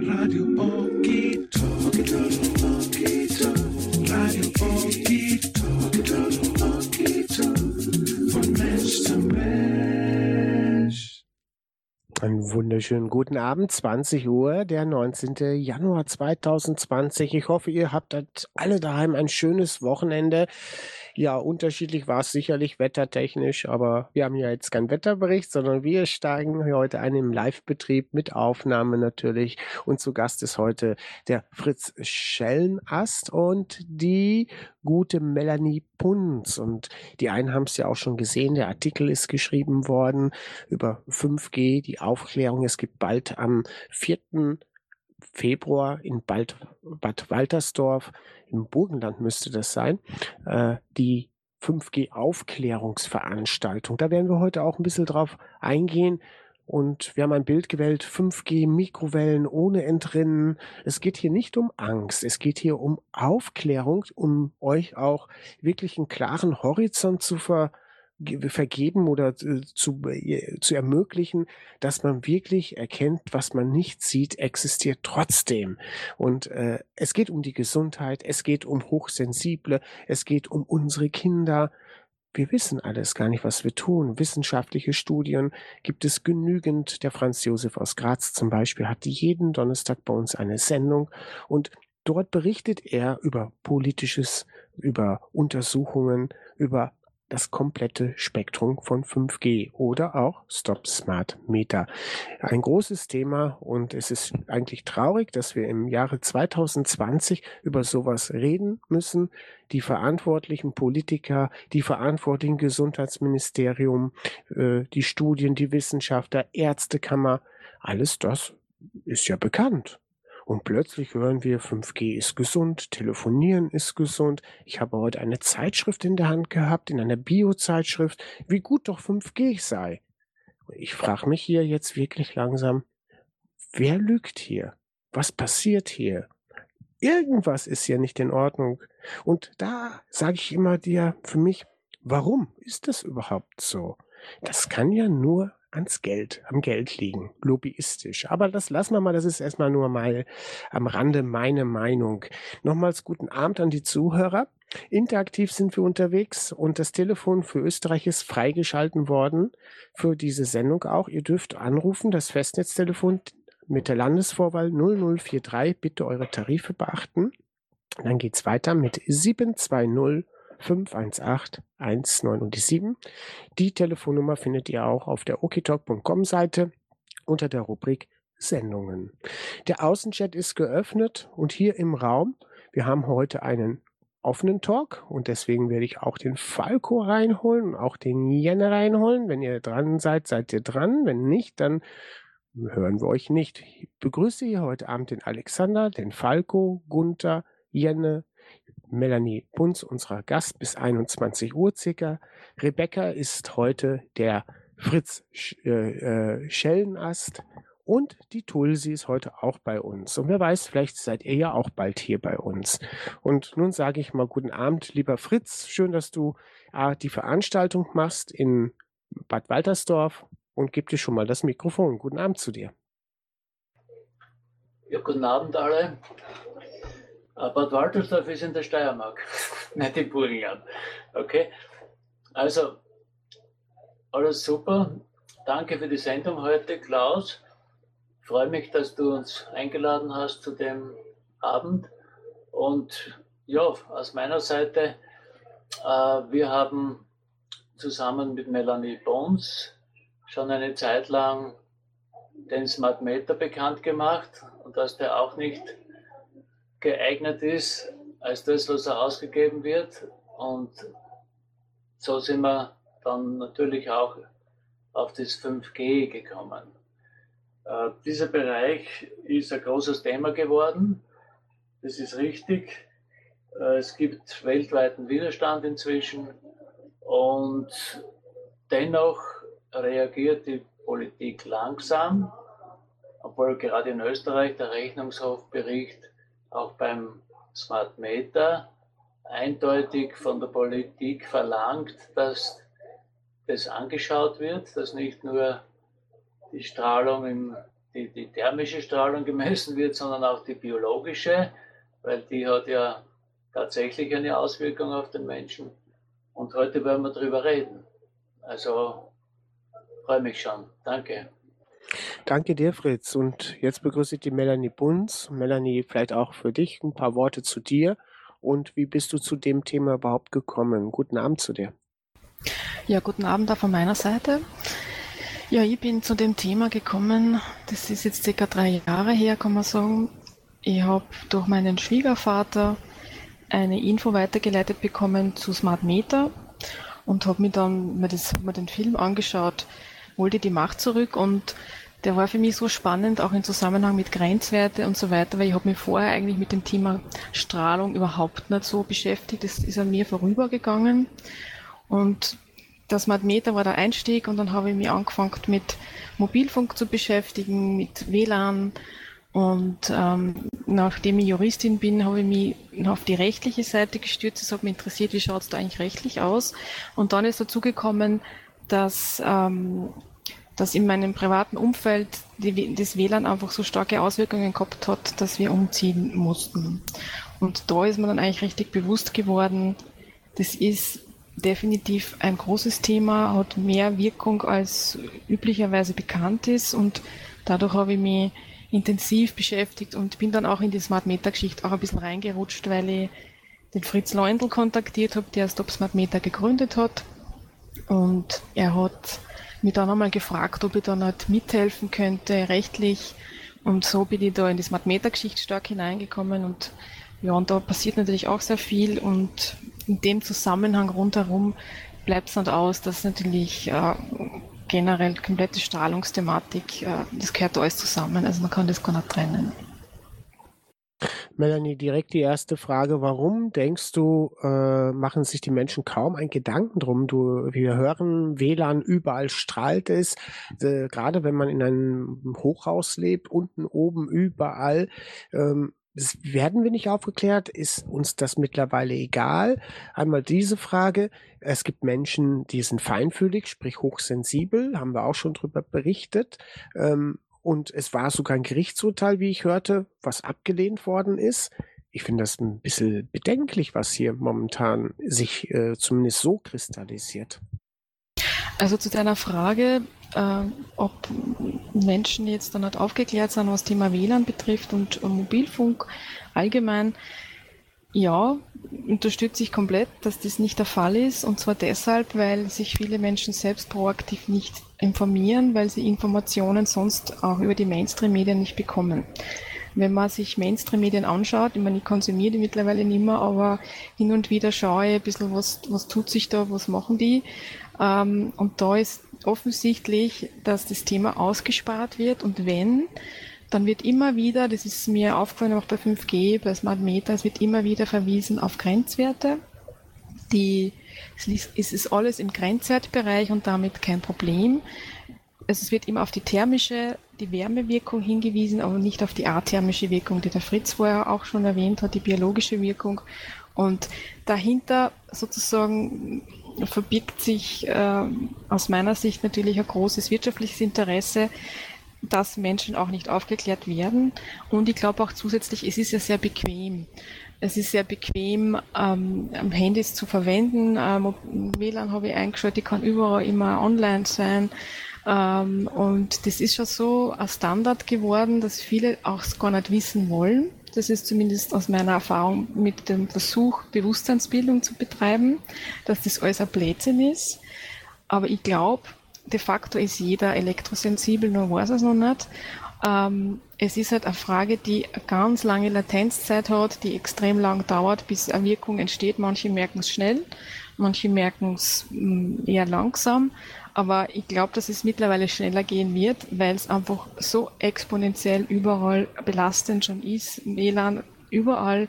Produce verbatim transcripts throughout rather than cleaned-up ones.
Radio Okie Talkie Talkie Talkie, Radio Okie Talkie Talkie Talkie, von Mensch zu Mensch. Einen wunderschönen guten Abend, zwanzig Uhr, der neunzehnten Januar zweitausendzwanzig. Ich hoffe, ihr habt alle daheim ein schönes Wochenende. Ja, unterschiedlich war es sicherlich wettertechnisch, aber wir haben ja jetzt keinen Wetterbericht, sondern wir steigen heute ein im Live-Betrieb mit Aufnahme natürlich. Und zu Gast ist heute der Fritz Schellenast und die gute Melanie Punz. Und die einen haben es ja auch schon gesehen, der Artikel ist geschrieben worden über fünf G, die Aufklärung. Es gibt bald am vierten Februar in Bad, Bad Waltersdorf, im Burgenland müsste das sein, äh, die fünf G-Aufklärungsveranstaltung. Da werden wir heute auch ein bisschen drauf eingehen. Und wir haben ein Bild gewählt, fünf G-Mikrowellen ohne Entrinnen. Es geht hier nicht um Angst, es geht hier um Aufklärung, um euch auch wirklich einen klaren Horizont zu ver vergeben oder zu, zu ermöglichen, dass man wirklich erkennt, was man nicht sieht, existiert trotzdem. Und äh, es geht um die Gesundheit, es geht um Hochsensible, es geht um unsere Kinder. Wir wissen alles gar nicht, was wir tun. Wissenschaftliche Studien gibt es genügend. Der Franz Josef aus Graz zum Beispiel hat jeden Donnerstag bei uns eine Sendung und dort berichtet er über Politisches, über Untersuchungen, über das komplette Spektrum von fünf G oder auch Stop Smart Meter. Ein großes Thema und es ist eigentlich traurig, dass wir im Jahre zweitausendzwanzig über sowas reden müssen. Die verantwortlichen Politiker, die verantwortlichen Gesundheitsministerium, äh, die Studien, die Wissenschaftler, Ärztekammer, alles das ist ja bekannt. Und plötzlich hören wir, fünf G ist gesund, Telefonieren ist gesund. Ich habe heute eine Zeitschrift in der Hand gehabt, in einer Bio-Zeitschrift, wie gut doch fünf G sei. Ich frage mich hier jetzt wirklich langsam, wer lügt hier? Was passiert hier? Irgendwas ist hier nicht in Ordnung. Und da sage ich immer dir, für mich, warum ist das überhaupt so? Das kann ja nur ans Geld, am Geld liegen, lobbyistisch. Aber das lassen wir mal, das ist erstmal nur mal am Rande meine Meinung. Nochmals guten Abend an die Zuhörer. Interaktiv sind wir unterwegs und das Telefon für Österreich ist freigeschalten worden für diese Sendung auch. Ihr dürft anrufen, das Festnetztelefon mit der Landesvorwahl null null vier drei. Bitte eure Tarife beachten. Dann geht's weiter mit sieben zwei null fünf eins acht eins neun und die sieben. Die Telefonnummer findet ihr auch auf der okitalk punkt com Seite unter der Rubrik Sendungen. Der Außenchat ist geöffnet und hier im Raum, wir haben heute einen offenen Talk und deswegen werde ich auch den Falco reinholen und auch den Jenne reinholen. Wenn ihr dran seid, seid ihr dran. Wenn nicht, dann hören wir euch nicht. Ich begrüße hier heute Abend den Alexander, den Falco, Gunther, Jenne, Melanie Punz, unserer Gast, bis einundzwanzig Uhr circa. Rebecca ist heute der Fritz äh, äh, Schellenast und die Tulsi ist heute auch bei uns. Und wer weiß, vielleicht seid ihr ja auch bald hier bei uns. Und nun sage ich mal guten Abend, lieber Fritz. Schön, dass du äh, die Veranstaltung machst in Bad Waltersdorf und gib dir schon mal das Mikrofon. Guten Abend zu dir. Ja, guten Abend alle. Bad Waltersdorf ist in der Steiermark, nicht im Burgenland. Okay, also alles super. Danke für die Sendung heute, Klaus. Ich freue mich, dass du uns eingeladen hast zu dem Abend. Und ja, aus meiner Seite, äh, wir haben zusammen mit Melanie Punz schon eine Zeit lang den Smart Meter bekannt gemacht und dass der auch nicht geeignet ist als das, was er ausgegeben wird. Und so sind wir dann natürlich auch auf das fünf G gekommen. Äh, dieser Bereich ist ein großes Thema geworden. Das ist richtig. Äh, es gibt weltweiten Widerstand inzwischen und dennoch reagiert die Politik langsam, obwohl gerade in Österreich der Rechnungshofbericht auch beim Smart Meter eindeutig von der Politik verlangt, dass das angeschaut wird, dass nicht nur die Strahlung im die, die thermische Strahlung gemessen wird, sondern auch die biologische, weil die hat ja tatsächlich eine Auswirkung auf den Menschen. Und heute werden wir darüber reden. Also freue mich schon. Danke. Danke dir, Fritz. Und jetzt begrüße ich die Melanie Bunz. Melanie, vielleicht auch für dich ein paar Worte zu dir. Und wie bist du zu dem Thema überhaupt gekommen? Guten Abend zu dir. Ja, guten Abend auch von meiner Seite. Ja, ich bin zu dem Thema gekommen, das ist jetzt circa drei Jahre her, kann man sagen. Ich habe durch meinen Schwiegervater eine Info weitergeleitet bekommen zu Smart Meter und habe mir dann mir, das, mir den Film angeschaut, wollte die Macht zurück, und der war für mich so spannend, auch im Zusammenhang mit Grenzwerte und so weiter, weil ich habe mich vorher eigentlich mit dem Thema Strahlung überhaupt nicht so beschäftigt, das ist an mir vorübergegangen, und das Smart Meter war der Einstieg, und dann habe ich mich angefangen mit Mobilfunk zu beschäftigen, mit W L A N. Und ähm, nachdem ich Juristin bin, habe ich mich auf die rechtliche Seite gestürzt. Es hat mich interessiert, wie schaut es da eigentlich rechtlich aus. Und dann ist dazu gekommen, dass, ähm, dass in meinem privaten Umfeld die, das W L A N einfach so starke Auswirkungen gehabt hat, dass wir umziehen mussten. Und da ist mir dann eigentlich richtig bewusst geworden, das ist definitiv ein großes Thema, hat mehr Wirkung als üblicherweise bekannt ist, und dadurch habe ich mich intensiv beschäftigt und bin dann auch in die Smart Meter Geschichte auch ein bisschen reingerutscht, weil ich den Fritz Leundl kontaktiert habe, der Stop Smart Meter gegründet hat, und er hat mich dann einmal gefragt, ob ich da nicht mithelfen könnte rechtlich, und so bin ich da in die Smart Meter Geschichte stark hineingekommen, und ja, und da passiert natürlich auch sehr viel, und in dem Zusammenhang rundherum bleibt es dann aus, dass natürlich äh, generell komplette Strahlungsthematik, äh, das gehört alles zusammen, also man kann das gar nicht trennen. Melanie, direkt die erste Frage. Warum denkst du, äh, machen sich die Menschen kaum einen Gedanken drum? Du, wir hören, W L A N, überall strahlt es. Äh, gerade wenn man in einem Hochhaus lebt, unten, oben, überall. Ähm, das werden wir nicht aufgeklärt? Ist uns das mittlerweile egal? Einmal diese Frage. Es gibt Menschen, die sind feinfühlig, sprich hochsensibel, haben wir auch schon drüber berichtet. Ähm, Und es war sogar ein Gerichtsurteil, wie ich hörte, was abgelehnt worden ist. Ich finde das ein bisschen bedenklich, was hier momentan sich äh, zumindest so kristallisiert. Also zu deiner Frage, äh, ob Menschen jetzt dann nicht aufgeklärt sind, was Thema W L A N betrifft und äh, Mobilfunk allgemein, ja, unterstütze ich komplett, dass das nicht der Fall ist, und zwar deshalb, weil sich viele Menschen selbst proaktiv nicht informieren, weil sie Informationen sonst auch über die Mainstream-Medien nicht bekommen. Wenn man sich Mainstream-Medien anschaut, ich meine, ich konsumiere die mittlerweile nicht mehr, aber hin und wieder schaue ich ein bisschen, was, was tut sich da, was machen die. Ähm, und da ist offensichtlich, dass das Thema ausgespart wird, und wenn, dann wird immer wieder, das ist mir aufgefallen auch bei fünf G, bei Smart Meter, es wird immer wieder verwiesen auf Grenzwerte. Die, es ist alles im Grenzwertbereich und damit kein Problem. Es wird immer auf die thermische, die Wärmewirkung hingewiesen, aber nicht auf die athermische Wirkung, die der Fritz vorher auch schon erwähnt hat, die biologische Wirkung. Und dahinter sozusagen verbirgt sich äh, aus meiner Sicht natürlich ein großes wirtschaftliches Interesse, dass Menschen auch nicht aufgeklärt werden. Und ich glaube auch zusätzlich, es ist ja sehr bequem. Es ist sehr bequem, ähm, Handys zu verwenden. Ähm, W L A N habe ich eingeschaltet, die kann überall immer online sein. Ähm, und das ist schon so ein Standard geworden, dass viele auch gar nicht wissen wollen. Das ist zumindest aus meiner Erfahrung mit dem Versuch, Bewusstseinsbildung zu betreiben, dass das alles ein Blödsinn ist. Aber ich glaube, de facto ist jeder elektrosensibel, nur weiß es noch nicht. Ähm, es ist halt eine Frage, die eine ganz lange Latenzzeit hat, die extrem lang dauert, bis eine Wirkung entsteht. Manche merken es schnell, manche merken es eher langsam. Aber ich glaube, dass es mittlerweile schneller gehen wird, weil es einfach so exponentiell überall belastend schon ist. W L A N überall,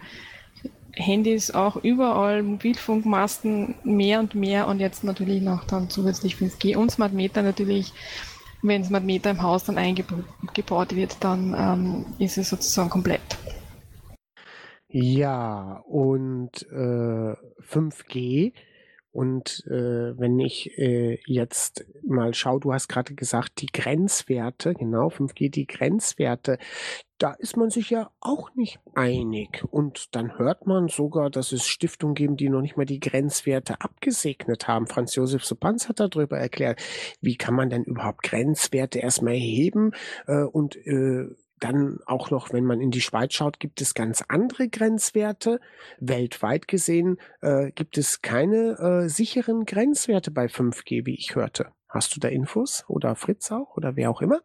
Handys auch überall, Mobilfunkmasten mehr und mehr, und jetzt natürlich noch dann zusätzlich fünf G und Smart Meter natürlich. Wenn Smart Meter im Haus dann eingebaut wird, dann ähm, ist es sozusagen komplett. Ja, und äh, fünf G Und äh, wenn ich äh, jetzt mal schaue, du hast gerade gesagt, die Grenzwerte, genau, fünf G, die Grenzwerte, da ist man sich ja auch nicht einig. Und dann hört man sogar, dass es Stiftungen geben, die noch nicht mal die Grenzwerte abgesegnet haben. Franz Josef Supanz hat darüber erklärt, wie kann man denn überhaupt Grenzwerte erstmal erheben äh, und äh, dann auch noch, wenn man in die Schweiz schaut, gibt es ganz andere Grenzwerte. Weltweit gesehen äh, gibt es keine äh, sicheren Grenzwerte bei fünf G, wie ich hörte. Hast du da Infos oder Fritz auch oder wer auch immer?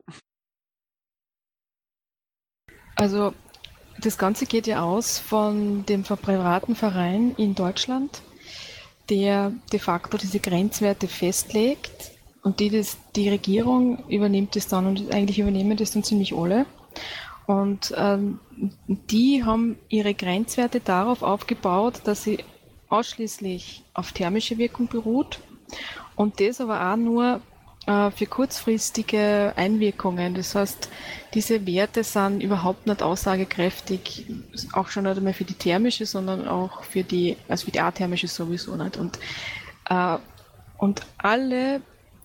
Also das Ganze geht ja aus von dem privaten Verein in Deutschland, der de facto diese Grenzwerte festlegt und die, das, die Regierung übernimmt es dann und eigentlich übernehmen das dann ziemlich alle. Und ähm, die haben ihre Grenzwerte darauf aufgebaut, dass sie ausschließlich auf thermische Wirkung beruht und das aber auch nur äh, für kurzfristige Einwirkungen. Das heißt, diese Werte sind überhaupt nicht aussagekräftig, auch schon nicht einmal für die thermische, sondern auch für die, also für die athermische sowieso nicht. Und, äh, und alle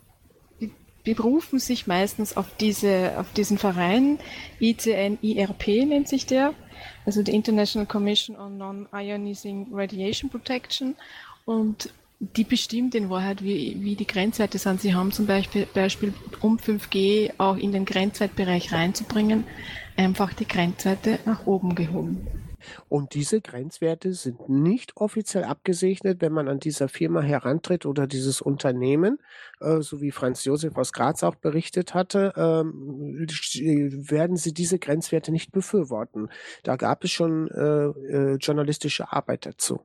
berufen sich meistens auf diese, auf diesen Verein, I C N I R P nennt sich der, also die International Commission on Non-Ionizing Radiation Protection, und die bestimmt in Wahrheit, wie, wie die Grenzwerte sind. Sie haben zum Beispiel, Beispiel, um fünf G auch in den Grenzwertbereich reinzubringen, einfach die Grenzwerte nach oben gehoben. Und diese Grenzwerte sind nicht offiziell abgesegnet, wenn man an dieser Firma herantritt oder dieses Unternehmen, äh, so wie Franz Josef aus Graz auch berichtet hatte, ähm, werden sie diese Grenzwerte nicht befürworten. Da gab es schon äh, äh, journalistische Arbeit dazu.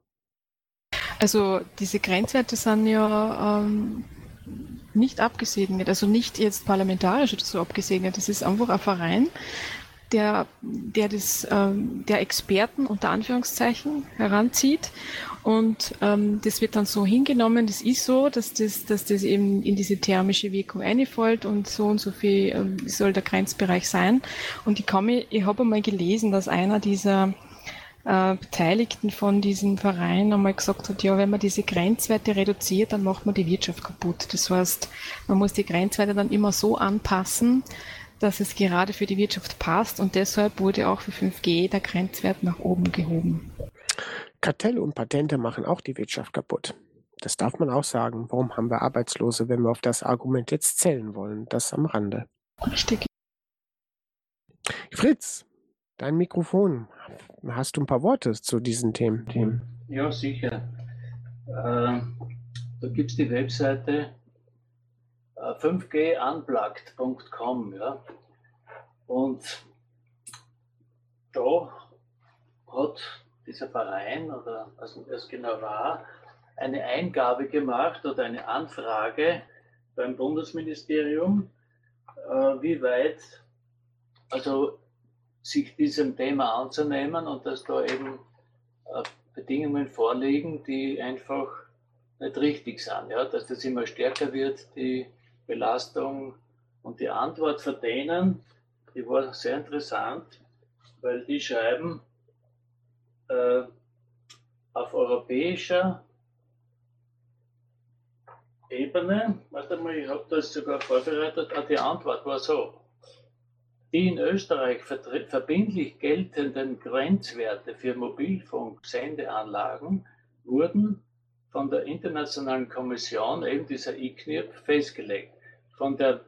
Also diese Grenzwerte sind ja ähm, nicht abgesegnet, also nicht jetzt parlamentarisch oder so abgesegnet. Das ist einfach ein Verein, der, der, das, ähm, der Experten unter Anführungszeichen heranzieht, und ähm, das wird dann so hingenommen, das ist so, dass das, dass das eben in diese thermische Wirkung einfällt und so und so viel ähm, soll der Grenzbereich sein. Und ich kann mich, ich habe einmal gelesen, dass einer dieser äh, Beteiligten von diesem Verein einmal gesagt hat, ja, wenn man diese Grenzwerte reduziert, dann macht man die Wirtschaft kaputt. Das heißt, man muss die Grenzwerte dann immer so anpassen, dass es gerade für die Wirtschaft passt, und deshalb wurde auch für fünf G der Grenzwert nach oben gehoben. Kartelle und Patente machen auch die Wirtschaft kaputt. Das darf man auch sagen. Warum haben wir Arbeitslose, wenn wir auf das Argument jetzt zählen wollen? Das am Rande. Richtig. Fritz, dein Mikrofon. Hast du ein paar Worte zu diesen Themen? Ja, sicher. Äh, da gibt es die Webseite fünf G unplugged punkt com, ja. Und da hat dieser Verein, oder was es genau war, eine Eingabe gemacht oder eine Anfrage beim Bundesministerium, äh, wie weit also sich diesem Thema anzunehmen, und dass da eben äh, Bedingungen vorliegen, die einfach nicht richtig sind, ja, dass das immer stärker wird, die Belastung. Und die Antwort von denen, die war sehr interessant, weil die schreiben, äh, auf europäischer Ebene, warte mal, ich habe das sogar vorbereitet, ah, die Antwort war so: Die in Österreich verbindlich geltenden Grenzwerte für Mobilfunksendeanlagen wurden von der Internationalen Kommission, eben dieser I C N I R P, festgelegt, von der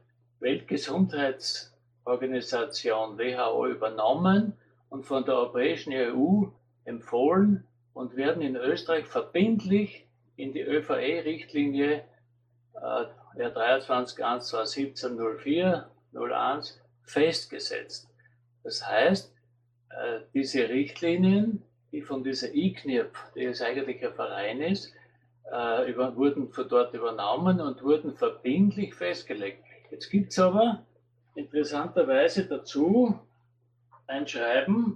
Weltgesundheitsorganisation W H O übernommen und von der Europäischen E U empfohlen und werden in Österreich verbindlich in die Ö V E-Richtlinie äh, R dreiundzwanzig eins zwei siebzehn null vier null eins festgesetzt. Das heißt, äh, diese Richtlinien, die von dieser I C N I R P, die jetzt eigentlich ein Verein ist, äh, über, wurden von dort übernommen und wurden verbindlich festgelegt. Jetzt gibt es aber interessanterweise dazu ein Schreiben,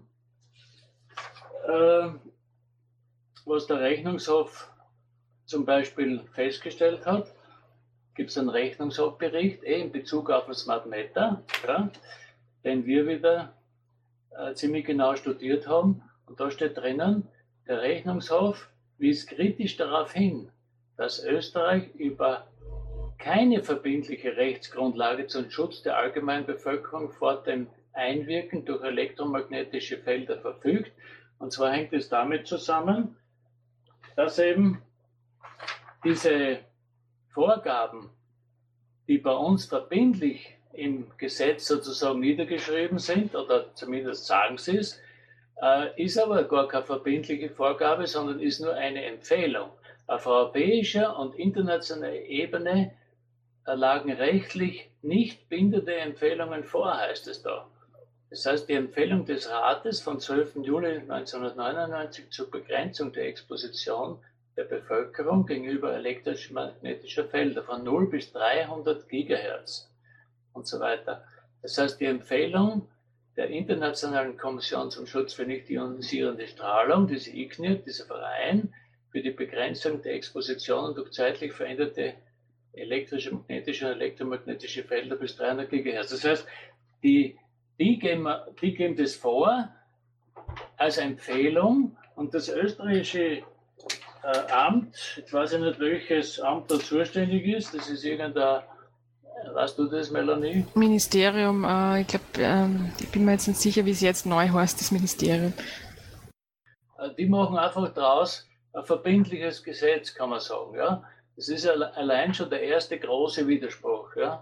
äh, was der Rechnungshof zum Beispiel festgestellt hat. Gibt es einen Rechnungshofbericht eh, in Bezug auf den Smart Meter, ja, den wir wieder äh, ziemlich genau studiert haben. Und da steht drinnen, der Rechnungshof wies kritisch darauf hin, dass Österreich über keine verbindliche Rechtsgrundlage zum Schutz der allgemeinen Bevölkerung vor dem Einwirken durch elektromagnetische Felder verfügt. Und zwar hängt es damit zusammen, dass eben diese Vorgaben, die bei uns verbindlich im Gesetz sozusagen niedergeschrieben sind, oder zumindest sagen sie es, äh, ist aber gar keine verbindliche Vorgabe, sondern ist nur eine Empfehlung. Auf europäischer und internationaler Ebene äh, lagen rechtlich nicht bindende Empfehlungen vor, heißt es da. Das heißt, die Empfehlung des Rates vom zwölften Juli neunzehnhundertneunundneunzig zur Begrenzung der Exposition der Bevölkerung gegenüber elektromagnetischer Felder von null bis dreihundert Gigahertz und so weiter. Das heißt, die Empfehlung der Internationalen Kommission zum Schutz für nicht ionisierende Strahlung, diese I C N I R, dieser Verein für die Begrenzung der Exposition durch zeitlich veränderte elektrische, magnetische und elektromagnetische Felder bis dreihundert Gigahertz. Das heißt, die, die, geben, die geben das vor als Empfehlung, und das österreichische äh, Amt, jetzt weiß ich nicht, welches Amt da zuständig ist, das ist irgendein, weißt du das, Melanie? Ministerium, äh, ich glaube, ähm, ich bin mir jetzt nicht sicher, wie es jetzt neu heißt, das Ministerium. Äh, die machen einfach daraus ein verbindliches Gesetz, kann man sagen. Ja? Das ist allein schon der erste große Widerspruch. Ja,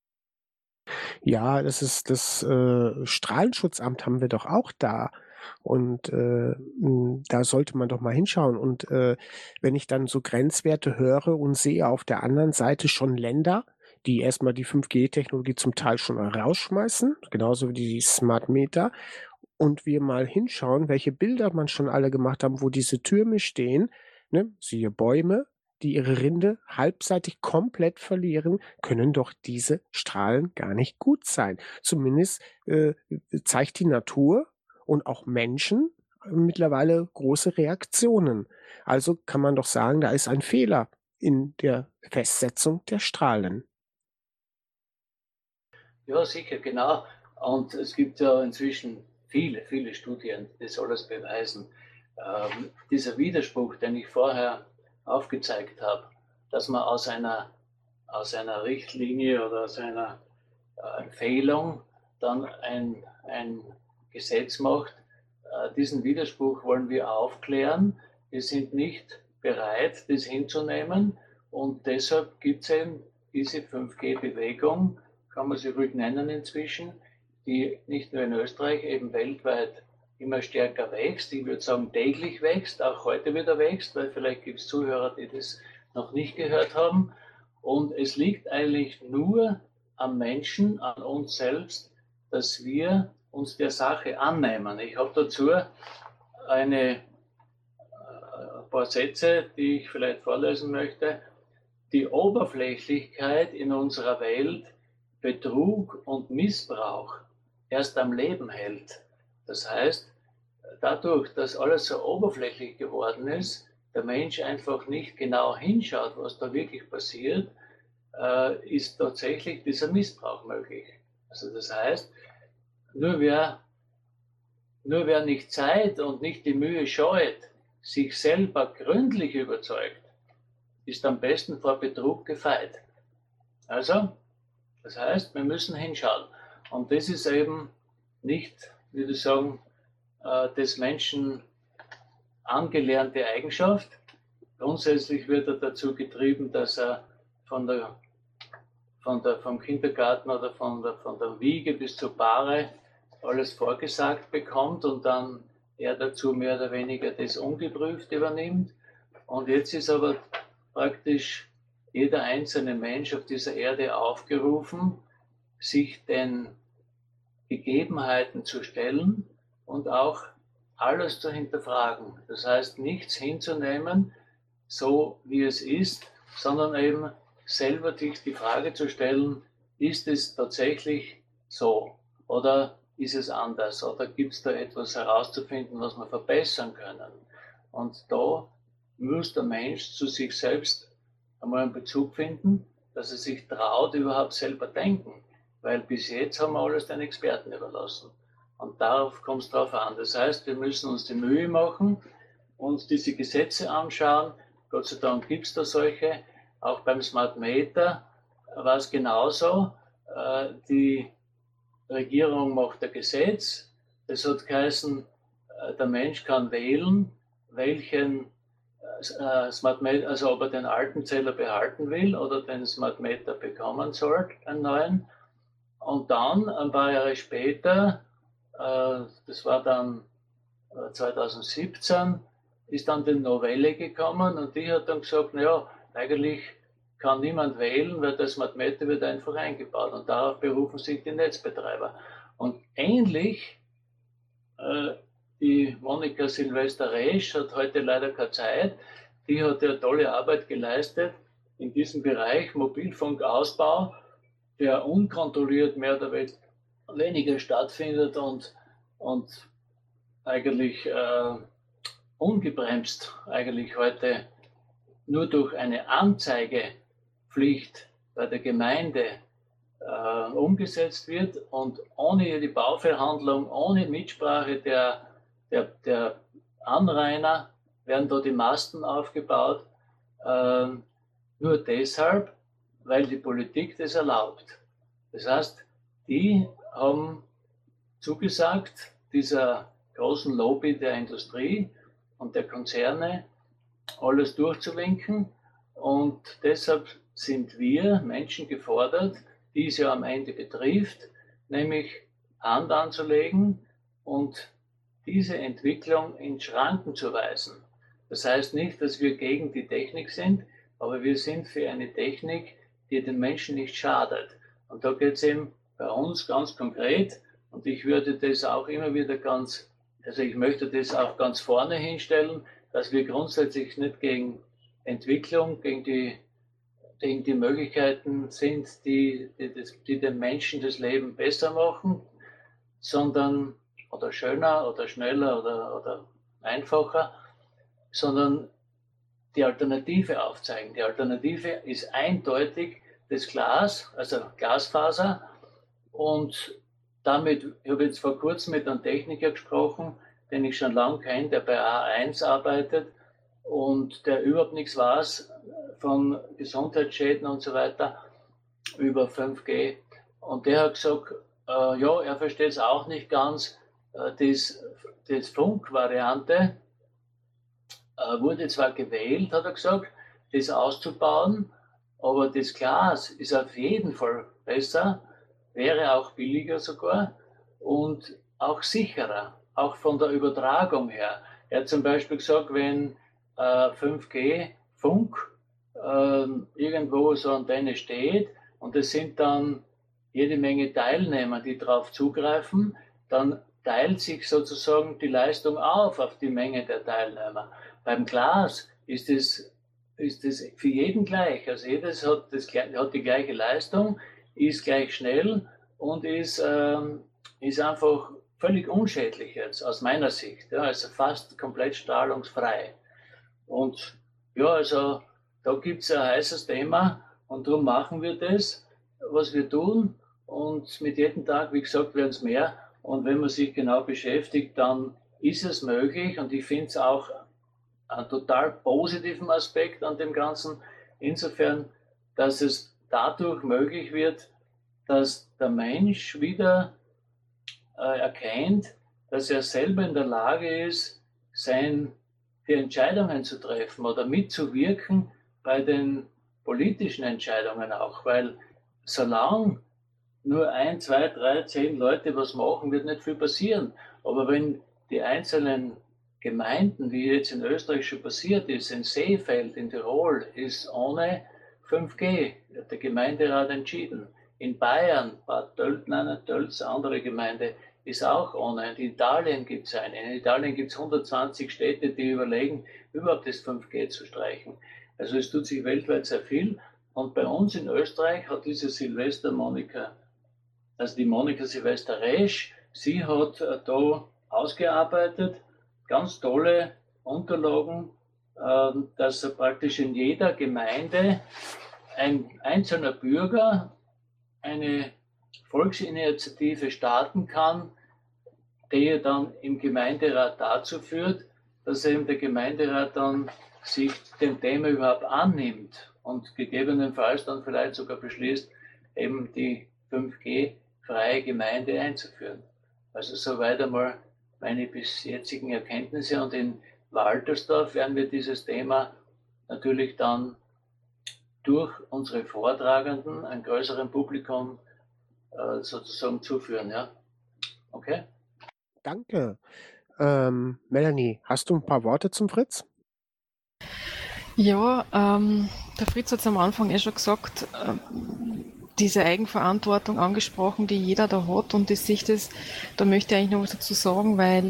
Ja, das ist das äh, Strahlenschutzamt haben wir doch auch da. Und äh, m, da sollte man doch mal hinschauen. Und äh, wenn ich dann so Grenzwerte höre und sehe auf der anderen Seite schon Länder, die erstmal die fünf G-Technologie zum Teil schon rausschmeißen, genauso wie die Smart Meter, und wir mal hinschauen, welche Bilder man schon alle gemacht haben, wo diese Türme stehen, ne, siehe Bäume, die ihre Rinde halbseitig komplett verlieren, können doch diese Strahlen gar nicht gut sein. Zumindest äh, zeigt die Natur und auch Menschen mittlerweile große Reaktionen. Also kann man doch sagen, da ist ein Fehler in der Festsetzung der Strahlen. ja, sicher, genau. Und es gibt ja inzwischen viele, viele Studien, die das alles beweisen. Ähm, dieser Widerspruch, den ich vorher aufgezeigt habe, dass man aus einer, aus einer Richtlinie oder aus einer äh, Empfehlung dann ein, ein Gesetz macht, äh, diesen Widerspruch wollen wir aufklären. Wir sind nicht bereit, das hinzunehmen, und deshalb gibt es eben diese fünf G-Bewegung, kann man sie ruhig nennen inzwischen, die nicht nur in Österreich, eben weltweit immer stärker wächst. Ich würde sagen, täglich wächst, auch heute wieder wächst, weil vielleicht gibt es Zuhörer, die das noch nicht gehört haben. Und es liegt eigentlich nur am Menschen, an uns selbst, dass wir uns der Sache annehmen. Ich habe dazu eine, ein paar Sätze, die ich vielleicht vorlesen möchte. Die Oberflächlichkeit in unserer Welt, Betrug und Missbrauch erst am Leben hält. Das heißt, dadurch, dass alles so oberflächlich geworden ist, der Mensch einfach nicht genau hinschaut, was da wirklich passiert, äh, ist tatsächlich dieser Missbrauch möglich. Also das heißt, nur wer, nur wer nicht Zeit und nicht die Mühe scheut, sich selber gründlich überzeugt, ist am besten vor Betrug gefeit. Also, das heißt, wir müssen hinschauen. Und das ist eben nicht, würde ich sagen, des Menschen angelernte Eigenschaft. Grundsätzlich wird er dazu getrieben, dass er von der, von der, vom Kindergarten oder von der, von der Wiege bis zur Bahre alles vorgesagt bekommt und dann er dazu mehr oder weniger das ungeprüft übernimmt. Und jetzt ist aber praktisch jeder einzelne Mensch auf dieser Erde aufgerufen, sich den Gegebenheiten zu stellen und auch alles zu hinterfragen. Das heißt, nichts hinzunehmen, so wie es ist, sondern eben selber sich die Frage zu stellen, ist es tatsächlich so oder ist es anders oder gibt es da etwas herauszufinden, was wir verbessern können. Und da muss der Mensch zu sich selbst einmal einen Bezug finden, dass er sich traut, überhaupt selber denken, weil bis jetzt haben wir alles den Experten überlassen. Und darauf kommt es drauf an. Das heißt, wir müssen uns die Mühe machen, uns diese Gesetze anschauen, Gott sei Dank gibt es da solche. Auch beim Smart Meter war es genauso. Äh, die Regierung macht ein Gesetz. Das hat geheißen, äh, der Mensch kann wählen, welchen äh, Smart Meter, also ob er den alten Zähler behalten will oder den Smart Meter bekommen soll, einen neuen. Und dann, ein paar Jahre später, äh, das war dann äh, zweitausendsiebzehn, ist dann die Novelle gekommen und die hat dann gesagt, naja, eigentlich kann niemand wählen, weil das Smart Meter wird einfach eingebaut und darauf berufen sich die Netzbetreiber. Und ähnlich, äh, die Monika Silvester-Resch hat heute leider keine Zeit, die hat ja tolle Arbeit geleistet in diesem Bereich Mobilfunkausbau, der unkontrolliert mehr oder weniger stattfindet und, und eigentlich äh, ungebremst eigentlich heute nur durch eine Anzeigepflicht bei der Gemeinde äh, umgesetzt wird und ohne die Bauverhandlung, ohne Mitsprache der, der, der Anrainer werden da die Masten aufgebaut, äh, nur deshalb, weil die Politik das erlaubt. Das heißt, die haben zugesagt, dieser großen Lobby der Industrie und der Konzerne alles durchzulenken und deshalb sind wir Menschen gefordert, die es ja am Ende betrifft, nämlich Hand anzulegen und diese Entwicklung in Schranken zu weisen. Das heißt nicht, dass wir gegen die Technik sind, aber wir sind für eine Technik, die den Menschen nicht schadet. Und da geht es eben bei uns ganz konkret und ich würde das auch immer wieder ganz, also ich möchte das auch ganz vorne hinstellen, dass wir grundsätzlich nicht gegen Entwicklung, gegen die, gegen die Möglichkeiten sind, die, die, die den Menschen das Leben besser machen, sondern, oder schöner oder schneller oder, oder einfacher, sondern die Alternative aufzeigen. Die Alternative ist eindeutig das Glas, also Glasfaser. Und damit, ich habe jetzt vor kurzem mit einem Techniker gesprochen, den ich schon lange kenne, der bei A eins arbeitet und der überhaupt nichts weiß von Gesundheitsschäden und so weiter über fünf G. Und der hat gesagt, äh, ja, er versteht es auch nicht ganz, äh, das, das Funkvariante äh, wurde zwar gewählt, hat er gesagt, das auszubauen, aber das Glas ist auf jeden Fall besser, wäre auch billiger sogar und auch sicherer, auch von der Übertragung her. Er hat zum Beispiel gesagt, wenn äh, fünf G Funk äh, irgendwo so an Antenne steht und es sind dann jede Menge Teilnehmer, die darauf zugreifen, dann teilt sich sozusagen die Leistung auf auf die Menge der Teilnehmer. Beim Glas ist es, ist es für jeden gleich. Also jedes hat, das, hat die gleiche Leistung, ist gleich schnell und ist, ähm, ist einfach völlig unschädlich jetzt aus meiner Sicht. Ja, also fast komplett strahlungsfrei. Und ja, also da gibt es ein heißes Thema und darum machen wir das, was wir tun. Und mit jedem Tag, wie gesagt, werden es mehr. Und wenn man sich genau beschäftigt, dann ist es möglich. Und ich finde es auch einen total positiven Aspekt an dem Ganzen. Insofern, dass es dadurch möglich wird, dass der Mensch wieder äh, erkennt, dass er selber in der Lage ist, sein, die Entscheidungen zu treffen oder mitzuwirken bei den politischen Entscheidungen auch. Weil solange nur ein, zwei, drei, zehn Leute was machen, wird nicht viel passieren. Aber wenn die einzelnen Gemeinden, wie jetzt in Österreich schon passiert ist, in Seefeld in Tirol ist ohne fünf G, hat der Gemeinderat entschieden. In Bayern, Bad Tölz, nein, nicht Tölz, andere Gemeinde, ist auch ohne. In Italien gibt es eine. In Italien gibt es hundertzwanzig Städte, die überlegen, überhaupt das fünf G zu streichen. Also es tut sich weltweit sehr viel. Und bei uns in Österreich hat diese Silvester Monika, also die Monika Silvester-Resch, sie hat äh, da ausgearbeitet, ganz tolle Unterlagen, äh, dass praktisch in jeder Gemeinde ein einzelner Bürger eine Volksinitiative starten kann, die dann im Gemeinderat dazu führt, dass eben der Gemeinderat dann sich dem Thema überhaupt annimmt und gegebenenfalls dann vielleicht sogar beschließt, eben die fünf G-freie Gemeinde einzuführen. Also soweit einmal meine bis jetzigen Erkenntnisse. Und in Waltersdorf werden wir dieses Thema natürlich dann durch unsere Vortragenden einem größeren Publikum äh, sozusagen zuführen. Ja? Okay? Danke. Ähm, Melanie, hast du ein paar Worte zum Fritz? Ja, ähm, der Fritz hat es am Anfang eh schon gesagt, äh, diese Eigenverantwortung angesprochen, die jeder da hat, und das Sicht ist, da möchte ich eigentlich noch was dazu sagen, weil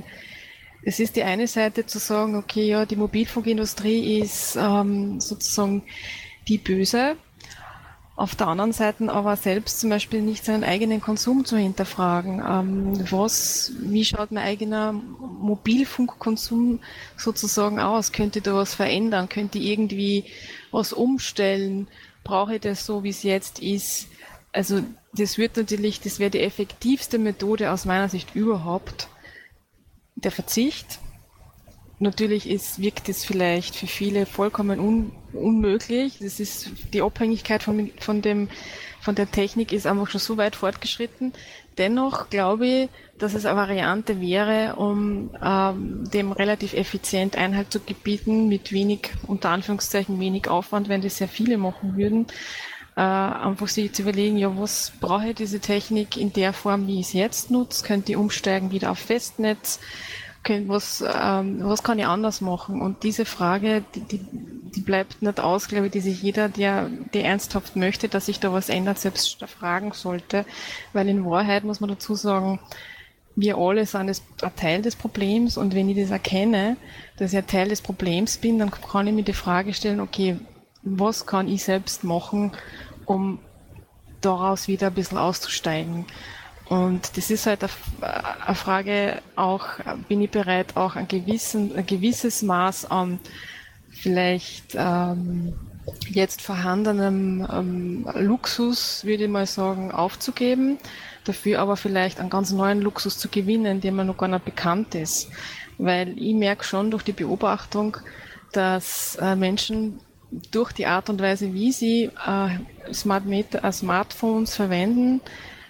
es ist die eine Seite zu sagen, okay, ja, die Mobilfunkindustrie ist ähm, sozusagen die Böse. Auf der anderen Seite aber selbst zum Beispiel nicht seinen eigenen Konsum zu hinterfragen. Ähm, was, wie schaut mein eigener Mobilfunkkonsum sozusagen aus? Könnte da was verändern? Könnte ich irgendwie was umstellen? Brauche ich das so, wie es jetzt ist? Also das wird natürlich, das wäre die effektivste Methode aus meiner Sicht überhaupt, der Verzicht. Natürlich ist, wirkt es vielleicht für viele vollkommen un, unmöglich. Das ist, die Abhängigkeit von, von dem, von der Technik ist einfach schon so weit fortgeschritten. Dennoch glaube ich, dass es eine Variante wäre, um ähm, dem relativ effizient Einhalt zu gebieten, mit wenig, unter Anführungszeichen, wenig Aufwand, wenn das sehr viele machen würden. Äh, einfach sich zu überlegen, ja, was brauche ich diese Technik in der Form, wie ich es jetzt nutze? Könnte ich umsteigen wieder auf Festnetz? Was, ähm, was kann ich anders machen? Und diese Frage, die, die, die bleibt nicht aus, glaube ich, die sich jeder, der, der ernsthaft möchte, dass sich da was ändert, selbst fragen sollte. Weil in Wahrheit muss man dazu sagen, wir alle sind das, ein Teil des Problems, und wenn ich das erkenne, dass ich ein Teil des Problems bin, dann kann ich mir die Frage stellen, okay, was kann ich selbst machen, um daraus wieder ein bisschen auszusteigen? Und das ist halt eine Frage auch, bin ich bereit, auch ein, gewissen, ein gewisses Maß an vielleicht ähm, jetzt vorhandenem ähm, Luxus, würde ich mal sagen, aufzugeben, dafür aber vielleicht einen ganz neuen Luxus zu gewinnen, der mir noch gar nicht bekannt ist. Weil ich merke schon durch die Beobachtung, dass äh, Menschen durch die Art und Weise, wie sie äh, Smart Meter, äh, Smartphones verwenden,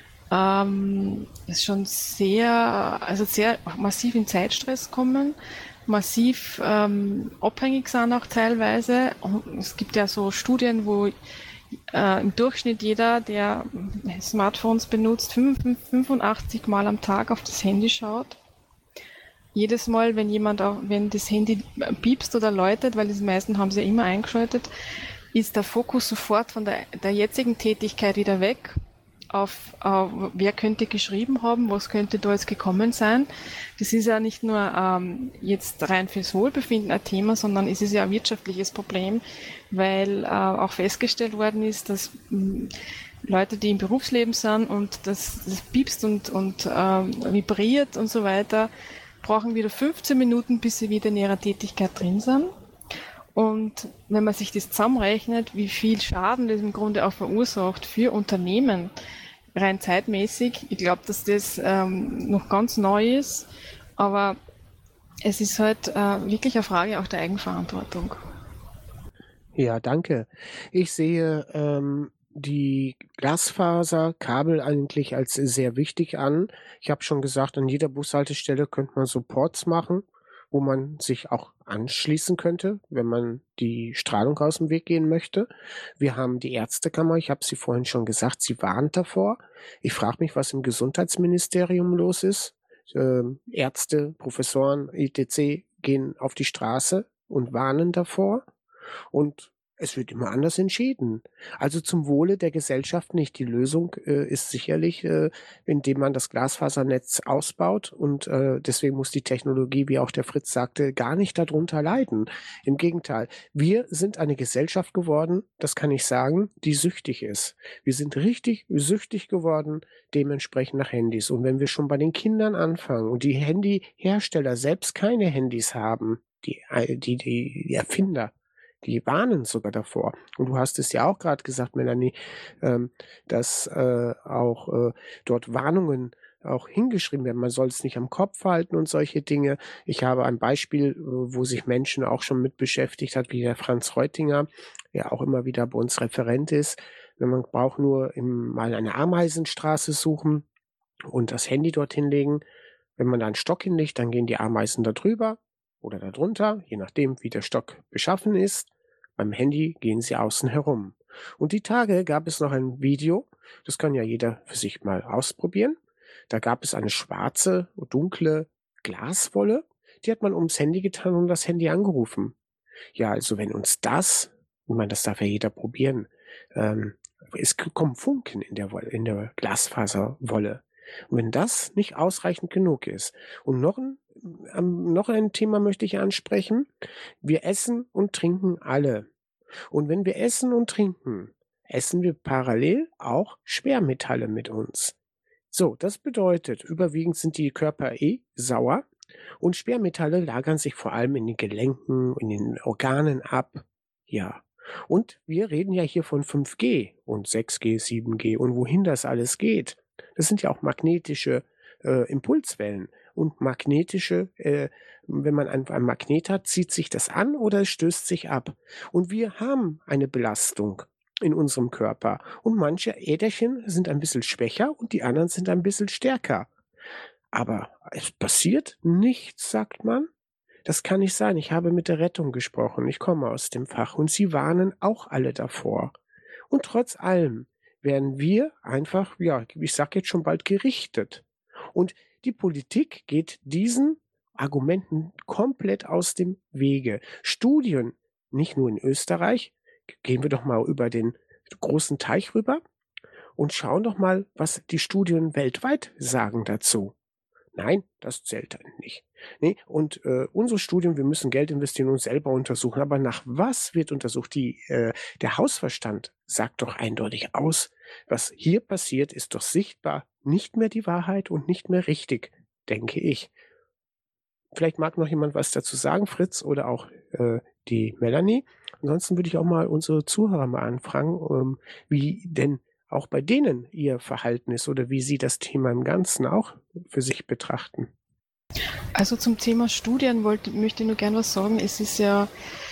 ähm, ist schon sehr, also sehr massiv in Zeitstress kommen, massiv ähm, abhängig sind auch teilweise. Und es gibt ja so Studien, wo äh, im Durchschnitt jeder, der Smartphones benutzt, fünfundachtzig Mal am Tag auf das Handy schaut. Jedes Mal, wenn jemand, auch, wenn das Handy piepst oder läutet, weil die meisten haben sie ja immer eingeschaltet, ist der Fokus sofort von der, der jetzigen Tätigkeit wieder weg auf, auf, wer könnte geschrieben haben, was könnte da jetzt gekommen sein. Das ist ja nicht nur ähm, jetzt rein fürs Wohlbefinden ein Thema, sondern es ist ja ein wirtschaftliches Problem, weil äh, auch festgestellt worden ist, dass mh, Leute, die im Berufsleben sind und das, das piepst und, und äh, vibriert und so weiter, brauchen wieder fünfzehn Minuten, bis sie wieder in ihrer Tätigkeit drin sind. Und wenn man sich das zusammenrechnet, wie viel Schaden das im Grunde auch verursacht für Unternehmen, rein zeitmäßig, ich glaube, dass das ähm, noch ganz neu ist, aber es ist halt äh, wirklich eine Frage auch der Eigenverantwortung. Ja, danke. Ich sehe ähm, die Glasfaserkabel eigentlich als sehr wichtig an. Ich habe schon gesagt, an jeder Bushaltestelle könnte man so Ports machen, wo man sich auch anschließen könnte, wenn man die Strahlung aus dem Weg gehen möchte. Wir haben die Ärztekammer, ich habe sie vorhin schon gesagt, sie warnt davor. Ich frage mich, was im Gesundheitsministerium los ist. Ähm, Ärzte, Professoren, et cetera gehen auf die Straße und warnen davor. Und es wird immer anders entschieden. Also zum Wohle der Gesellschaft nicht. Die Lösung äh, ist sicherlich, äh, indem man das Glasfasernetz ausbaut, und äh, deswegen muss die Technologie, wie auch der Fritz sagte, gar nicht darunter leiden. Im Gegenteil, wir sind eine Gesellschaft geworden, das kann ich sagen, die süchtig ist. Wir sind richtig süchtig geworden, dementsprechend nach Handys. Und wenn wir schon bei den Kindern anfangen und die Handyhersteller selbst keine Handys haben, die, die, die Erfinder, die warnen sogar davor. Und du hast es ja auch gerade gesagt, Melanie, ähm, dass äh, auch äh, dort Warnungen auch hingeschrieben werden. Man soll es nicht am Kopf halten und solche Dinge. Ich habe ein Beispiel, äh, wo sich Menschen auch schon mit beschäftigt hat, wie der Franz Reutinger, der auch immer wieder bei uns Referent ist. Man braucht nur im, mal eine Ameisenstraße suchen und das Handy dorthin legen. Wenn man da einen Stock hinlegt, dann gehen die Ameisen da drüber oder da drunter, je nachdem, wie der Stock beschaffen ist. Beim Handy gehen sie außen herum. Und die Tage gab es noch ein Video, das kann ja jeder für sich mal ausprobieren. Da gab es eine schwarze, dunkle Glaswolle, die hat man ums Handy getan und das Handy angerufen. Ja, also wenn uns das, ich meine, das darf ja jeder probieren, ähm, es kommen Funken in der, Wolle, in der Glasfaserwolle. Und wenn das nicht ausreichend genug ist. Und noch ein, ähm, noch ein Thema möchte ich ansprechen. Wir essen und trinken alle. Und wenn wir essen und trinken, essen wir parallel auch Schwermetalle mit uns. So, das bedeutet, überwiegend sind die Körper eh sauer und Schwermetalle lagern sich vor allem in den Gelenken, in den Organen ab. Ja. Und wir reden ja hier von fünf G und sechs G, sieben G und wohin das alles geht. Das sind ja auch magnetische äh, Impulswellen. Und magnetische, äh, wenn man ein, ein Magnet hat, zieht sich das an oder es stößt sich ab. Und wir haben eine Belastung in unserem Körper. Und manche Äderchen sind ein bisschen schwächer und die anderen sind ein bisschen stärker. Aber es passiert nichts, sagt man. Das kann nicht sein. Ich habe mit der Rettung gesprochen. Ich komme aus dem Fach und sie warnen auch alle davor. Und trotz allem werden wir einfach, ja, ich sage jetzt schon bald gerichtet. Und die Politik geht diesen Argumenten komplett aus dem Wege. Studien, nicht nur in Österreich, gehen wir doch mal über den großen Teich rüber und schauen doch mal, was die Studien weltweit sagen dazu. Nein, das zählt dann nicht. Nee, und äh, unsere Studien, wir müssen Geld investieren und selber untersuchen. Aber nach was wird untersucht? Die, äh, der Hausverstand sagt doch eindeutig aus, was hier passiert, ist doch sichtbar nicht mehr die Wahrheit und nicht mehr richtig, denke ich. Vielleicht mag noch jemand was dazu sagen, Fritz oder auch äh, die Melanie. Ansonsten würde ich auch mal unsere Zuhörer mal anfragen, ähm, wie denn auch bei denen ihr Verhalten ist oder wie sie das Thema im Ganzen auch für sich betrachten. Also zum Thema Studien wollte, möchte ich nur gerne was sagen. Es ist ja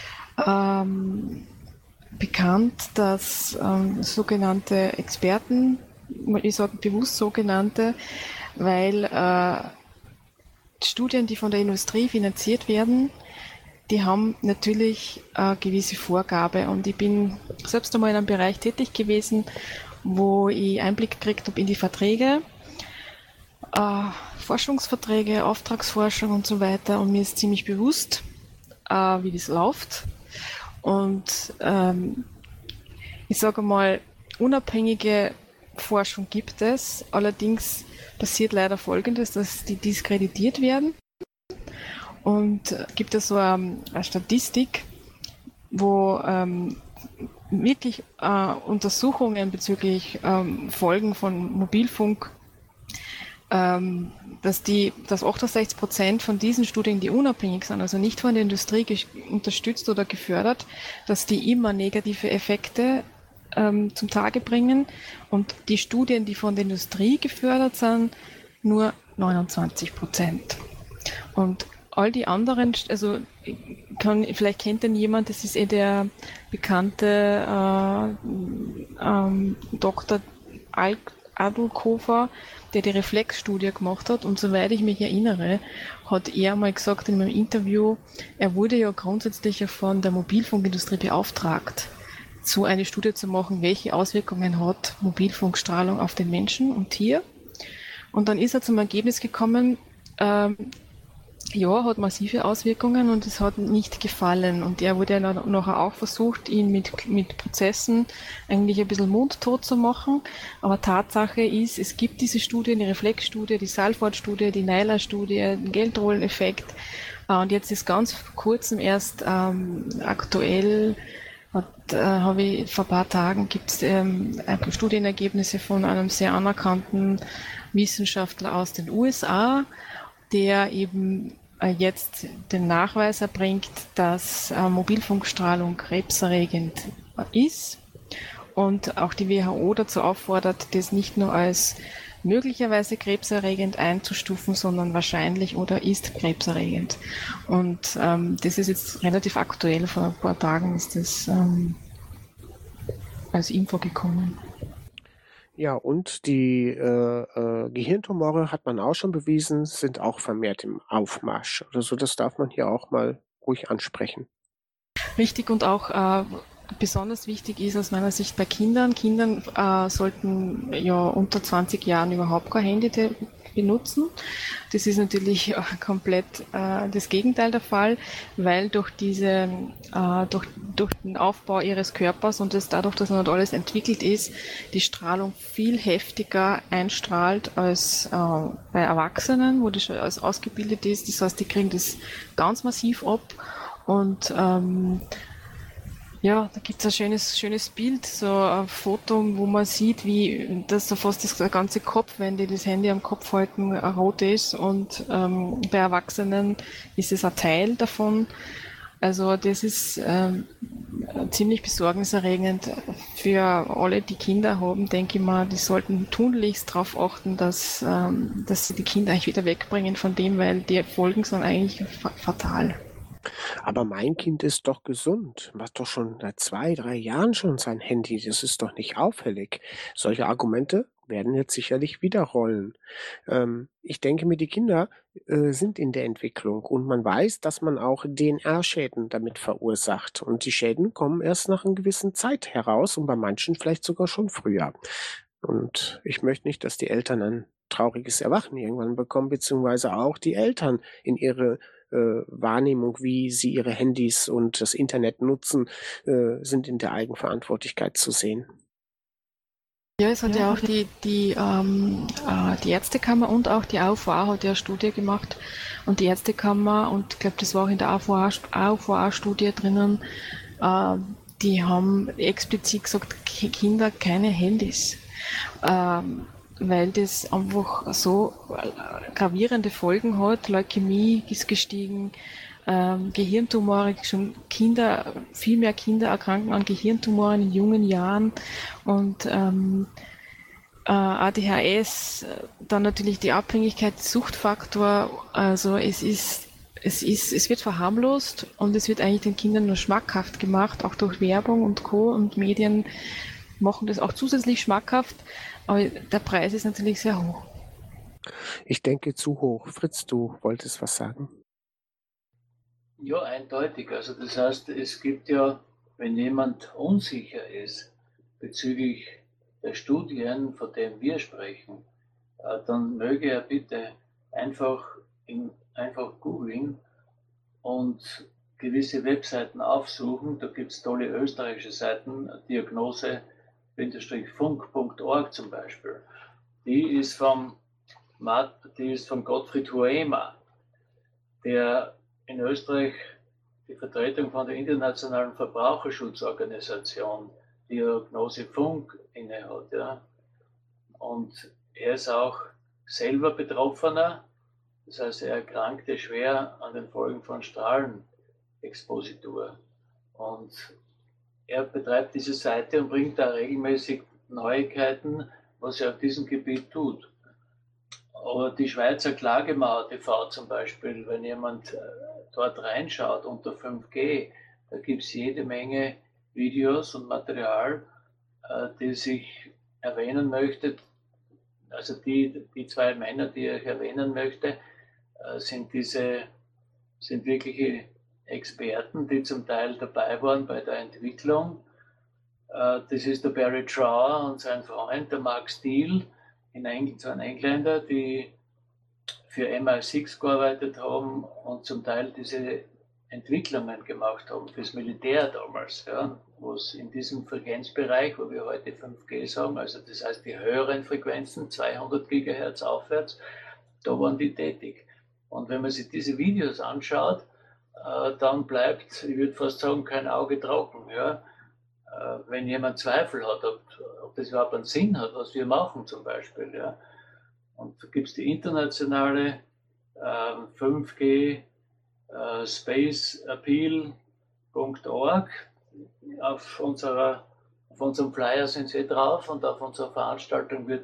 ähm, bekannt, dass ähm, sogenannte Experten, ich sage bewusst sogenannte, weil äh, Studien, die von der Industrie finanziert werden, die haben natürlich eine gewisse Vorgabe. Und ich bin selbst einmal in einem Bereich tätig gewesen, wo ich Einblick gekriegt habe in die Verträge, äh, Forschungsverträge, Auftragsforschung und so weiter. Und mir ist ziemlich bewusst, äh, wie das läuft. Und ähm, ich sage mal, unabhängige Forschung gibt es. Allerdings passiert leider Folgendes, dass die diskreditiert werden. Und es gibt ja so eine, eine Statistik, wo ähm, wirklich äh, Untersuchungen bezüglich ähm, Folgen von Mobilfunk, ähm, dass die, dass achtundsechzig Prozent von diesen Studien, die unabhängig sind, also nicht von der Industrie unterstützt oder gefördert, dass die immer negative Effekte ähm, zum Tage bringen und die Studien, die von der Industrie gefördert sind, nur neunundzwanzig Prozent. Und all die anderen, also kann, vielleicht kennt denn jemand, das ist eh der bekannte äh, ähm, Doktor Adulkofer, der die Reflex-Studie gemacht hat. Und soweit ich mich erinnere, hat er mal gesagt in meinem Interview, er wurde ja grundsätzlich von der Mobilfunkindustrie beauftragt, so eine Studie zu machen, welche Auswirkungen hat Mobilfunkstrahlung auf den Menschen und Tier. Und dann ist er zum Ergebnis gekommen, ähm, ja, hat massive Auswirkungen und es hat nicht gefallen. Und er wurde dann nachher auch versucht, ihn mit, mit Prozessen eigentlich ein bisschen mundtot zu machen. Aber Tatsache ist, es gibt diese Studien, die Reflex-Studie, die Salford-Studie, die Naylor-Studie, den Geldrollen-Effekt. Und jetzt ist ganz vor kurzem erst ähm, aktuell, hat, äh, habe ich vor ein paar Tagen, gibt es ähm, Studienergebnisse von einem sehr anerkannten Wissenschaftler aus den U S A, der eben äh, jetzt den Nachweis erbringt, dass äh, Mobilfunkstrahlung krebserregend ist und auch die W H O dazu auffordert, das nicht nur als möglicherweise krebserregend einzustufen, sondern wahrscheinlich oder ist krebserregend. Und ähm, das ist jetzt relativ aktuell, vor ein paar Tagen ist das ähm, als Info gekommen. Ja, und die äh, äh, Gehirntumore hat man auch schon bewiesen, sind auch vermehrt im Aufmarsch. Also das darf man hier auch mal ruhig ansprechen. Richtig, und auch äh, besonders wichtig ist aus meiner Sicht bei Kindern. Kindern äh, sollten ja unter zwanzig Jahren überhaupt kein Handy de- benutzen. Das ist natürlich äh, komplett äh, das Gegenteil der Fall, weil durch diese äh, durch, durch den Aufbau ihres Körpers und das dadurch, dass noch nicht alles entwickelt ist, die Strahlung viel heftiger einstrahlt als äh, bei Erwachsenen, wo das schon alles ausgebildet ist. Das heißt, die kriegen das ganz massiv ab. Und ähm, ja, da gibt's ein schönes, schönes Bild, so ein Foto, wo man sieht, wie das so fast das ganze Kopf, wenn die das Handy am Kopf halten, rot ist. Und ähm, bei Erwachsenen ist es ein Teil davon. Also das ist ähm, ziemlich besorgniserregend für alle, die Kinder haben, denke ich mal. Die sollten tunlichst darauf achten, dass, ähm, dass sie die Kinder eigentlich wieder wegbringen von dem, weil die Folgen sind eigentlich fa- fatal. Aber mein Kind ist doch gesund, macht doch schon seit zwei, drei Jahren schon sein Handy. Das ist doch nicht auffällig. Solche Argumente werden jetzt sicherlich wieder rollen. Ähm, ich denke mir, die Kinder äh, sind in der Entwicklung und man weiß, dass man auch D N R-Schäden damit verursacht. Und die Schäden kommen erst nach einer gewissen Zeit heraus und bei manchen vielleicht sogar schon früher. Und ich möchte nicht, dass die Eltern ein trauriges Erwachen irgendwann bekommen, beziehungsweise auch die Eltern in ihre äh, Wahrnehmung, wie sie ihre Handys und das Internet nutzen, äh, sind in der Eigenverantwortlichkeit zu sehen. Ja, es hat ja auch die, die, ähm, äh, die Ärztekammer und auch die A U V A hat ja eine Studie gemacht. Und die Ärztekammer, und ich glaube, das war auch in der A U V A-Studie drinnen, äh, die haben explizit gesagt, Ki- Kinder keine Handys. Ähm, weil das einfach so äh, gravierende Folgen hat. Leukämie ist gestiegen, ähm, Gehirntumore, schon Kinder, viel mehr Kinder erkranken an Gehirntumoren in jungen Jahren und ähm, äh, A D H S, äh, dann natürlich die Abhängigkeit, Suchtfaktor, also es ist es ist, es wird verharmlost und es wird eigentlich den Kindern nur schmackhaft gemacht, auch durch Werbung und Co. und Medien machen das auch zusätzlich schmackhaft, aber der Preis ist natürlich sehr hoch. Ich denke zu hoch. Fritz, du wolltest was sagen? Ja, eindeutig. Also das heißt, es gibt ja, wenn jemand unsicher ist bezüglich der Studien, von denen wir sprechen, äh, dann möge er bitte einfach, in, einfach googeln und gewisse Webseiten aufsuchen. Da gibt es tolle österreichische Seiten, diagnose-funk punkt org zum Beispiel. Die ist vom, die ist von Gottfried Huema, der in Österreich die Vertretung von der Internationalen Verbraucherschutzorganisation Diagnose Funk innehat. Ja. Und er ist auch selber Betroffener, das heißt, er erkrankte schwer an den Folgen von Strahlenexpositur. Und er betreibt diese Seite und bringt da regelmäßig Neuigkeiten, was er auf diesem Gebiet tut. Aber die Schweizer Klagemauer T V zum Beispiel, wenn jemand dort reinschaut unter fünf G, da gibt es jede Menge Videos und Material, die sich erwähnen möchte. Also die, die zwei Männer, die ich erwähnen möchte, sind diese, sind wirkliche Experten, die zum Teil dabei waren bei der Entwicklung. Das ist der Barry Trower und sein Freund, der Mark Steele, in England, so ein Engländer, die für M I sechs gearbeitet haben und zum Teil diese Entwicklungen gemacht haben fürs Militär damals, ja, wo es in diesem Frequenzbereich, wo wir heute fünf G sagen, also das heißt die höheren Frequenzen, zweihundert Gigahertz aufwärts, da waren die tätig. Und wenn man sich diese Videos anschaut, äh, dann bleibt, ich würde fast sagen, kein Auge trocken. Ja. Äh, wenn jemand Zweifel hat, ob, ob das überhaupt einen Sinn hat, was wir machen zum Beispiel. Ja. Und da gibt es die internationale äh, fünf G äh, space appeal punkt org. Auf, unserer, auf unserem Flyer sind sie drauf und auf unserer Veranstaltung wird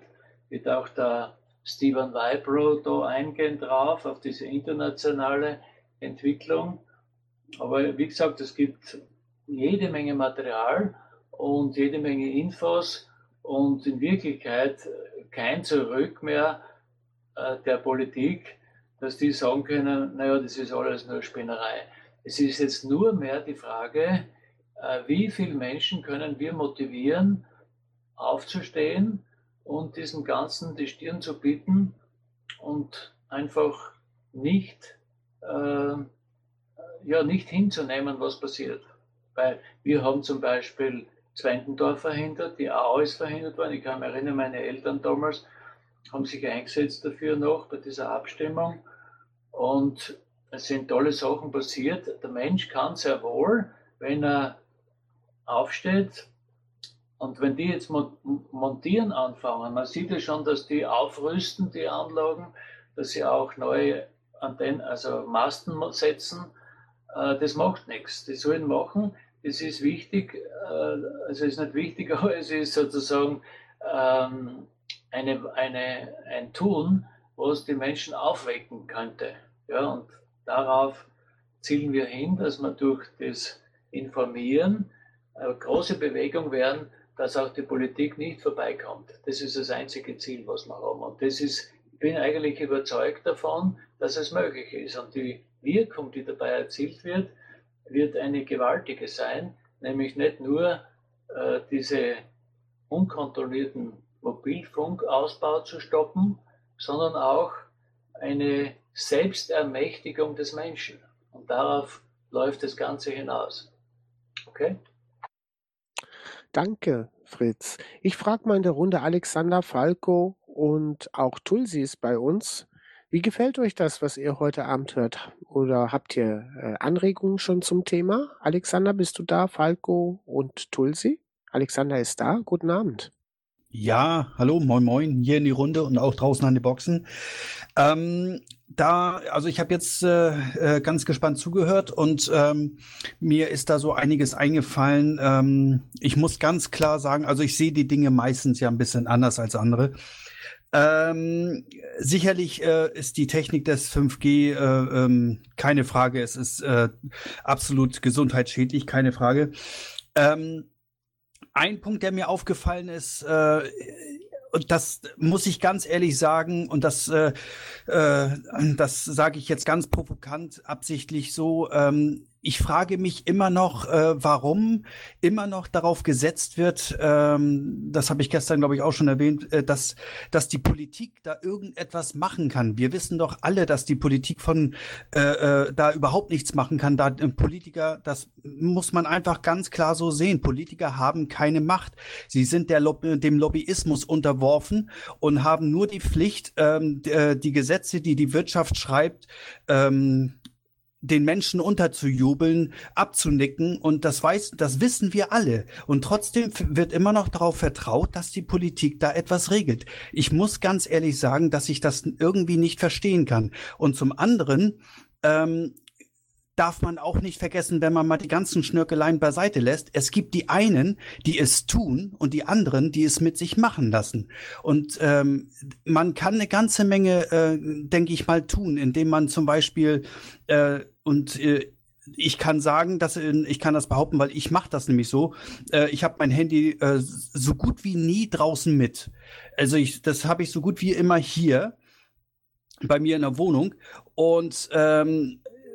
wird auch der Stephen Wybrow da eingehen drauf, auf diese internationale Entwicklung. Aber wie gesagt, es gibt jede Menge Material und jede Menge Infos und in Wirklichkeit kein Zurück mehr äh, der Politik, dass die sagen können, naja, das ist alles nur Spinnerei. Es ist jetzt nur mehr die Frage, äh, wie viele Menschen können wir motivieren, aufzustehen und diesem Ganzen die Stirn zu bieten und einfach nicht, äh, ja, nicht hinzunehmen, was passiert. Weil wir haben zum Beispiel Zwentendorf verhindert, die A A ist verhindert worden. Ich kann mich erinnern, meine Eltern damals haben sich eingesetzt dafür noch bei dieser Abstimmung. Und es sind tolle Sachen passiert. Der Mensch kann sehr wohl, wenn er aufsteht, und wenn die jetzt montieren anfangen, man sieht ja schon, dass die aufrüsten, die Anlagen, dass sie auch neue Antennen, also Masten setzen. Das macht nichts. Die sollen machen. Das ist wichtig. Also ist nicht wichtig, aber es ist sozusagen eine, eine, ein Tun, was die Menschen aufwecken könnte. Ja, und darauf zielen wir hin, dass wir durch das Informieren eine große Bewegung werden, dass auch die Politik nicht vorbeikommt. Das ist das einzige Ziel, was wir haben. Und das ist, ich bin eigentlich überzeugt davon, dass es möglich ist. Und die Wirkung, die dabei erzielt wird, wird eine gewaltige sein, nämlich nicht nur äh, diese unkontrollierten Mobilfunkausbau zu stoppen, sondern auch eine Selbstermächtigung des Menschen. Und darauf läuft das Ganze hinaus. Okay? Danke, Fritz. Ich frage mal in der Runde Alexander, Falco und auch Tulsi ist bei uns. Wie gefällt euch das, was ihr heute Abend hört? Oder habt ihr äh, Anregungen schon zum Thema? Alexander, bist du da? Falco und Tulsi? Alexander ist da. Guten Abend. Ja, hallo, moin moin, hier in die Runde und auch draußen an die Boxen. Ähm, da, also ich habe jetzt äh, äh, ganz gespannt zugehört und ähm, mir ist da so einiges eingefallen. Ähm, ich muss ganz klar sagen, also ich sehe die Dinge meistens ja ein bisschen anders als andere. Ähm, sicherlich äh, ist die Technik des fünf G äh, ähm, keine Frage, es ist äh, absolut gesundheitsschädlich, keine Frage. Ähm, Ein Punkt, der mir aufgefallen ist, äh, und das muss ich ganz ehrlich sagen, und das, äh, äh, das sage ich jetzt ganz provokant, absichtlich so, ähm, ich frage mich immer noch, äh, warum immer noch darauf gesetzt wird, ähm, das habe ich gestern, glaube ich, auch schon erwähnt, äh, dass, dass die Politik da irgendetwas machen kann. Wir wissen doch alle, dass die Politik von äh, äh, da überhaupt nichts machen kann. Da äh, Politiker, das muss man einfach ganz klar so sehen. Politiker haben keine Macht. Sie sind der Lob- dem Lobbyismus unterworfen und haben nur die Pflicht, ähm, die, die Gesetze, die die Wirtschaft schreibt, ähm, den Menschen unterzujubeln, abzunicken, und das weiß, das wissen wir alle. Und trotzdem wird immer noch darauf vertraut, dass die Politik da etwas regelt. Ich muss ganz ehrlich sagen, dass ich das irgendwie nicht verstehen kann. Und zum anderen ähm, darf man auch nicht vergessen, wenn man mal die ganzen Schnörkeleien beiseite lässt, es gibt die einen, die es tun, und die anderen, die es mit sich machen lassen. Und ähm, man kann eine ganze Menge, äh, denke ich mal, tun, indem man zum Beispiel äh, und äh, ich kann sagen, dass äh, ich kann das behaupten, weil ich mache das nämlich so. Äh, ich habe mein Handy äh, so gut wie nie draußen mit. Also ich, das habe ich so gut wie immer hier bei mir in der Wohnung. Und ähm,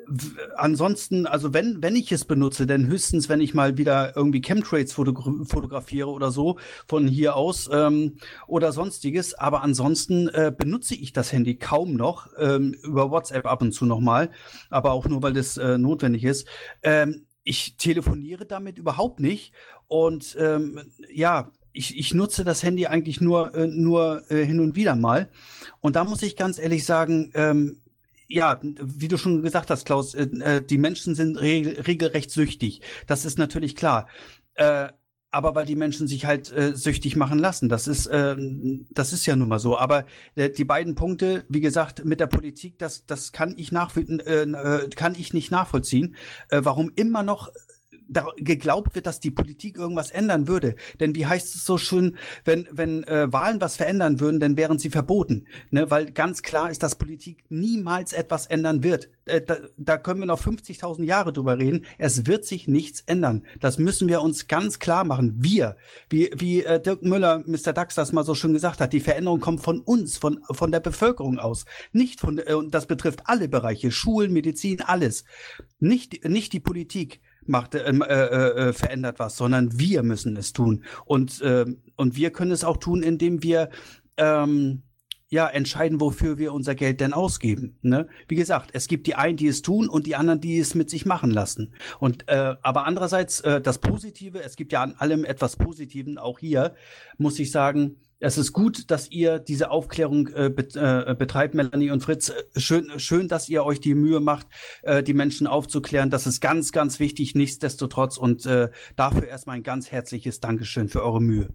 ansonsten, also wenn wenn ich es benutze, dann höchstens, wenn ich mal wieder irgendwie Chemtrails fotogra- fotografiere oder so von hier aus ähm, oder sonstiges. Aber ansonsten äh, benutze ich das Handy kaum noch, ähm, über WhatsApp ab und zu noch mal, aber auch nur, weil das äh, notwendig ist. Ähm, ich telefoniere damit überhaupt nicht und ähm, ja, Ich, ich nutze das Handy eigentlich nur, äh, nur äh, hin und wieder mal. Und da muss ich ganz ehrlich sagen, ähm, ja, wie du schon gesagt hast, Klaus, äh, die Menschen sind re- regelrecht süchtig. Das ist natürlich klar. Äh, aber weil die Menschen sich halt äh, süchtig machen lassen. Das ist, äh, das ist ja nun mal so. Aber äh, die beiden Punkte, wie gesagt, mit der Politik, das, das kann ich nach, äh, kann ich nicht nachvollziehen, äh, warum immer noch da geglaubt wird, dass die Politik irgendwas ändern würde. Denn wie heißt es so schön, wenn wenn äh, Wahlen was verändern würden, dann wären sie verboten. Ne? Weil ganz klar ist, dass Politik niemals etwas ändern wird. Äh, da, da können wir noch fünfzigtausend Jahre drüber reden. Es wird sich nichts ändern. Das müssen wir uns ganz klar machen. Wir, wie wie äh, Dirk Müller, Mister Dax, das mal so schön gesagt hat, die Veränderung kommt von uns, von von der Bevölkerung aus. Nicht von, äh, und das betrifft alle Bereiche, Schulen, Medizin, alles. Nicht nicht die Politik macht äh, äh, äh, verändert was, sondern wir müssen es tun. Und äh, und wir können es auch tun, indem wir ähm, ja entscheiden, wofür wir unser Geld denn ausgeben. Ne? Wie gesagt, es gibt die einen, die es tun, und die anderen, die es mit sich machen lassen. Und äh, aber andererseits äh, das Positive, es gibt ja an allem etwas Positiven. Auch hier muss ich sagen, es ist gut, dass ihr diese Aufklärung äh, bet, äh, betreibt, Melanie und Fritz. Schön, schön, dass ihr euch die Mühe macht, äh, die Menschen aufzuklären. Das ist ganz, ganz wichtig, nichtsdestotrotz. Und äh, dafür erstmal ein ganz herzliches Dankeschön für eure Mühe.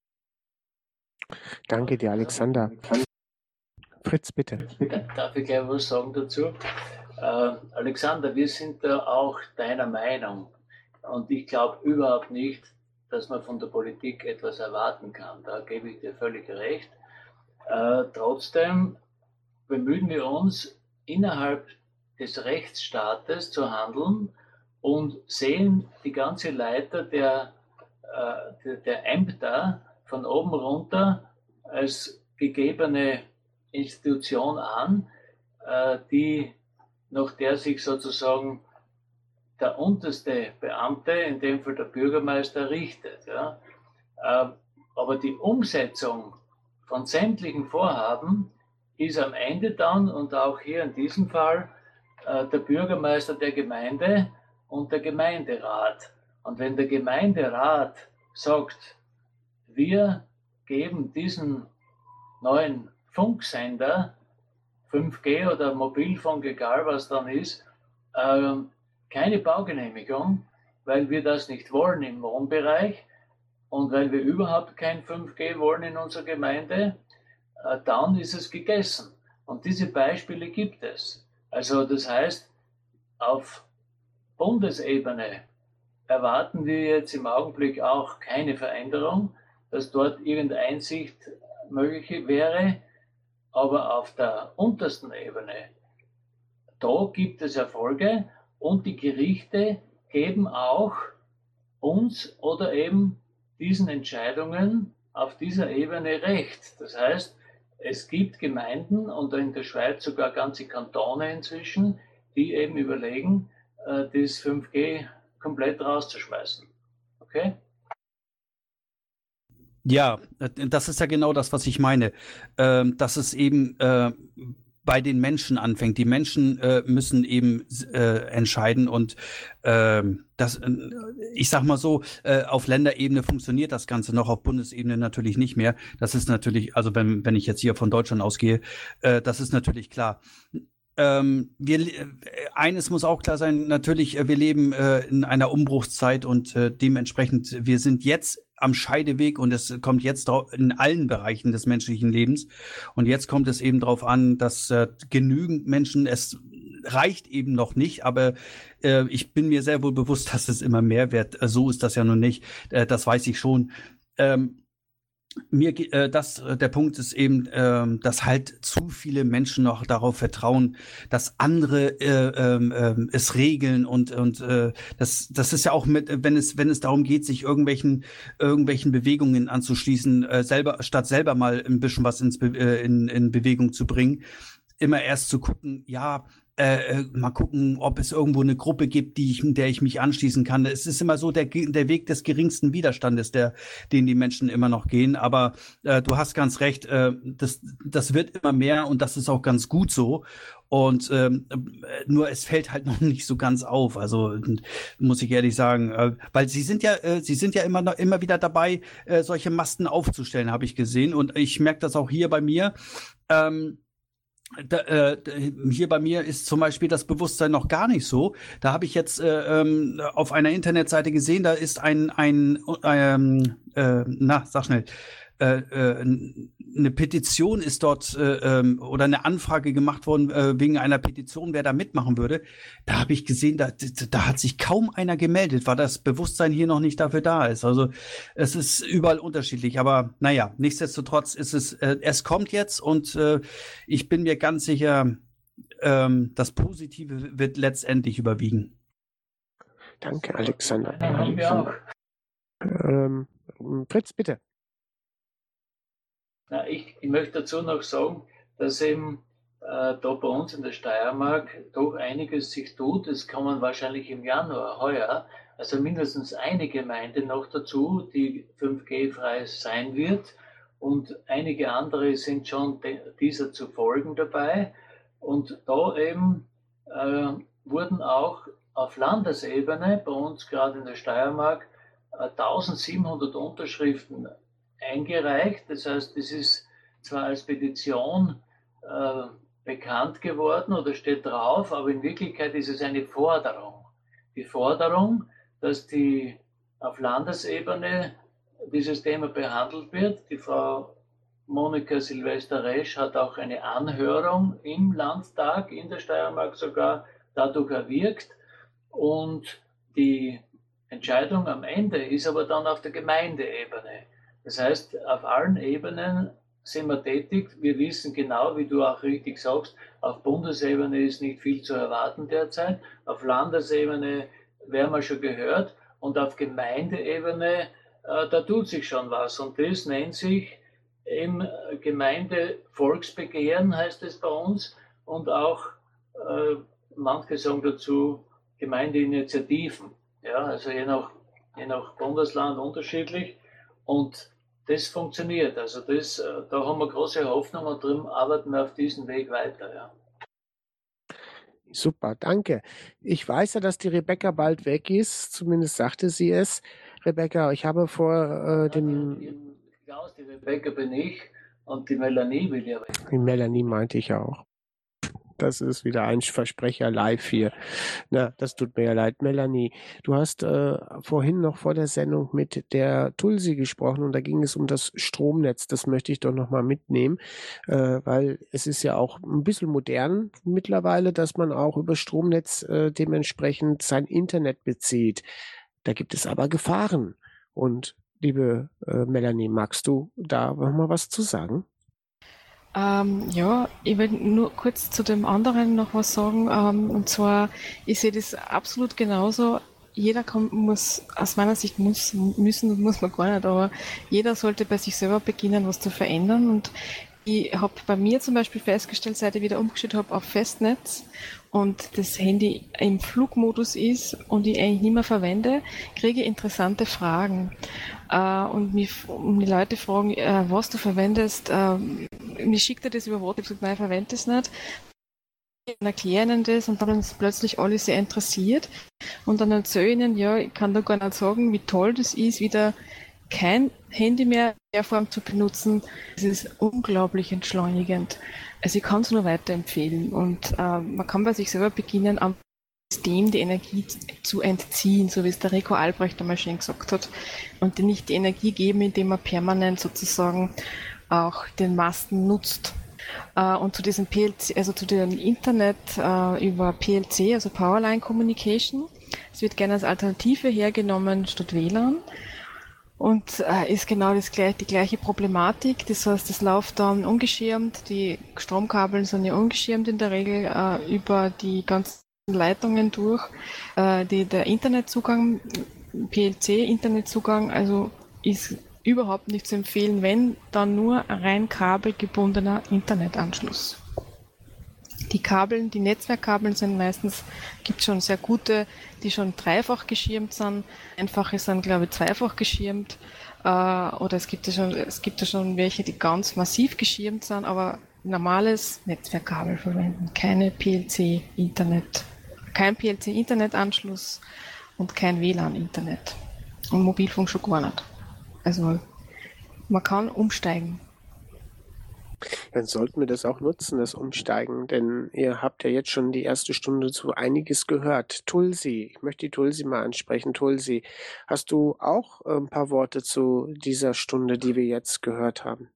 Danke dir, Alexander. Fritz, bitte. Darf ich gleich was sagen dazu? Äh, Alexander, wir sind da auch deiner Meinung. Und ich glaube überhaupt nicht, dass man von der Politik etwas erwarten kann. Da gebe ich dir völlig recht. Äh, trotzdem bemühen wir uns, innerhalb des Rechtsstaates zu handeln und sehen die ganze Leiter der, äh, der, der Ämter von oben runter als gegebene Institution an, äh, die, nach der sich sozusagen der unterste Beamte, in dem Fall der Bürgermeister, richtet. Ja. Aber die Umsetzung von sämtlichen Vorhaben ist am Ende dann, und auch hier in diesem Fall, der Bürgermeister der Gemeinde und der Gemeinderat. Und wenn der Gemeinderat sagt, wir geben diesen neuen Funksender, fünf G oder Mobilfunk, egal was dann ist, keine Baugenehmigung, weil wir das nicht wollen im Wohnbereich und weil wir überhaupt kein fünf G wollen in unserer Gemeinde, äh, dann ist es gegessen. Und diese Beispiele gibt es. Also das heißt, auf Bundesebene erwarten wir jetzt im Augenblick auch keine Veränderung, dass dort irgendeine Einsicht möglich wäre, aber auf der untersten Ebene, da gibt es Erfolge. Und die Gerichte geben auch uns oder eben diesen Entscheidungen auf dieser Ebene Recht. Das heißt, es gibt Gemeinden und in der Schweiz sogar ganze Kantone inzwischen, die eben überlegen, das fünf G komplett rauszuschmeißen. Okay? Ja, das ist ja genau das, was ich meine. Ähm, dass es eben äh, bei den Menschen anfängt. Die Menschen äh, müssen eben äh, entscheiden und äh, das, äh, ich sag mal so, äh, auf Länderebene funktioniert das Ganze noch, auf Bundesebene natürlich nicht mehr. Das ist natürlich, also wenn, wenn ich jetzt hier von Deutschland ausgehe, äh, das ist natürlich klar. Ähm, wir, äh, eines muss auch klar sein, natürlich, äh, wir leben äh, in einer Umbruchszeit und äh, dementsprechend, wir sind jetzt am Scheideweg und es kommt jetzt in allen Bereichen des menschlichen Lebens. Und jetzt kommt es eben darauf an, dass äh, genügend Menschen, es reicht eben noch nicht, aber äh, ich bin mir sehr wohl bewusst, dass es immer mehr wird. Äh, so ist das ja noch nicht. Äh, das weiß ich schon. Ähm, Mir äh, das äh, der Punkt ist eben, äh, dass halt zu viele Menschen noch darauf vertrauen, dass andere äh, äh, es regeln und und äh, das das ist ja auch mit, wenn es wenn es darum geht, sich irgendwelchen irgendwelchen Bewegungen anzuschließen, äh, selber statt selber mal ein bisschen was ins Be äh, in in Bewegung zu bringen, immer erst zu gucken, ja. Äh, mal gucken, ob es irgendwo eine Gruppe gibt, die ich, der ich mich anschließen kann. Es ist immer so der, der Weg des geringsten Widerstandes, der, den die Menschen immer noch gehen. Aber äh, du hast ganz recht, äh, das, das wird immer mehr und das ist auch ganz gut so. Und ähm, nur es fällt halt noch nicht so ganz auf. Also muss ich ehrlich sagen, äh, weil sie sind ja, äh, sie sind ja immer noch immer wieder dabei, äh, solche Masten aufzustellen, habe ich gesehen. Und ich merke das auch hier bei mir. Ähm, Da, äh, hier bei mir ist zum Beispiel das Bewusstsein noch gar nicht so. Da habe ich jetzt äh, ähm, auf einer Internetseite gesehen, da ist ein, ein ähm, äh, na, sag schnell, äh, äh, eine Petition ist dort äh, ähm, oder eine Anfrage gemacht worden äh, wegen einer Petition, wer da mitmachen würde. Da habe ich gesehen, da, da hat sich kaum einer gemeldet, weil das Bewusstsein hier noch nicht dafür da ist. Also es ist überall unterschiedlich. Aber naja, nichtsdestotrotz ist es, äh, es kommt jetzt und äh, ich bin mir ganz sicher, ähm, das Positive wird letztendlich überwiegen. Danke, Alexander. Einen haben wir auch. Ähm, Fritz, bitte. Na, ich, ich möchte dazu noch sagen, dass eben äh, da bei uns in der Steiermark doch einiges sich tut. Es kommen wahrscheinlich im Januar heuer, also mindestens eine Gemeinde noch dazu, die fünf G frei sein wird. Und einige andere sind schon dieser zu folgen dabei. Und da eben äh, wurden auch auf Landesebene, bei uns gerade in der Steiermark, eintausendsiebenhundert Unterschriften eingereicht. Das heißt, das ist zwar als Petition äh, bekannt geworden oder steht drauf, aber in Wirklichkeit ist es eine Forderung. Die Forderung, dass die auf Landesebene dieses Thema behandelt wird. Die Frau Monika Silvester-Resch hat auch eine Anhörung im Landtag, in der Steiermark sogar, dadurch erwirkt. Und die Entscheidung am Ende ist aber dann auf der Gemeindeebene. Das heißt, auf allen Ebenen sind wir tätig. Wir wissen genau, wie du auch richtig sagst, auf Bundesebene ist nicht viel zu erwarten derzeit. Auf Landesebene werden wir schon gehört. Und auf Gemeindeebene, äh, da tut sich schon was. Und das nennt sich im Gemeindevolksbegehren, heißt es bei uns. Und auch, äh, manche sagen dazu, Gemeindeinitiativen. Ja, also je nach, je nach Bundesland unterschiedlich. Und das funktioniert. Also das, da haben wir große Hoffnung und darum arbeiten wir auf diesem Weg weiter. Ja. Super, danke. Ich weiß ja, dass die Rebecca bald weg ist, zumindest sagte sie es. Rebecca, ich habe vor äh, dem... Die, Klaus, die Rebecca bin ich und die Melanie will ja weg. Die Melanie meinte ich auch. Das ist wieder ein Versprecher live hier. Na, das tut mir ja leid. Melanie, du hast äh, vorhin noch vor der Sendung mit der Tulsi gesprochen und da ging es um das Stromnetz. Das möchte ich doch nochmal mitnehmen, äh, weil es ist ja auch ein bisschen modern mittlerweile, dass man auch über Stromnetz äh, dementsprechend sein Internet bezieht. Da gibt es aber Gefahren. Und liebe äh, Melanie, magst du da nochmal was zu sagen? Ähm, ja, ich will nur kurz zu dem anderen noch was sagen. Ähm, und zwar, ich sehe das absolut genauso. Jeder kann, muss, aus meiner Sicht muss, müssen, muss man gar nicht, aber jeder sollte bei sich selber beginnen, was zu verändern. Und ich habe bei mir zum Beispiel festgestellt, seit ich wieder umgestellt habe auf Festnetz und das Handy im Flugmodus ist und ich eigentlich nicht mehr verwende, kriege ich interessante Fragen. Äh, und mich, und die Leute fragen, äh, was du verwendest. Äh, mir schickt er das über WhatsApp, ich sage, nein, ich verwende das nicht. Dann erklären ihnen das und dann sind plötzlich alle sehr interessiert. Und dann erzähle ich ihnen, ja, ich kann da gar nicht sagen, wie toll das ist, wieder kein Handy mehr in der Form zu benutzen. Es ist unglaublich entschleunigend. Also ich kann es nur weiterempfehlen. Und äh, man kann bei sich selber beginnen, am System die Energie zu entziehen, so wie es der Rico Albrecht einmal schön gesagt hat. Und nicht die Energie geben, indem man permanent sozusagen auch den Masten nutzt. Uh, und zu diesem P L C, also zu dem Internet uh, über P L C, also Powerline Communication. Es wird gerne als Alternative hergenommen statt W L A N. Und uh, ist genau das gleiche, die gleiche Problematik. Das heißt, es läuft dann ungeschirmt, die Stromkabel sind ja ungeschirmt in der Regel uh, über die ganzen Leitungen durch. Uh, die, der Internetzugang, P L C-Internetzugang, also ist überhaupt nicht zu empfehlen, wenn dann nur ein rein kabelgebundener Internetanschluss. Die Kabeln, die Netzwerkkabeln sind meistens, gibt schon sehr gute, die schon dreifach geschirmt sind. Einfache sind, glaube ich, zweifach geschirmt. Äh, oder es gibt ja schon, es gibt ja schon welche, die ganz massiv geschirmt sind, aber normales Netzwerkkabel verwenden. Keine P L C-Internet, kein P L C-Internetanschluss und kein W L A N-Internet. Und Mobilfunk schon gar nicht. Also man kann umsteigen. Dann sollten wir das auch nutzen, das Umsteigen, denn ihr habt ja jetzt schon die erste Stunde so einiges gehört. Tulsi, ich möchte die Tulsi mal ansprechen. Tulsi, hast du auch äh, ein paar Worte zu dieser Stunde, die wir jetzt gehört haben?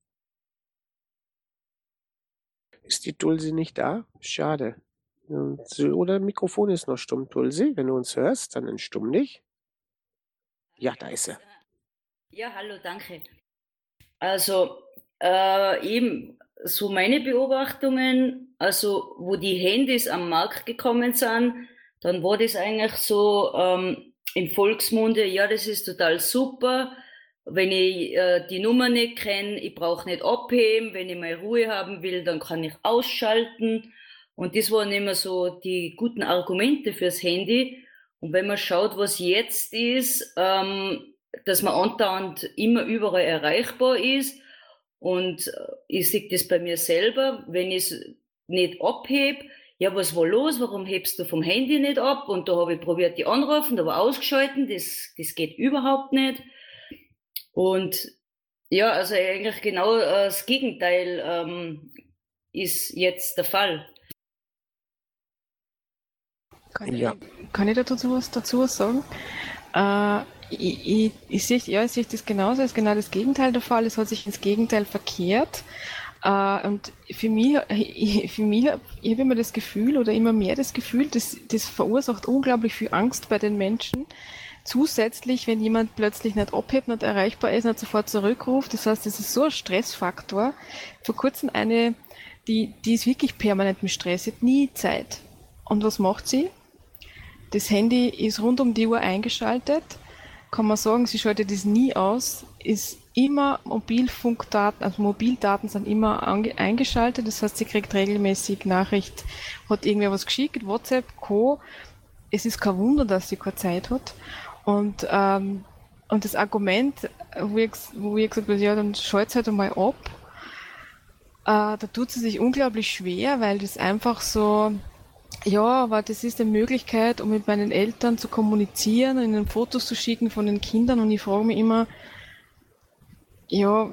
Ist die Tulsi nicht da? Schade. Ja, so- Oder Mikrofon ist noch stumm, Tulsi. Wenn du uns hörst, dann entstumm dich. Ja, da ist sie. Ja, hallo, danke. Also äh, eben so meine Beobachtungen, also wo die Handys am Markt gekommen sind, dann war das eigentlich so ähm, im Volksmunde, ja, das ist total super. Wenn ich äh, die Nummer nicht kenne, ich brauche nicht abheben. Wenn ich mal Ruhe haben will, dann kann ich ausschalten. Und das waren immer so die guten Argumente fürs Handy. Und wenn man schaut, was jetzt ist, ähm, dass man andauernd immer überall erreichbar ist. Und ich sehe das bei mir selber, wenn ich es nicht abhebe, ja, was war los, warum hebst du vom Handy nicht ab? Und da habe ich probiert, die anrufen, da war ausgeschalten, das, das geht überhaupt nicht. Und ja, also eigentlich genau äh, das Gegenteil ähm, ist jetzt der Fall. Kann, Ja. ich, kann ich dazu was, dazu was sagen? Äh, ich, ich, ich sehe, ja, ich sehe das genauso, es ist genau das Gegenteil der Fall, es hat sich ins Gegenteil verkehrt. Äh, und für mich, ich, für mich, ich habe immer das Gefühl oder immer mehr das Gefühl, das, das verursacht unglaublich viel Angst bei den Menschen. Zusätzlich, wenn jemand plötzlich nicht abhebt, nicht erreichbar ist, nicht sofort zurückruft. Das heißt, das ist so ein Stressfaktor. Vor kurzem eine, die, die ist wirklich permanent mit Stress, sie hat nie Zeit. Und was macht sie? Das Handy ist rund um die Uhr eingeschaltet. Kann man sagen, sie schaltet es nie aus, ist immer Mobilfunkdaten, also Mobildaten sind immer ange- eingeschaltet. Das heißt, sie kriegt regelmäßig Nachricht, hat irgendwer was geschickt, WhatsApp, Co. Es ist kein Wunder, dass sie keine Zeit hat. Und, ähm, und das Argument, wo ich, wo ich gesagt habe, ja, dann schaltet halt einmal ab, äh, da tut sie sich unglaublich schwer, weil das einfach so, ja, aber das ist eine Möglichkeit, um mit meinen Eltern zu kommunizieren, ihnen Fotos zu schicken von den Kindern. Und ich frage mich immer, ja,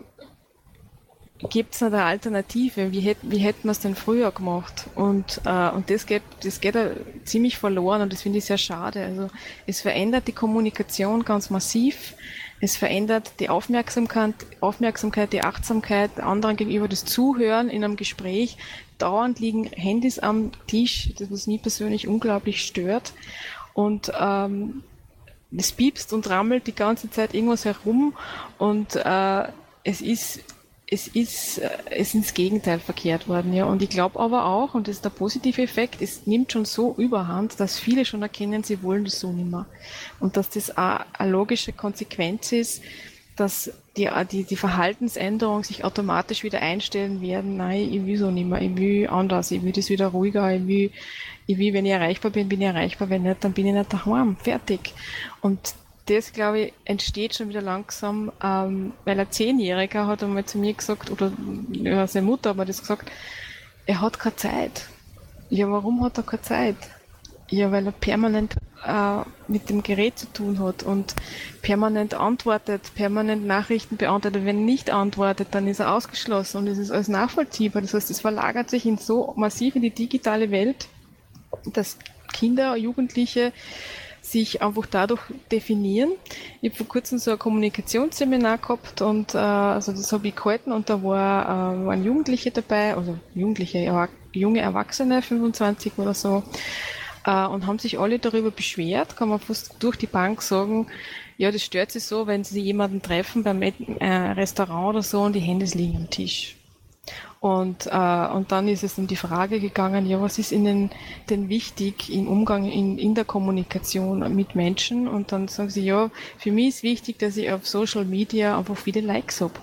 gibt es eine Alternative? Wie, hätt, wie hätten wir es denn früher gemacht? Und, äh, und das geht, das geht äh, ziemlich verloren und das finde ich sehr schade. Also es verändert die Kommunikation ganz massiv. Es verändert die Aufmerksamkeit, Aufmerksamkeit, die Achtsamkeit anderen gegenüber, das Zuhören in einem Gespräch. Dauernd liegen Handys am Tisch, das was mich persönlich unglaublich stört. Und ähm, es piepst und rammelt die ganze Zeit irgendwas herum und äh, es ist es ist äh, es ist ins Gegenteil verkehrt worden, ja. Und ich glaube aber auch, und das ist der positive Effekt, es nimmt schon so überhand, dass viele schon erkennen, sie wollen das so nicht mehr. Und dass das auch eine logische Konsequenz ist, dass die, die, die Verhaltensänderungen sich automatisch wieder einstellen werden. Nein, ich will so nicht mehr, ich will anders, ich will das wieder ruhiger, ich will, ich will, wenn ich erreichbar bin, bin ich erreichbar, wenn nicht, dann bin ich nicht daheim, fertig. Und das, glaube ich, entsteht schon wieder langsam, ähm, weil ein Zehnjähriger hat einmal zu mir gesagt, oder ja, seine Mutter hat mir das gesagt, er hat keine Zeit. Ja, warum hat er keine Zeit? Ja, weil er permanent äh, mit dem Gerät zu tun hat und permanent antwortet, permanent Nachrichten beantwortet. Wenn er nicht antwortet, dann ist er ausgeschlossen und das ist alles nachvollziehbar. Das heißt, es verlagert sich in so massiv in die digitale Welt, dass Kinder, Jugendliche sich einfach dadurch definieren. Ich habe vor kurzem so ein Kommunikationsseminar gehabt und äh, also das habe ich gehalten und da war, äh, waren Jugendliche dabei, also Jugendliche, Erwach- junge Erwachsene, fünfundzwanzig oder so, äh, und haben sich alle darüber beschwert, kann man fast durch die Bank sagen, ja, das stört sie so, wenn sie jemanden treffen beim äh, Restaurant oder so und die Handys liegen am Tisch. Und, äh, und dann ist es um die Frage gegangen, ja, was ist Ihnen denn wichtig im Umgang, in, in der Kommunikation mit Menschen? Und dann sagen sie, ja, für mich ist wichtig, dass ich auf Social Media einfach viele Likes habe.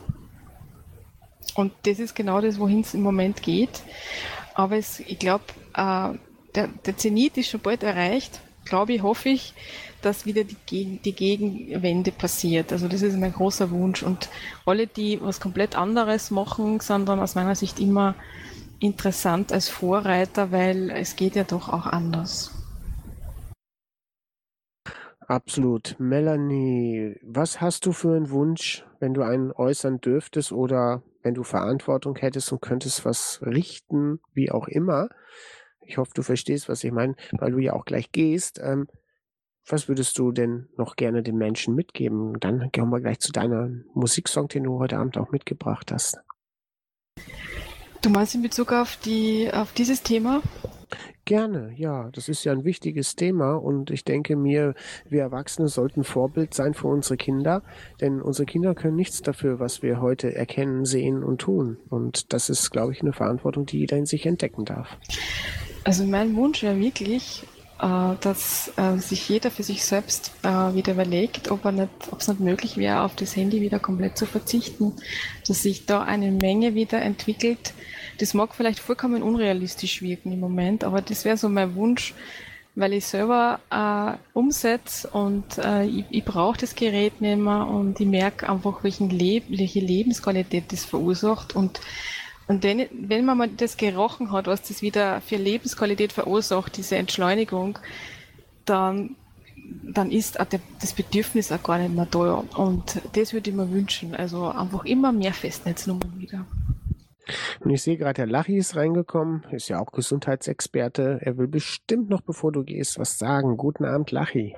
Und das ist genau das, wohin es im Moment geht. Aber es, ich glaube, äh, der, der Zenit ist schon bald erreicht, glaube ich, hoffe ich, dass wieder die, Geg- die Gegenwende passiert. Also das ist mein großer Wunsch. Und alle, die was komplett anderes machen, sind dann aus meiner Sicht immer interessant als Vorreiter, weil es geht ja doch auch anders. Absolut. Melanie, was hast du für einen Wunsch, wenn du einen äußern dürftest oder wenn du Verantwortung hättest und könntest was richten, wie auch immer? Ich hoffe, du verstehst, was ich meine, weil du ja auch gleich gehst. Ähm, was würdest du denn noch gerne den Menschen mitgeben? Dann gehen wir gleich zu deiner Musiksong, den du heute Abend auch mitgebracht hast. Du meinst in Bezug auf die, auf dieses Thema? Gerne, ja. Das ist ja ein wichtiges Thema und ich denke mir, wir Erwachsene sollten Vorbild sein für unsere Kinder, denn unsere Kinder können nichts dafür, was wir heute erkennen, sehen und tun. Und das ist, glaube ich, eine Verantwortung, die jeder in sich entdecken darf. Also mein Wunsch wäre wirklich, äh, dass äh, sich jeder für sich selbst äh, wieder überlegt, ob er nicht, ob es nicht möglich wäre, auf das Handy wieder komplett zu verzichten, dass sich da eine Menge wieder entwickelt. Das mag vielleicht vollkommen unrealistisch wirken im Moment, aber das wäre so mein Wunsch, weil ich selber äh, umsetze und äh, ich, ich brauche das Gerät nicht mehr und ich merke einfach, welchen Leb welche Lebensqualität das verursacht und Und wenn, wenn man mal das gerochen hat, was das wieder für Lebensqualität verursacht, diese Entschleunigung, dann, dann ist auch der, das Bedürfnis auch gar nicht mehr da. Und das würde ich mir wünschen. Also einfach immer mehr Festnetznummern wieder. Und ich sehe gerade, der Lachi ist reingekommen, ist ja auch Gesundheitsexperte. Er will bestimmt noch, bevor du gehst, was sagen. Guten Abend, Lachi.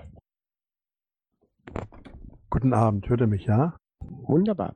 Guten Abend, hört ihr mich, ja? Wunderbar.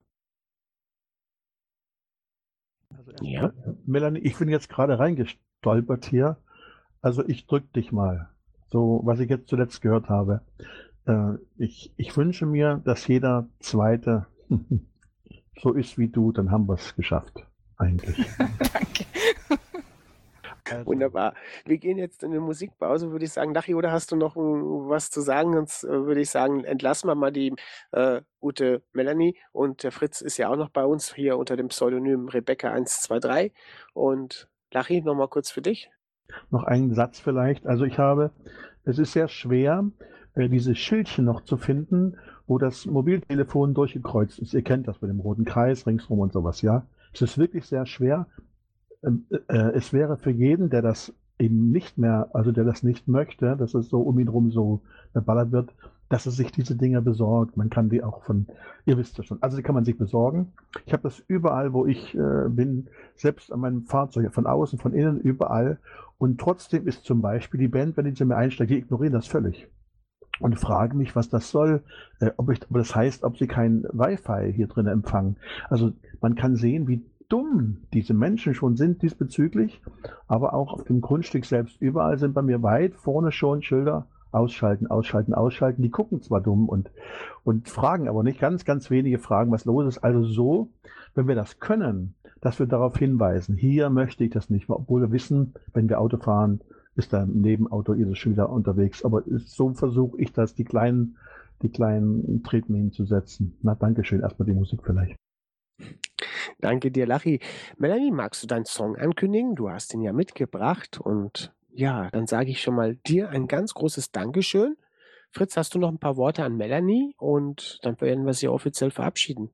Also Ja. Melanie, ich bin jetzt gerade reingestolpert hier. Also ich drück dich mal. So, was ich jetzt zuletzt gehört habe. Äh, ich, ich wünsche mir, dass jeder Zweite so ist wie du, dann haben wir es geschafft. Eigentlich. Danke. Also, Wunderbar. Wir gehen jetzt in eine Musikpause, würde ich sagen. Lachi, oder hast du noch mm, was zu sagen? Sonst äh, würde ich sagen, entlassen wir mal die äh, gute Melanie. Und der Fritz ist ja auch noch bei uns hier unter dem Pseudonym Rebecca eins zwei drei. Und Lachi, nochmal kurz für dich. noch einen Satz vielleicht. Also ich habe, es ist sehr schwer, äh, diese Schildchen noch zu finden, wo das Mobiltelefon durchgekreuzt ist. Ihr kennt das mit dem roten Kreis ringsrum und sowas, ja. Es ist wirklich sehr schwer. Ähm, äh, es wäre für jeden, der das eben nicht mehr, also der das nicht möchte, dass es so um ihn rum so beballert wird, dass er sich diese Dinger besorgt. Man kann die auch von, ihr wisst ja schon, also die kann man sich besorgen. Ich habe das überall, wo ich äh, bin, selbst an meinem Fahrzeug, von außen, von innen, überall. Und trotzdem ist zum Beispiel die Band, wenn die zu mir einsteigt, die ignorieren das völlig. Und fragen mich, was das soll, äh, ob, ich, ob das heißt, ob sie kein Wi-Fi hier drin empfangen. Also man kann sehen, wie dumm diese Menschen schon sind diesbezüglich, aber auch auf dem Grundstück selbst überall sind bei mir weit vorne schon Schilder, ausschalten, ausschalten, ausschalten. Die gucken zwar dumm und, und fragen aber nicht, ganz, ganz wenige fragen, was los ist. Also so, wenn wir das können, dass wir darauf hinweisen, hier möchte ich das nicht, obwohl wir wissen, wenn wir Auto fahren, ist da im Nebenauto ihre Schüler unterwegs. Aber so versuche ich das, die kleinen, die kleinen Tretminen zu setzen. Na, danke schön. Erstmal die Musik vielleicht. Danke dir, Lachi. Melanie, magst du deinen Song ankündigen? Du hast ihn ja mitgebracht. Und ja, dann sage ich schon mal dir ein ganz großes Dankeschön. Fritz, hast du noch ein paar Worte an Melanie? Und dann werden wir sie offiziell verabschieden.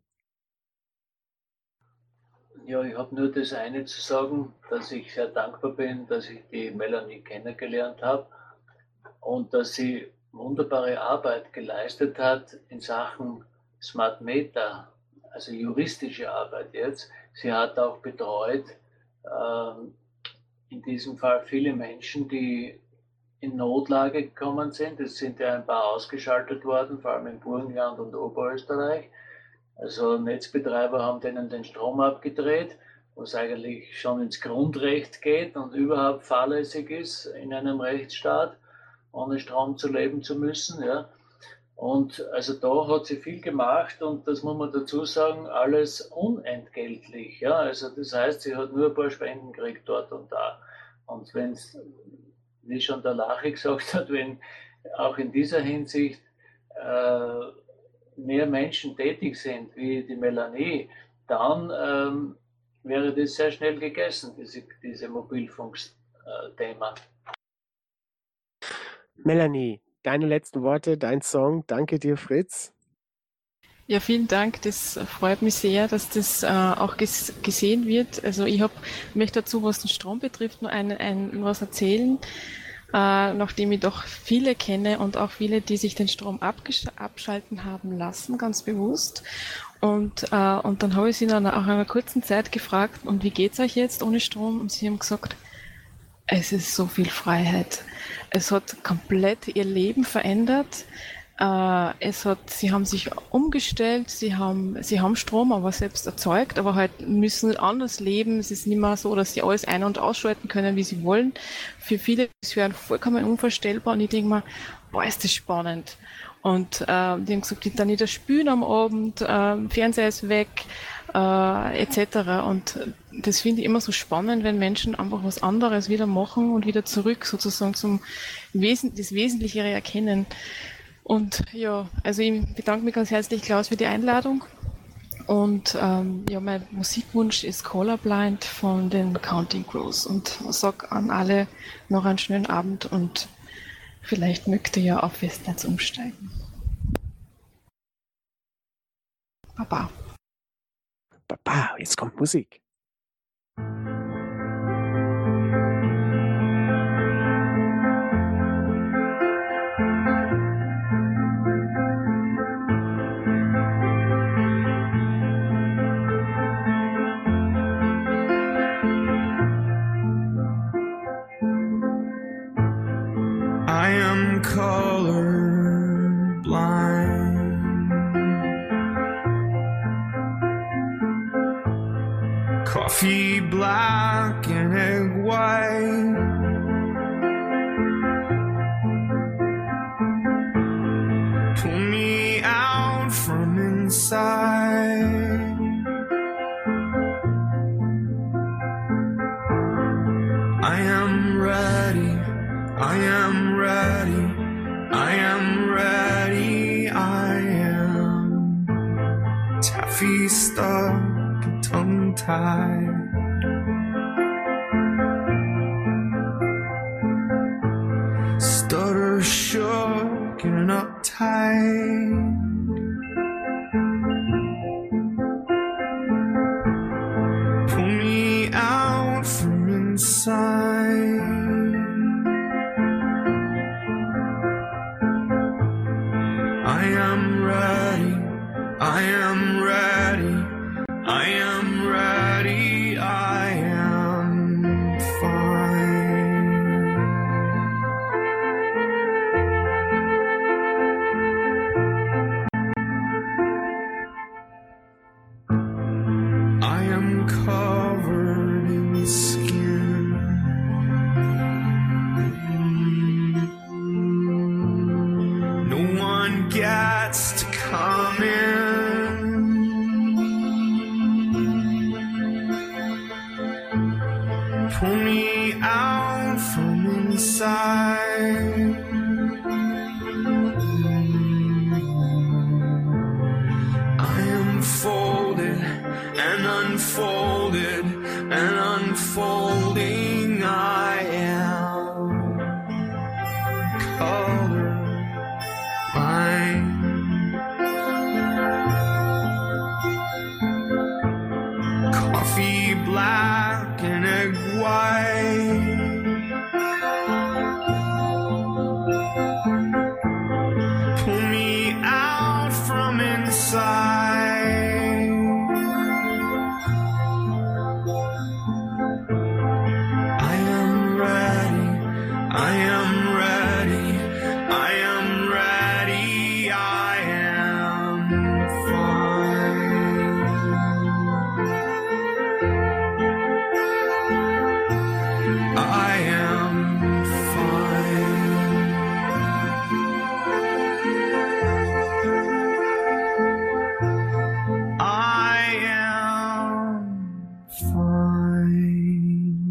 Ja, ich habe nur das eine zu sagen, dass ich sehr dankbar bin, dass ich die Melanie kennengelernt habe und dass sie wunderbare Arbeit geleistet hat in Sachen Smart Meter, also juristische Arbeit jetzt. Sie hat auch betreut, ähm, in diesem Fall viele Menschen, die in Notlage gekommen sind. Es sind ja ein paar ausgeschaltet worden, vor allem im Burgenland und Oberösterreich. Also Netzbetreiber haben denen den Strom abgedreht, was eigentlich schon ins Grundrecht geht und überhaupt fahrlässig ist, in einem Rechtsstaat ohne Strom zu leben zu müssen. Ja. Und also da hat sie viel gemacht und das muss man dazu sagen, alles unentgeltlich. Ja. Also das heißt, sie hat nur ein paar Spenden gekriegt dort und da. Und wenn es, wie schon der Lachi gesagt hat, wenn auch in dieser Hinsicht äh, mehr Menschen tätig sind wie die Melanie, dann ähm, wäre das sehr schnell gegessen, diese, diese Mobilfunk-Thema. Melanie, deine letzten Worte, dein Song. Danke dir, Fritz. Ja, vielen Dank. Das freut mich sehr, dass das äh, auch ges gesehen wird. Also ich hab, möchte dazu, was den Strom betrifft, nur ein, ein, was erzählen. äh, nachdem ich doch viele kenne und auch viele, die sich den Strom abgesch- abschalten haben lassen, ganz bewusst. Und, äh, und dann habe ich sie dann nach einer kurzen Zeit gefragt, und wie geht's euch jetzt ohne Strom? Und sie haben gesagt, es ist so viel Freiheit. Es hat komplett ihr Leben verändert. Äh, es hat, sie haben sich umgestellt, sie haben, sie haben Strom, aber selbst erzeugt, aber halt müssen anders leben. Es ist nicht mehr so, dass sie alles ein- und ausschalten können, wie sie wollen. Für viele ist es vollkommen unvorstellbar, und ich denke mir, boah, ist das spannend. Und äh, die haben gesagt, die dann nicht das Spülen am Abend, äh, Fernseher ist weg, äh, et cetera. Und das finde ich immer so spannend, wenn Menschen einfach was anderes wieder machen und wieder zurück sozusagen zum Wesen, das Wesentlichere erkennen. Und ja, also ich bedanke mich ganz herzlich, Klaus, für die Einladung. Und ähm, ja, mein Musikwunsch ist Colorblind von den Counting Crows. Und sag an alle noch einen schönen Abend, und vielleicht mögt ihr ja auf Festnetz umsteigen. Baba. Baba, jetzt kommt Musik. I am colorblind. Coffee black and egg white. Pull me out from inside. I am ready. I am ready, I am ready, I am taffy stuck and tongue-tied. Stutter shook and uptight. Pull me out from inside. I am ready, I am ready, I am ready, I am fine. I am covered in skin. No one gets to come in. Pull me out from inside. I am folded and unfolded and unfolding. I am colorblind. Coffee black and egg white. Pull me out from inside. I am ready, I am ready, I am ready, I am fine. I am fine. I am fine.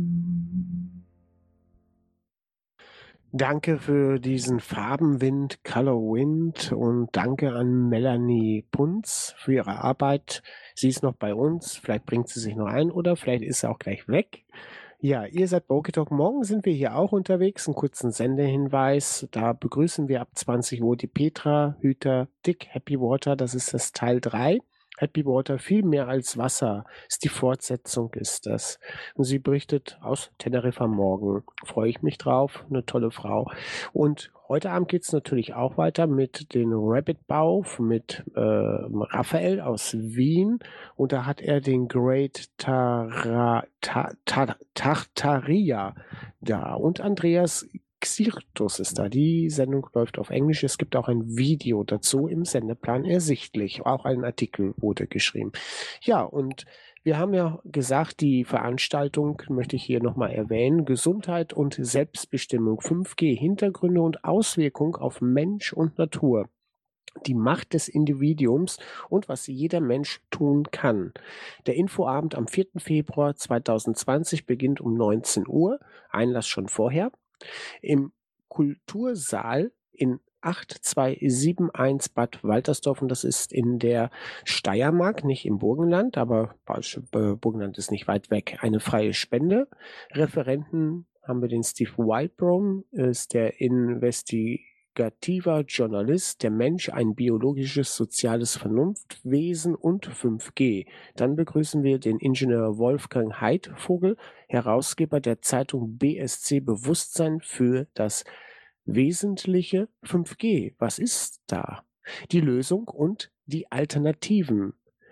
Danke für diesen Farbenwind, Color Wind, und danke an Melanie Punz für ihre Arbeit. Sie ist noch bei uns, vielleicht bringt sie sich noch ein oder vielleicht ist sie auch gleich weg. Ja, ihr seid Boki Talk. Morgen sind wir hier auch unterwegs. Einen kurzen Sendehinweis. Da begrüßen wir ab zwanzig Uhr die Petra Hüter Dick Happy Water. Das ist das Teil drei. Happy Water, viel mehr als Wasser. Ist die Fortsetzung, ist das. Und sie berichtet aus Teneriffa morgen. Freue ich mich drauf. Eine tolle Frau. Und heute Abend geht es natürlich auch weiter mit dem Rabbit-Bau, mit äh, Raphael aus Wien. Und da hat er den Great Tara, Ta- Ta- Tartaria da. Und Andreas Xirtus ist da. Die Sendung läuft auf Englisch. Es gibt auch ein Video dazu im Sendeplan ersichtlich. Auch ein Artikel wurde geschrieben. Ja, und wir haben ja gesagt, die Veranstaltung möchte ich hier nochmal erwähnen. Gesundheit und Selbstbestimmung, fünf G, Hintergründe und Auswirkungen auf Mensch und Natur. Die Macht des Individuums und was jeder Mensch tun kann. Der Infoabend am vierten Februar zweitausendzwanzig beginnt um neunzehn Uhr. Einlass schon vorher. Im Kultursaal in acht zwei sieben eins Bad Waltersdorf, und das ist in der Steiermark, nicht im Burgenland, aber Burgenland ist nicht weit weg. Eine freie Spende. Referenten haben wir den Steve Wildbrom, ist der investigativer Journalist, der Mensch, ein biologisches, soziales Vernunftwesen und fünf G. Dann begrüßen wir den Ingenieur Wolfgang Heidvogel, Herausgeber der Zeitung B S C Bewusstsein für das Wesentliche fünf G. Was ist da? Die Lösung und die Alternativen.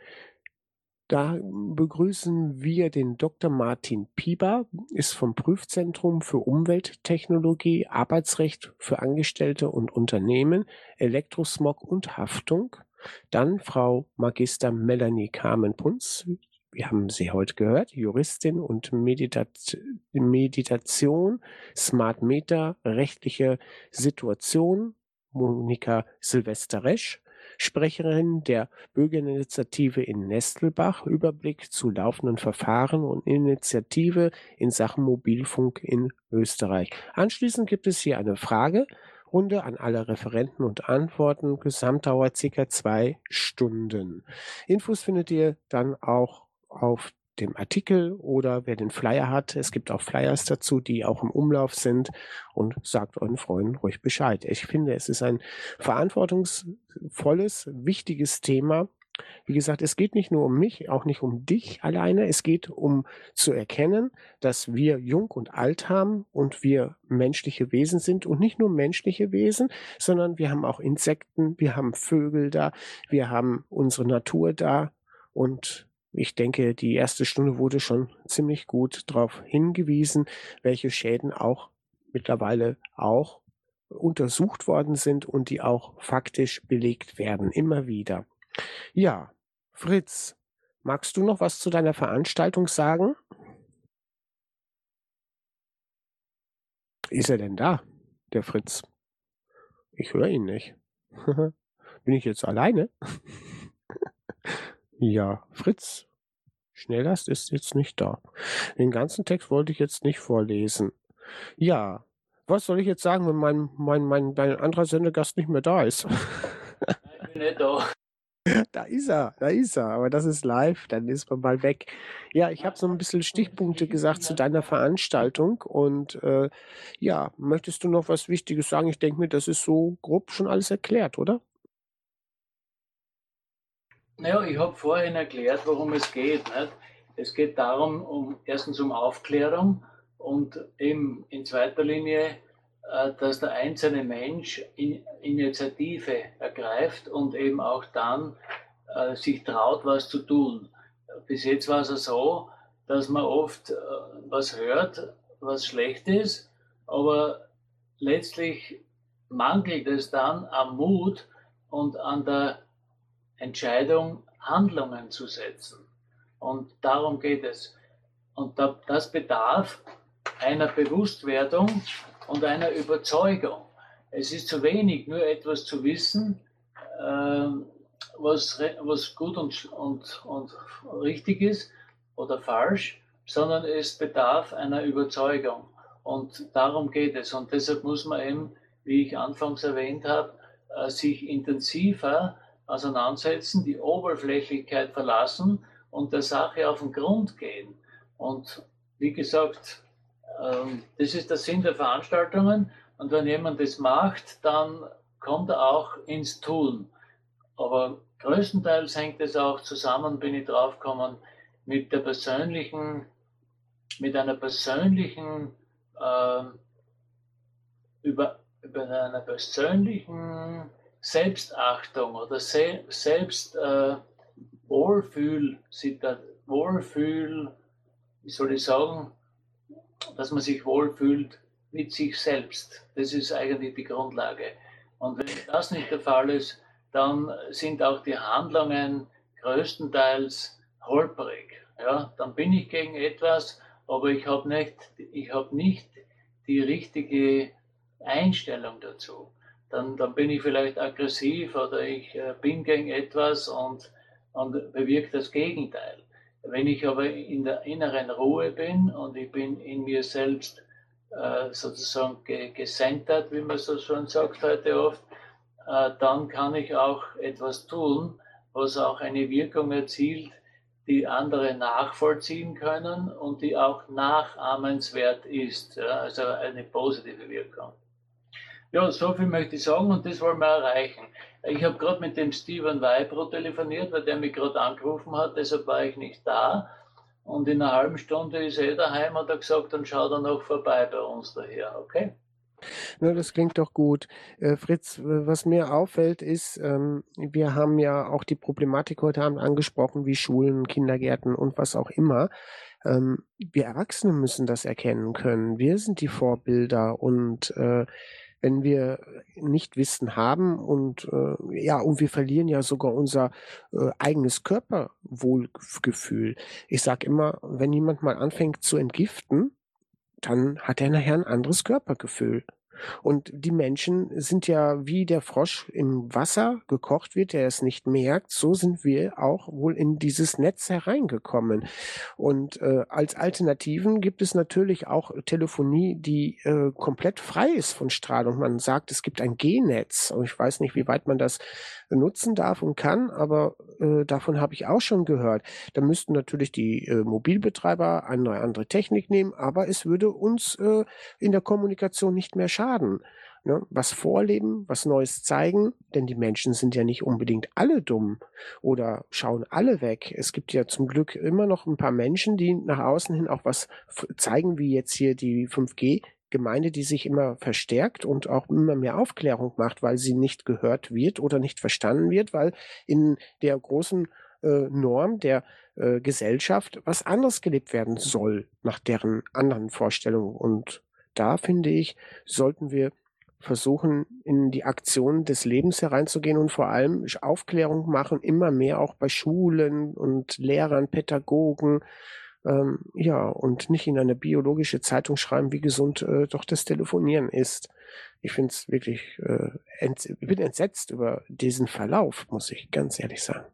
Da begrüßen wir den Doktor Martin Pieper, ist vom Prüfzentrum für Umwelttechnologie, Arbeitsrecht für Angestellte und Unternehmen, Elektrosmog und Haftung. Dann Frau Magister Melanie Carmen-Punz. Wir haben sie heute gehört, Juristin und Meditat- Meditation, Smart Meter, rechtliche Situation, Monika Silvester-Resch, Sprecherin der Bürgerinitiative in Nestelbach, Überblick zu laufenden Verfahren und Initiative in Sachen Mobilfunk in Österreich. Anschließend gibt es hier eine Fragerunde an alle Referenten und Antworten. Gesamtdauer circa zwei Stunden. Infos findet ihr dann auch auf dem Artikel oder wer den Flyer hat. Es gibt auch Flyers dazu, die auch im Umlauf sind, und sagt euren Freunden ruhig Bescheid. Ich finde, es ist ein verantwortungsvolles, wichtiges Thema. Wie gesagt, es geht nicht nur um mich, auch nicht um dich alleine. Es geht um zu erkennen, dass wir jung und alt haben und wir menschliche Wesen sind, und nicht nur menschliche Wesen, sondern wir haben auch Insekten, wir haben Vögel da, wir haben unsere Natur da, und ich denke, die erste Stunde wurde schon ziemlich gut darauf hingewiesen, welche Schäden auch mittlerweile auch untersucht worden sind und die auch faktisch belegt werden, immer wieder. Ja, Fritz, magst du noch was zu deiner Veranstaltung sagen? Ist er denn da, der Fritz? Ich höre ihn nicht. Bin ich jetzt alleine? Ja, Fritz, Schnellast ist jetzt nicht da. Den ganzen Text wollte ich jetzt nicht vorlesen. Ja, was soll ich jetzt sagen, wenn mein, mein, mein, mein anderer Sendegast nicht mehr da ist? Ich bin nicht da. Da ist er, da ist er, aber das ist live, dann ist man mal weg. Ja, ich habe so ein bisschen Stichpunkte gesagt zu deiner Veranstaltung, und äh, ja, möchtest du noch was Wichtiges sagen? Ich denke mir, das ist so grob schon alles erklärt, oder? Naja, ich habe vorhin erklärt, worum es geht. Nicht? Es geht darum, um erstens um Aufklärung und eben in zweiter Linie, äh, dass der einzelne Mensch in Initiative ergreift und eben auch dann äh, sich traut, was zu tun. Bis jetzt war es ja so, dass man oft äh, was hört, was schlecht ist, aber letztlich mangelt es dann am Mut und an der Entscheidung, Handlungen zu setzen. Und darum geht es. Und das bedarf einer Bewusstwerdung und einer Überzeugung. Es ist zu wenig, nur etwas zu wissen, was, was gut und, und, und richtig ist oder falsch, sondern es bedarf einer Überzeugung. Und darum geht es. Und deshalb muss man eben, wie ich anfangs erwähnt habe, sich intensiver auseinandersetzen, die Oberflächlichkeit verlassen und der Sache auf den Grund gehen. Und wie gesagt, das ist der Sinn der Veranstaltungen. Und wenn jemand das macht, dann kommt er auch ins Tun. aber größtenteils hängt es auch zusammen, bin ich draufgekommen, mit der persönlichen, mit einer persönlichen, äh, über, über einer persönlichen Selbstachtung oder Se Selbst äh, Wohlfühl, Wohlfühl, wie soll ich sagen, dass man sich wohlfühlt mit sich selbst. Das ist eigentlich die Grundlage. Und wenn das nicht der Fall ist, dann sind auch die Handlungen größtenteils holperig. Ja, dann bin ich gegen etwas, aber ich habe nicht, ich habe nicht die richtige Einstellung dazu. Dann, dann bin ich vielleicht aggressiv oder ich äh, bin gegen etwas und, und bewirkt das Gegenteil. Wenn ich aber in der inneren Ruhe bin und ich bin in mir selbst äh, sozusagen ge gesentert, wie man so schon sagt heute oft, äh, dann kann ich auch etwas tun, was auch eine Wirkung erzielt, die andere nachvollziehen können und die auch nachahmenswert ist. Ja? Also eine positive Wirkung. Ja, so viel möchte ich sagen und das wollen wir erreichen. Ich habe gerade mit dem Steven Weibro telefoniert, weil der mich gerade angerufen hat, deshalb war ich nicht da. Und in einer halben Stunde ist er daheim, hat er gesagt, dann schaut er noch vorbei bei uns daher, okay? Na, das klingt doch gut. Äh, Fritz, was mir auffällt, ist, ähm, wir haben ja auch die Problematik heute Abend angesprochen, wie Schulen, Kindergärten und was auch immer. Ähm, wir Erwachsene müssen das erkennen können. Wir sind die Vorbilder und äh, wenn wir nicht Wissen haben und äh, ja, und wir verlieren ja sogar unser äh, eigenes Körperwohlgefühl. Ich sage immer, wenn jemand mal anfängt zu entgiften, dann hat er nachher ein anderes Körpergefühl. Und die Menschen sind ja wie der Frosch im Wasser gekocht wird, der es nicht merkt, so sind wir auch wohl in dieses Netz hereingekommen. Und äh, als Alternativen gibt es natürlich auch Telefonie, die äh, komplett frei ist von Strahlung. Man sagt, es gibt ein G-Netz. Und ich weiß nicht, wie weit man das nutzen darf und kann, aber äh, davon habe ich auch schon gehört. Da müssten natürlich die äh, Mobilbetreiber eine andere Technik nehmen, aber es würde uns äh, in der Kommunikation nicht mehr schaden. Ne? Was vorleben, was Neues zeigen, denn die Menschen sind ja nicht unbedingt alle dumm oder schauen alle weg. Es gibt ja zum Glück immer noch ein paar Menschen, die nach außen hin auch was zeigen, wie jetzt hier die fünf G Gemeinde, die sich immer verstärkt und auch immer mehr Aufklärung macht, weil sie nicht gehört wird oder nicht verstanden wird, weil in der großen äh, Norm der äh, Gesellschaft was anderes gelebt werden soll, nach deren anderen Vorstellungen. Und da, finde ich, sollten wir versuchen, in die Aktion des Lebens hereinzugehen und vor allem Aufklärung machen, immer mehr auch bei Schulen und Lehrern, Pädagogen, ähm, ja, und nicht in eine biologische Zeitung schreiben, wie gesund äh, doch das Telefonieren ist. Ich finde es wirklich, äh, ent ich bin entsetzt über diesen Verlauf, muss ich ganz ehrlich sagen.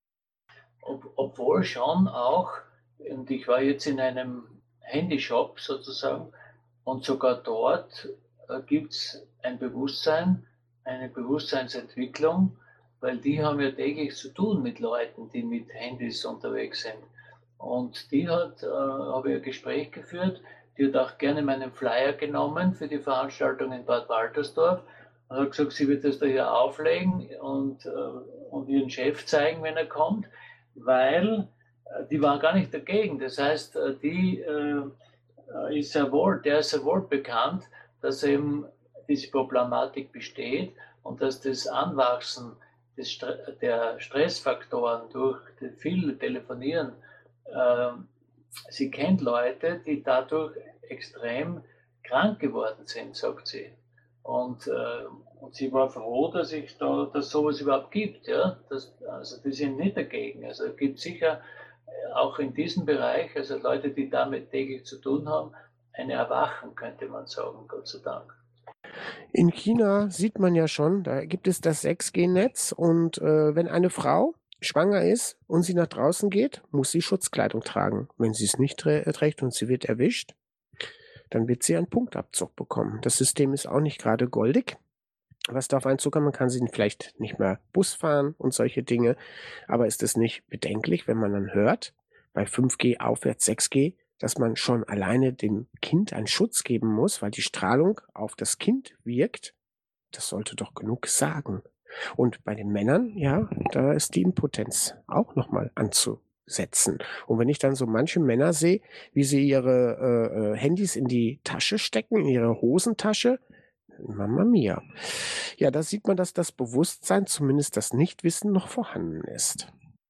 Ob, obwohl schon auch, und ich war jetzt in einem Handyshop sozusagen, und sogar dort äh, gibt es ein Bewusstsein, eine Bewusstseinsentwicklung, weil die haben ja täglich zu tun mit Leuten, die mit Handys unterwegs sind. Und die hat, äh, habe ich ein Gespräch geführt, die hat auch gerne meinen Flyer genommen für die Veranstaltung in Bad Waltersdorf und hat gesagt, sie wird das da hier auflegen und, äh, und ihren Chef zeigen, wenn er kommt, weil äh, die waren gar nicht dagegen. Das heißt, äh, die äh, ist sehr wohl, der ist sehr wohl bekannt, dass eben diese Problematik besteht und dass das Anwachsen des, der Stressfaktoren durch viel Telefonieren, äh, sie kennt Leute, die dadurch extrem krank geworden sind, sagt sie. Und, äh, und sie war froh, dass ich da, dass sowas überhaupt gibt. Ja? Das, also die sind nicht dagegen. Also es gibt sicher auch in diesem Bereich, also Leute, die damit täglich zu tun haben, ein Erwachen, könnte man sagen, Gott sei Dank. In China sieht man ja schon, da gibt es das sechs G Netz und äh, wenn eine Frau schwanger ist und sie nach draußen geht, muss sie Schutzkleidung tragen. Wenn sie es nicht trä trägt und sie wird erwischt, dann wird sie einen Punktabzug bekommen. Das System ist auch nicht gerade goldig. Was darf einen zukommen? Man kann sie vielleicht nicht mehr Bus fahren und solche Dinge. Aber ist es nicht bedenklich, wenn man dann hört, bei fünf G aufwärts sechs G, dass man schon alleine dem Kind einen Schutz geben muss, weil die Strahlung auf das Kind wirkt? Das sollte doch genug sagen. Und bei den Männern, ja, da ist die Impotenz auch nochmal anzusetzen. Und wenn ich dann so manche Männer sehe, wie sie ihre äh, äh, Handys in die Tasche stecken, in ihre Hosentasche, Mamma mia. Ja, da sieht man, dass das Bewusstsein, zumindest das Nichtwissen, noch vorhanden ist.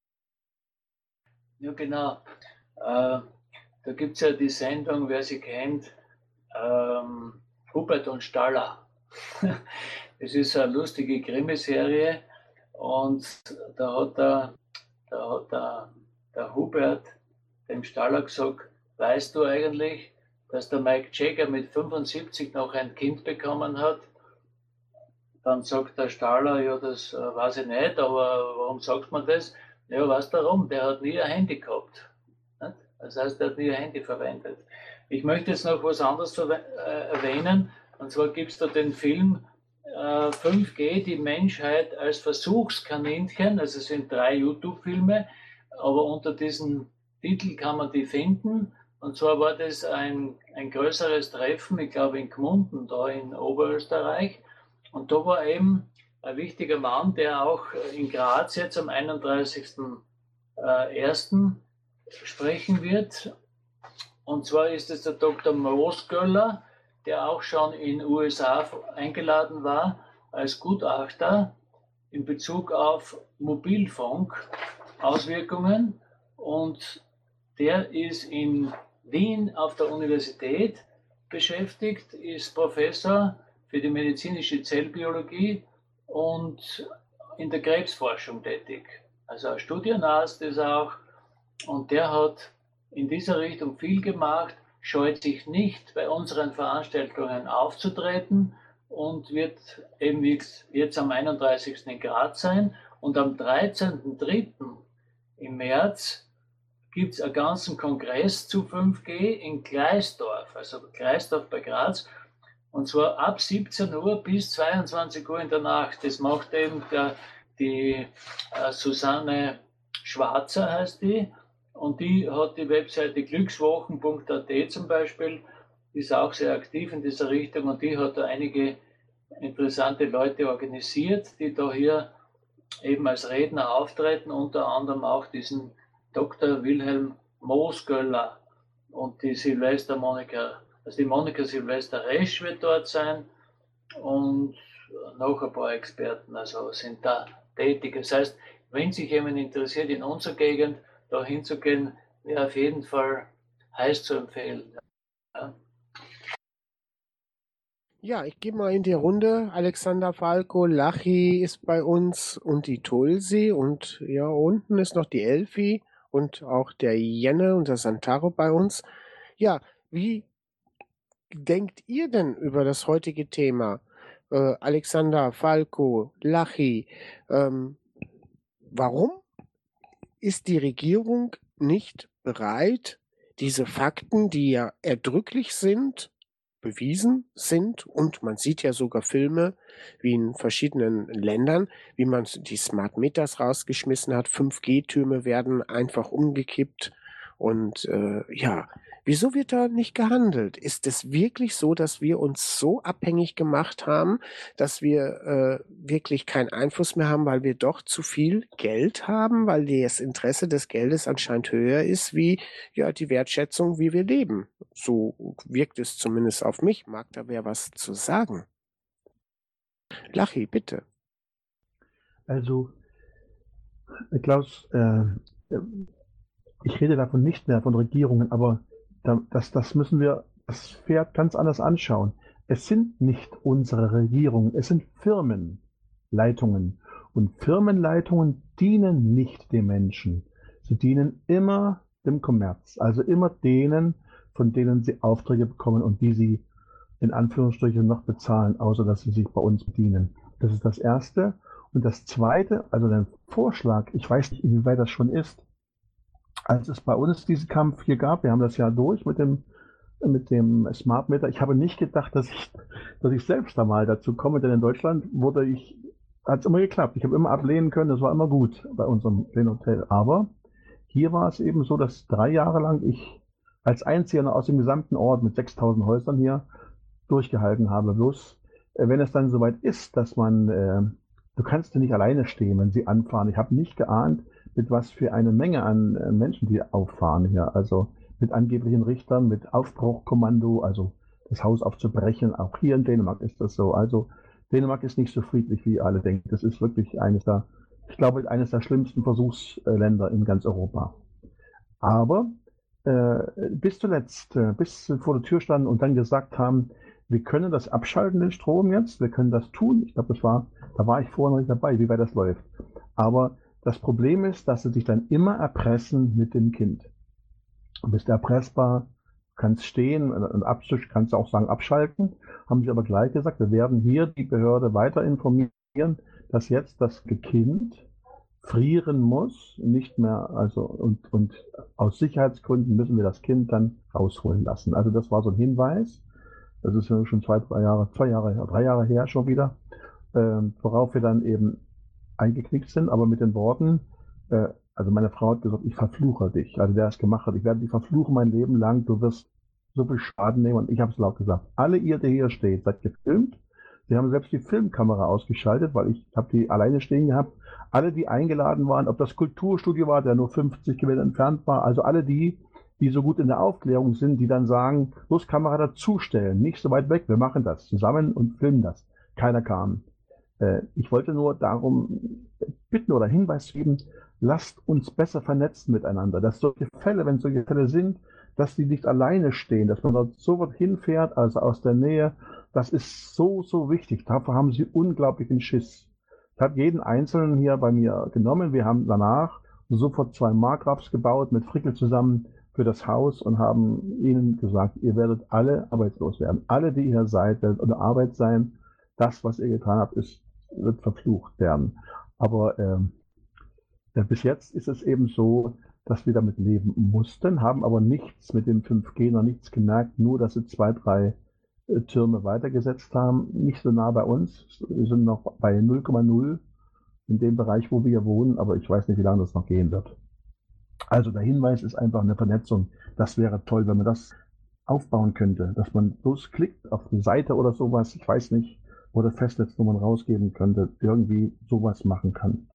Ja, genau. Äh, da gibt es ja die Sendung, wer sie kennt, ähm, Hubert und Staller. Es ist eine lustige Krimiserie und da hat der, da hat der, der Hubert dem Staller gesagt, weißt du eigentlich, dass der Mike Jagger mit fünfundsiebzig noch ein Kind bekommen hat? Dann sagt der Staller, ja, das äh, weiß ich nicht, aber warum sagt man das? Ja, weißt du warum? Der hat nie ein Handy gehabt. Nicht? Das heißt, er hat nie ein Handy verwendet. Ich möchte jetzt noch was anderes äh, erwähnen. Und zwar gibt es da den Film äh, fünf G, die Menschheit als Versuchskaninchen. Also es sind drei YouTube-Filme, aber unter diesem Titel kann man die finden. Und zwar war das ein, ein größeres Treffen, ich glaube in Gmunden, da in Oberösterreich. Und da war eben ein wichtiger Mann, der auch in Graz jetzt am einunddreißigsten ersten sprechen wird. Und zwar ist es der Doktor Moosgöller, der auch schon in den U S A eingeladen war als Gutachter in Bezug auf Mobilfunk-Auswirkungen. Und der ist in Wien auf der Universität beschäftigt, ist Professor für die medizinische Zellbiologie und in der Krebsforschung tätig. Also ein Studienarzt ist er auch. Und der hat in dieser Richtung viel gemacht, scheut sich nicht, bei unseren Veranstaltungen aufzutreten und wird eben jetzt am einunddreißigsten in Graz sein. Und am dreizehnten dritten im März gibt es einen ganzen Kongress zu fünf G in Gleisdorf, also Gleisdorf bei Graz. Und zwar ab siebzehn Uhr bis zweiundzwanzig Uhr in der Nacht. Das macht eben der, die äh, Susanne Schwarzer, heißt die. Und die hat die Webseite glückswochen punkt a t zum Beispiel. Die ist auch sehr aktiv in dieser Richtung. Und die hat da einige interessante Leute organisiert, die da hier eben als Redner auftreten. Unter anderem auch diesen Doktor Wilhelm Moosgöller und die Silvester Monika, also die Monika Silvester Resch wird dort sein und noch ein paar Experten, also sind da tätig. Das heißt, wenn sich jemand interessiert, in unserer Gegend da hinzugehen, wäre auf jeden Fall heiß zu empfehlen. Ja. Ja, ich gehe mal in die Runde. Alexander Falco, Lachi ist bei uns und die Tulsi und ja, unten ist noch die Elfi und auch der Jenne und der Santaro bei uns. Ja, wie denkt ihr denn über das heutige Thema? Äh, Alexander, Falco, Lachi, ähm, warum ist die Regierung nicht bereit, diese Fakten, die ja erdrücklich sind, bewiesen sind und man sieht ja sogar Filme wie in verschiedenen Ländern, wie man die Smart Meters rausgeschmissen hat, fünf G-Türme werden einfach umgekippt und äh, ja, wieso wird da nicht gehandelt? Ist es wirklich so, dass wir uns so abhängig gemacht haben, dass wir äh, wirklich keinen Einfluss mehr haben, weil wir doch zu viel Geld haben, weil das Interesse des Geldes anscheinend höher ist, wie ja die Wertschätzung, wie wir leben? So wirkt es zumindest auf mich. Mag da wer was zu sagen? Lachi, bitte. Also, Klaus, äh, ich rede davon nicht mehr von Regierungen, aber das, das müssen wir das Pferd ganz anders anschauen. Es sind nicht unsere Regierungen, es sind Firmenleitungen. Und Firmenleitungen dienen nicht dem Menschen. Sie dienen immer dem Kommerz, also immer denen, von denen sie Aufträge bekommen und die sie in Anführungsstrichen noch bezahlen, außer dass sie sich bei uns bedienen. Das ist das Erste. Und das Zweite, also der Vorschlag, ich weiß nicht, inwieweit das schon ist, als es bei uns diesen Kampf hier gab, wir haben das ja durch mit dem, mit dem Smart Meter, ich habe nicht gedacht, dass ich, dass ich selbst da mal dazu komme, denn in Deutschland wurde ich, hat es immer geklappt. Ich habe immer ablehnen können, das war immer gut bei unserem Hotel. Aber hier war es eben so, dass drei Jahre lang ich als Einziger aus dem gesamten Ort mit sechstausend Häusern hier durchgehalten habe. Bloß, äh, wenn es dann soweit ist, dass man äh, du kannst ja nicht alleine stehen, wenn sie anfahren. Ich habe nicht geahnt, mit was für eine Menge an äh, Menschen die auffahren hier. Also mit angeblichen Richtern, mit Aufbruchkommando, also das Haus aufzubrechen. Auch hier in Dänemark ist das so. Also Dänemark ist nicht so friedlich, wie alle denken. Das ist wirklich eines der, ich glaube, eines der schlimmsten Versuchsländer in ganz Europa. Aber äh, bis zuletzt, äh, bis sie vor der Tür standen und dann gesagt haben, wir können das abschalten, den Strom jetzt, wir können das tun. Ich glaube, das war, da war ich vorher noch nicht dabei, wie weit das läuft. Aber das Problem ist, dass sie dich dann immer erpressen mit dem Kind. Du bist erpressbar, kannst stehen und absch- kannst auch sagen abschalten. Haben sie aber gleich gesagt, wir werden hier die Behörde weiter informieren, dass jetzt das Kind frieren muss, nicht mehr, also und, und aus Sicherheitsgründen müssen wir das Kind dann rausholen lassen. Also das war so ein Hinweis. Das ist ja schon zwei, drei Jahre, zwei Jahre, drei Jahre her schon wieder, ähm, worauf wir dann eben eingeknickt sind, aber mit den Worten, äh, also meine Frau hat gesagt, ich verfluche dich. Also der es gemacht hat, ich werde dich verfluchen mein Leben lang, du wirst so viel Schaden nehmen. Und ich habe es laut gesagt. Alle ihr, die hier steht, seid gefilmt. Sie haben selbst die Filmkamera ausgeschaltet, weil ich habe die alleine stehen gehabt. Alle, die eingeladen waren, ob das Kulturstudio war, der nur fünfzig Kilometer entfernt war, also alle die, die so gut in der Aufklärung sind, die dann sagen, bloß Kamera dazustellen, nicht so weit weg, wir machen das zusammen und filmen das. Keiner kam. Äh, ich wollte nur darum bitten oder Hinweis geben, lasst uns besser vernetzen miteinander, dass solche Fälle, wenn solche Fälle sind, dass die nicht alleine stehen, dass man dort sofort hinfährt, also aus der Nähe, das ist so, so wichtig. Dafür haben sie unglaublichen Schiss. Ich habe jeden Einzelnen hier bei mir genommen. Wir haben danach sofort zwei Markgrafs gebaut mit Frickel zusammen für das Haus und haben ihnen gesagt, ihr werdet alle arbeitslos werden. Alle, die hier seid, werdet unter Arbeit sein. Das, was ihr getan habt, ist, wird verflucht werden. Aber ähm, ja, bis jetzt ist es eben so, dass wir damit leben mussten, haben aber nichts mit dem fünf G, noch nichts gemerkt, nur dass sie zwei, drei äh, Türme weitergesetzt haben, nicht so nah bei uns. Wir sind noch bei null Komma null in dem Bereich, wo wir wohnen, aber ich weiß nicht, wie lange das noch gehen wird. Also der Hinweis ist einfach eine Vernetzung. Das wäre toll, wenn man das aufbauen könnte, dass man bloß klickt auf eine Seite oder sowas, ich weiß nicht, oder Festnetznummern rausgeben könnte, irgendwie sowas machen kann.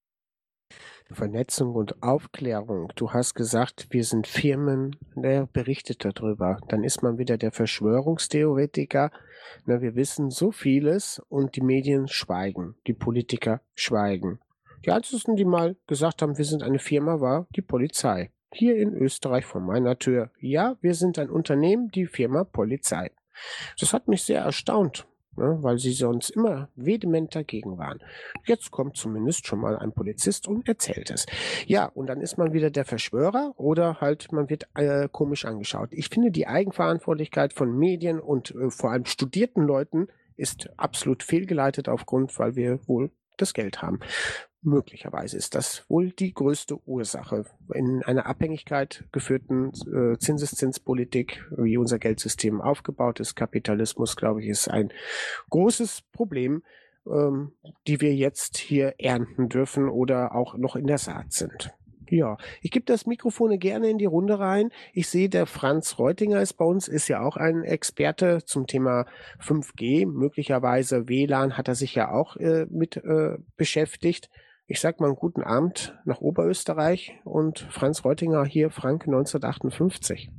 Vernetzung und Aufklärung. Du hast gesagt, wir sind Firmen, wer berichtet darüber? Dann ist man wieder der Verschwörungstheoretiker. Na, wir wissen so vieles und die Medien schweigen, die Politiker schweigen. Die einzigen, die mal gesagt haben, wir sind eine Firma, war die Polizei. Hier in Österreich vor meiner Tür. Ja, wir sind ein Unternehmen, die Firma Polizei. Das hat mich sehr erstaunt, ne, weil sie sonst immer vehement dagegen waren. Jetzt kommt zumindest schon mal ein Polizist und erzählt es. Ja, und dann ist man wieder der Verschwörer oder halt man wird äh, komisch angeschaut. Ich finde, die Eigenverantwortlichkeit von Medien und äh, vor allem studierten Leuten ist absolut fehlgeleitet aufgrund, weil wir wohl das Geld haben. Möglicherweise ist das wohl die größte Ursache in einer Abhängigkeit geführten äh, Zinseszinspolitik, wie unser Geldsystem aufgebaut ist. Kapitalismus, glaube ich, ist ein großes Problem, ähm, die wir jetzt hier ernten dürfen oder auch noch in der Saat sind. Ja, ich gebe das Mikrofon gerne in die Runde rein. Ich sehe, der Franz Reutinger ist bei uns, ist ja auch ein Experte zum Thema fünf G. Möglicherweise W L A N hat er sich ja auch äh, mit äh, beschäftigt. Ich sag mal einen guten Abend nach Oberösterreich und Franz Reutinger hier, Frank neunzehnhundertachtundfünfzig.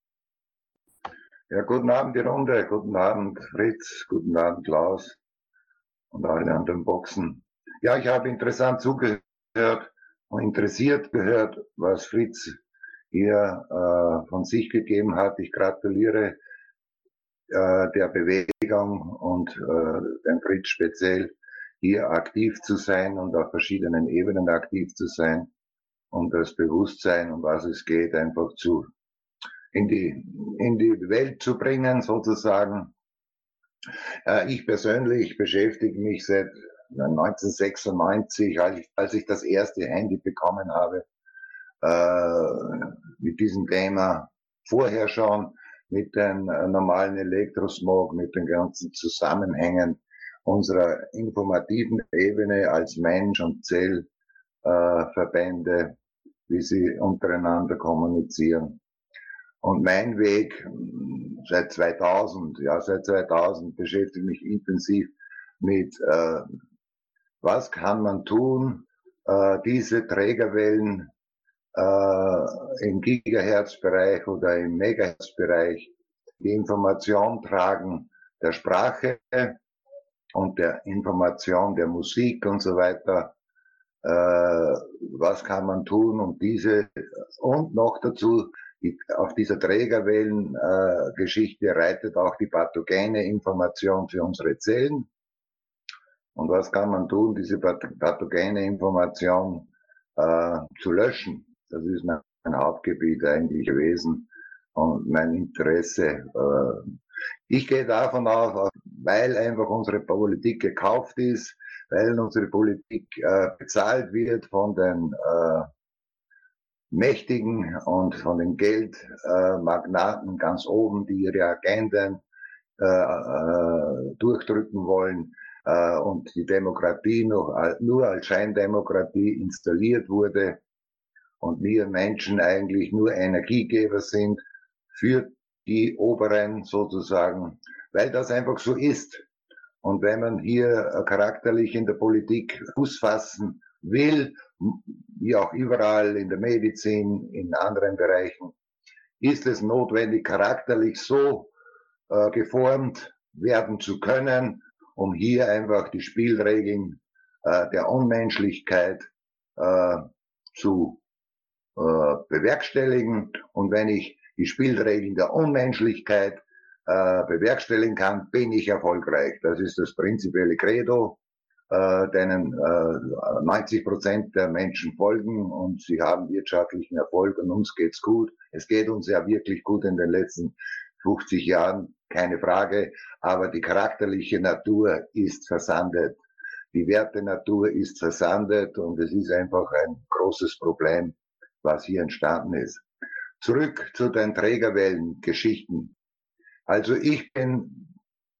Ja, guten Abend die Runde, guten Abend Fritz, guten Abend Klaus und alle anderen Boxen. Ja, ich habe interessant zugehört und interessiert gehört, was Fritz hier äh, von sich gegeben hat. Ich gratuliere äh, der Bewegung und äh, dem Fritz speziell, hier aktiv zu sein und auf verschiedenen Ebenen aktiv zu sein und das Bewusstsein, um was es geht, einfach zu in die in die Welt zu bringen, sozusagen. Äh, ich persönlich beschäftige mich seit neunzehnhundertsechsundneunzig, als ich, als ich das erste Handy bekommen habe, äh, mit diesem Thema. Vorher schon mit dem äh, normalen Elektrosmog, mit den ganzen Zusammenhängen unserer informativen Ebene als Mensch und Zellverbände, äh, wie sie untereinander kommunizieren. Und mein Weg seit zweitausend, ja seit zweitausend beschäftige mich intensiv mit äh, was kann man tun, äh, diese Trägerwellen äh, im Gigahertz-Bereich oder im Megahertz-Bereich, die Information tragen der Sprache und der Information der Musik und so weiter. Äh, was kann man tun, um diese und noch dazu die, auf dieser Trägerwellen-Geschichte äh, reitet auch die pathogene Information für unsere Zellen. Und was kann man tun, diese pathogene Information äh, zu löschen? Das ist mein, mein Hauptgebiet eigentlich gewesen und mein Interesse. Äh, ich gehe davon aus, weil einfach unsere Politik gekauft ist, weil unsere Politik äh, bezahlt wird von den äh, Mächtigen und von den Geldmagnaten äh, ganz oben, die ihre Agenden äh, äh, durchdrücken wollen äh, und die Demokratie noch nur als Scheindemokratie installiert wurde und wir Menschen eigentlich nur Energiegeber sind für die Oberen sozusagen, weil das einfach so ist. Und wenn man hier charakterlich in der Politik Fuß fassen will, wie auch überall in der Medizin, in anderen Bereichen, ist es notwendig, charakterlich so äh, geformt werden zu können, um hier einfach die Spielregeln äh, der Unmenschlichkeit äh, zu äh, bewerkstelligen. Und wenn ich die Spielregeln der Unmenschlichkeit äh, bewerkstelligen kann, bin ich erfolgreich. Das ist das prinzipielle Credo, äh, denen äh, neunzig Prozent der Menschen folgen und sie haben wirtschaftlichen Erfolg und uns geht's gut. Es geht uns ja wirklich gut in den letzten fünfzig Jahren, keine Frage, aber die charakterliche Natur ist versandet. Die Wertenatur ist versandet und es ist einfach ein großes Problem, was hier entstanden ist. Zurück zu den Trägerwellen-Geschichten. Also ich bin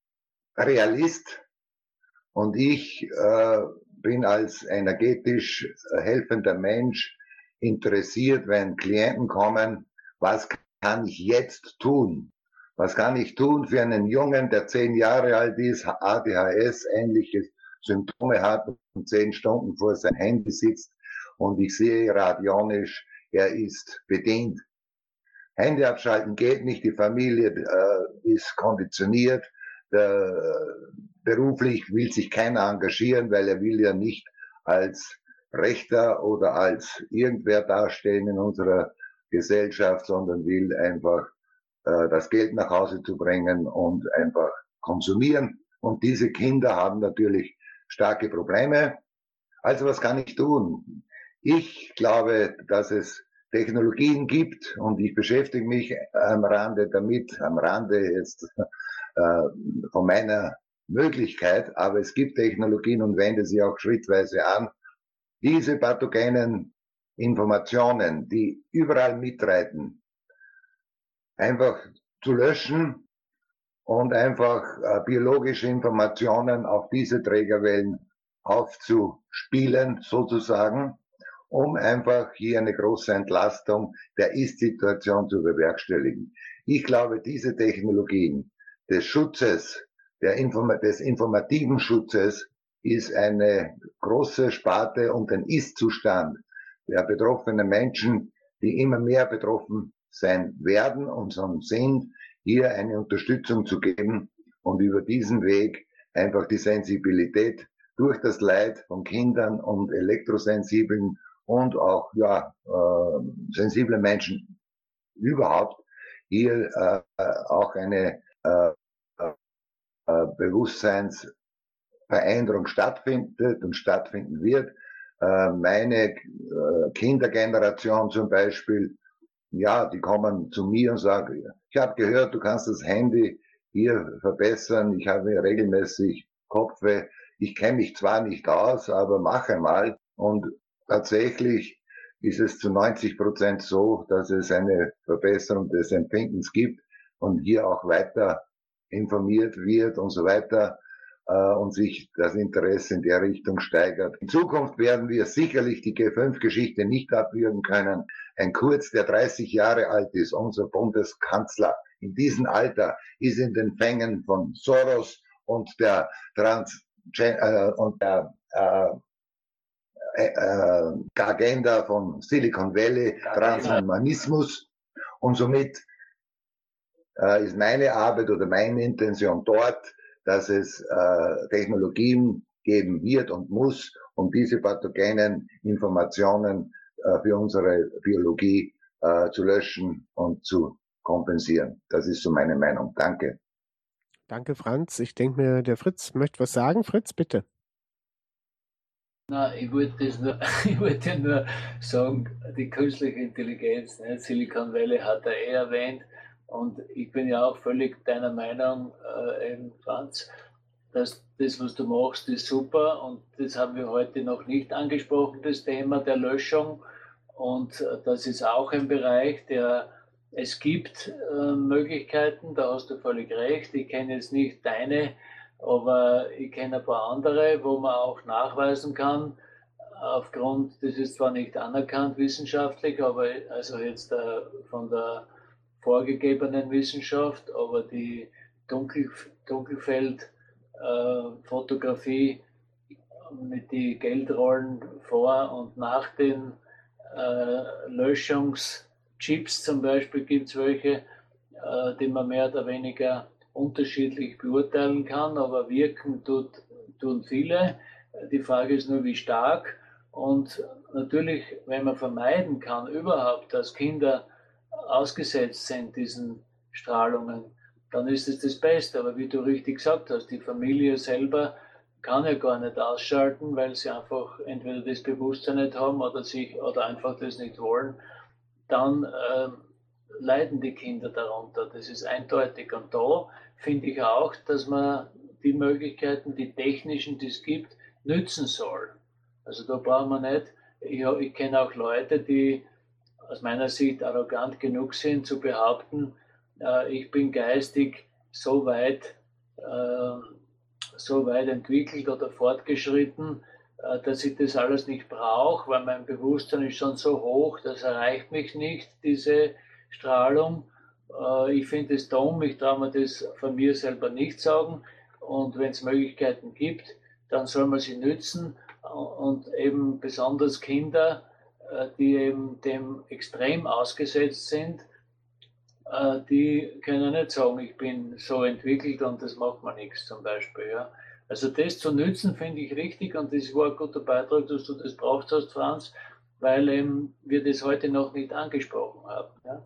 Realist und ich äh, bin als energetisch helfender Mensch interessiert, wenn Klienten kommen, was kann ich jetzt tun? Was kann ich tun für einen Jungen, der zehn Jahre alt ist, A D H S, ähnliche Symptome hat und zehn Stunden vor sein Handy sitzt und ich sehe radionisch, er ist bedient. Handy abschalten geht nicht, die Familie äh, ist konditioniert, der, beruflich will sich keiner engagieren, weil er will ja nicht als Rechter oder als irgendwer dastehen in unserer Gesellschaft, sondern will einfach äh, das Geld nach Hause zu bringen und einfach konsumieren. Und diese Kinder haben natürlich starke Probleme. Also was kann ich tun? Ich glaube, dass es Technologien gibt und ich beschäftige mich am Rande damit, am Rande jetzt äh, von meiner Möglichkeit, aber es gibt Technologien und wende sie auch schrittweise an, diese pathogenen Informationen, die überall mitreiten, einfach zu löschen und einfach äh, biologische Informationen auf diese Trägerwellen aufzuspielen, sozusagen, um einfach hier eine große Entlastung der Ist-Situation zu bewerkstelligen. Ich glaube, diese Technologien des Schutzes, der Inform- des informativen Schutzes, ist eine große Sparte um den Ist-Zustand der betroffenen Menschen, die immer mehr betroffen sein werden und sind, hier eine Unterstützung zu geben und über diesen Weg einfach die Sensibilität durch das Leid von Kindern und elektrosensiblen und auch ja äh, sensible Menschen überhaupt hier äh, auch eine äh, äh, Bewusstseinsveränderung stattfindet und stattfinden wird. Äh, meine äh, Kindergeneration zum Beispiel, ja, die kommen zu mir und sagen, ich habe gehört, du kannst das Handy hier verbessern, ich habe regelmäßig Kopfweh, ich kenne mich zwar nicht aus, aber mache mal. Und tatsächlich ist es zu neunzig Prozent so, dass es eine Verbesserung des Empfindens gibt und hier auch weiter informiert wird und so weiter äh, und sich das Interesse in der Richtung steigert. In Zukunft werden wir sicherlich die G fünf Geschichte nicht abwürgen können. Ein Kurz, der dreißig Jahre alt ist, unser Bundeskanzler, in diesem Alter ist in den Fängen von Soros und der Trans äh, und der äh, äh, Agenda von Silicon Valley, Transhumanismus. Und somit äh, ist meine Arbeit oder meine Intention dort, dass es äh, Technologien geben wird und muss, um diese pathogenen Informationen äh, für unsere Biologie äh, zu löschen und zu kompensieren. Das ist so meine Meinung. Danke. Danke, Franz. Ich denke mir, der Fritz möchte was sagen. Fritz, bitte. Na, ich wollte das nur, ich wollte nur sagen, die künstliche Intelligenz, ne? Silicon Valley hat er eh erwähnt, und ich bin ja auch völlig deiner Meinung, äh, eben Franz, dass das, was du machst, ist super, und das haben wir heute noch nicht angesprochen, das Thema der Löschung, und äh, das ist auch ein Bereich, der, es gibt äh, Möglichkeiten, da hast du völlig recht, ich kenne jetzt nicht deine, aber ich kenne ein paar andere, wo man auch nachweisen kann, aufgrund, das ist zwar nicht anerkannt wissenschaftlich, aber also jetzt äh, von der vorgegebenen Wissenschaft, aber die Dunkel, Dunkelfeldfotografie äh, mit den Geldrollen vor und nach den äh, Löschungschips zum Beispiel, gibt es welche, äh, die man mehr oder weniger unterschiedlich beurteilen kann, aber wirken tut, tun viele. Die Frage ist nur, wie stark. Und natürlich, wenn man vermeiden kann, überhaupt, dass Kinder ausgesetzt sind diesen Strahlungen, dann ist es das Beste. Aber wie du richtig gesagt hast, die Familie selber kann ja gar nicht ausschalten, weil sie einfach entweder das Bewusstsein nicht haben oder sich oder einfach das nicht wollen. Dann äh, leiden die Kinder darunter. Das ist eindeutig. Und da finde ich auch, dass man die Möglichkeiten, die technischen, die es gibt, nützen soll. Also da brauchen wir nicht, ich, ich kenne auch Leute, die aus meiner Sicht arrogant genug sind, zu behaupten, äh, ich bin geistig so weit, äh, so weit entwickelt oder fortgeschritten, äh, dass ich das alles nicht brauche, weil mein Bewusstsein ist schon so hoch, das erreicht mich nicht, diese Strahlung. Ich finde es dumm, ich traue mir das von mir selber nicht sagen. Und wenn es Möglichkeiten gibt, dann soll man sie nützen. Und eben besonders Kinder, die eben dem extrem ausgesetzt sind, die können nicht sagen, ich bin so entwickelt und das macht mir nichts zum Beispiel. Ja. Also das zu nützen, finde ich richtig, und das war ein guter Beitrag, dass du das brauchst hast, Franz, weil eben wir das heute noch nicht angesprochen haben. Ja.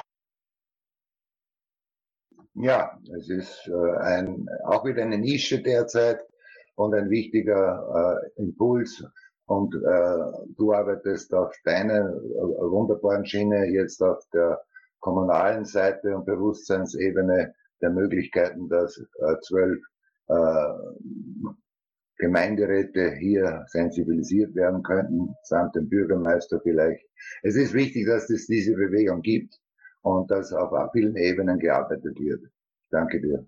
Ja, es ist äh, ein, auch wieder eine Nische derzeit und ein wichtiger äh, Impuls. Und äh, du arbeitest auf deiner äh, wunderbaren Schiene, jetzt auf der kommunalen Seite und Bewusstseinsebene der Möglichkeiten, dass äh, zwölf äh, Gemeinderäte hier sensibilisiert werden könnten, samt dem Bürgermeister vielleicht. Es ist wichtig, dass es diese Bewegung gibt und dass auf vielen Ebenen gearbeitet wird. Danke dir.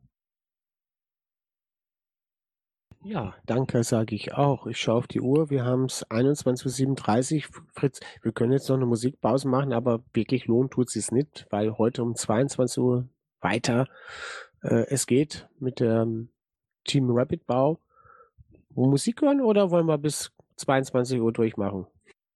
Ja, danke, sage ich auch. Ich schaue auf die Uhr, wir haben es einundzwanzig Uhr siebenunddreißig. Fritz, wir können jetzt noch eine Musikpause machen, aber wirklich lohnt tut es nicht, weil heute um zweiundzwanzig Uhr weiter äh, es geht mit dem Team Rabbit Bau. Musik hören oder wollen wir bis zweiundzwanzig Uhr durchmachen?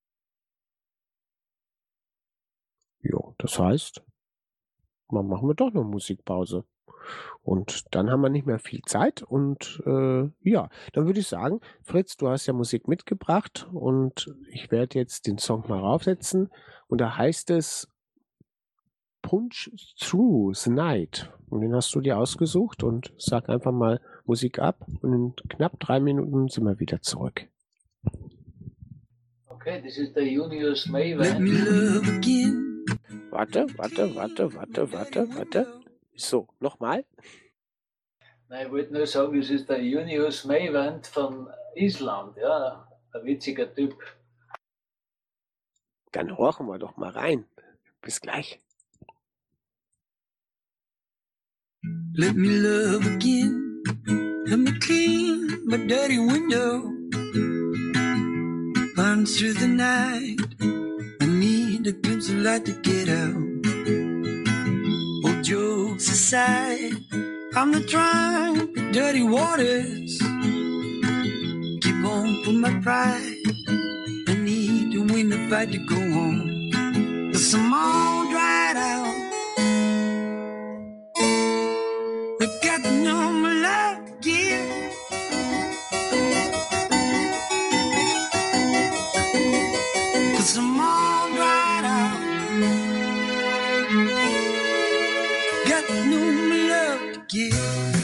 Jo, das heißt, dann machen wir doch noch Musikpause. Und dann haben wir nicht mehr viel Zeit. Und äh, ja, dann würde ich sagen, Fritz, du hast ja Musik mitgebracht und ich werde jetzt den Song mal raufsetzen. Und da heißt es Punch Through the Night. Und den hast du dir ausgesucht und sag einfach mal Musik ab. Und in knapp drei Minuten sind wir wieder zurück. Okay, das ist der Junius Mayweather. Let me love again. Warte, warte, warte, warte, warte, warte. So, nochmal. Nein, ich wollte nur sagen, das ist der Junius Mayweather von Island. Ja, ein witziger Typ. Dann horchen wir doch mal rein. Bis gleich. Let me love again. Let me clean my dirty window. Burn through the night. I need a glimpse of light to get out. Old jokes aside, I'm not trying the dirty waters. Keep on for my pride. I need to win the fight to go on. Cause I'm all dried out. I've got no more love to give. Cause I'm all dried out. Got no more love to give.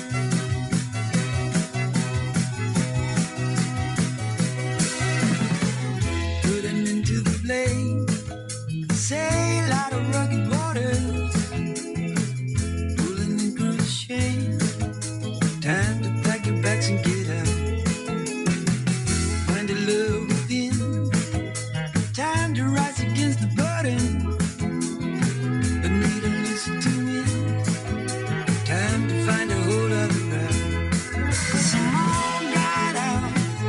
Sail out of rugged waters, pulling in through the shade. Time to pack your bags and get out. Find a love within. Time to rise against the burden. I need to listen to it. Time to find a whole other route. Cause I'm all dried out.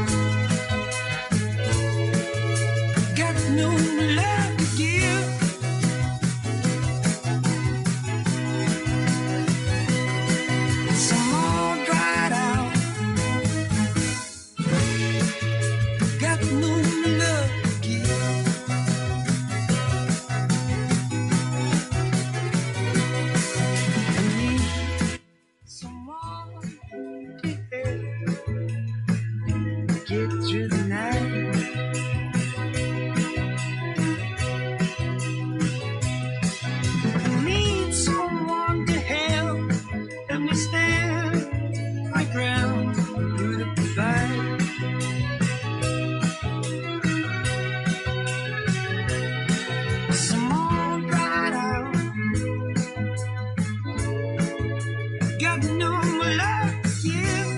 Got no love to give. Through the night, I need someone to help. Let me stand my ground through the fight. Some all dried out. Got no more love to give.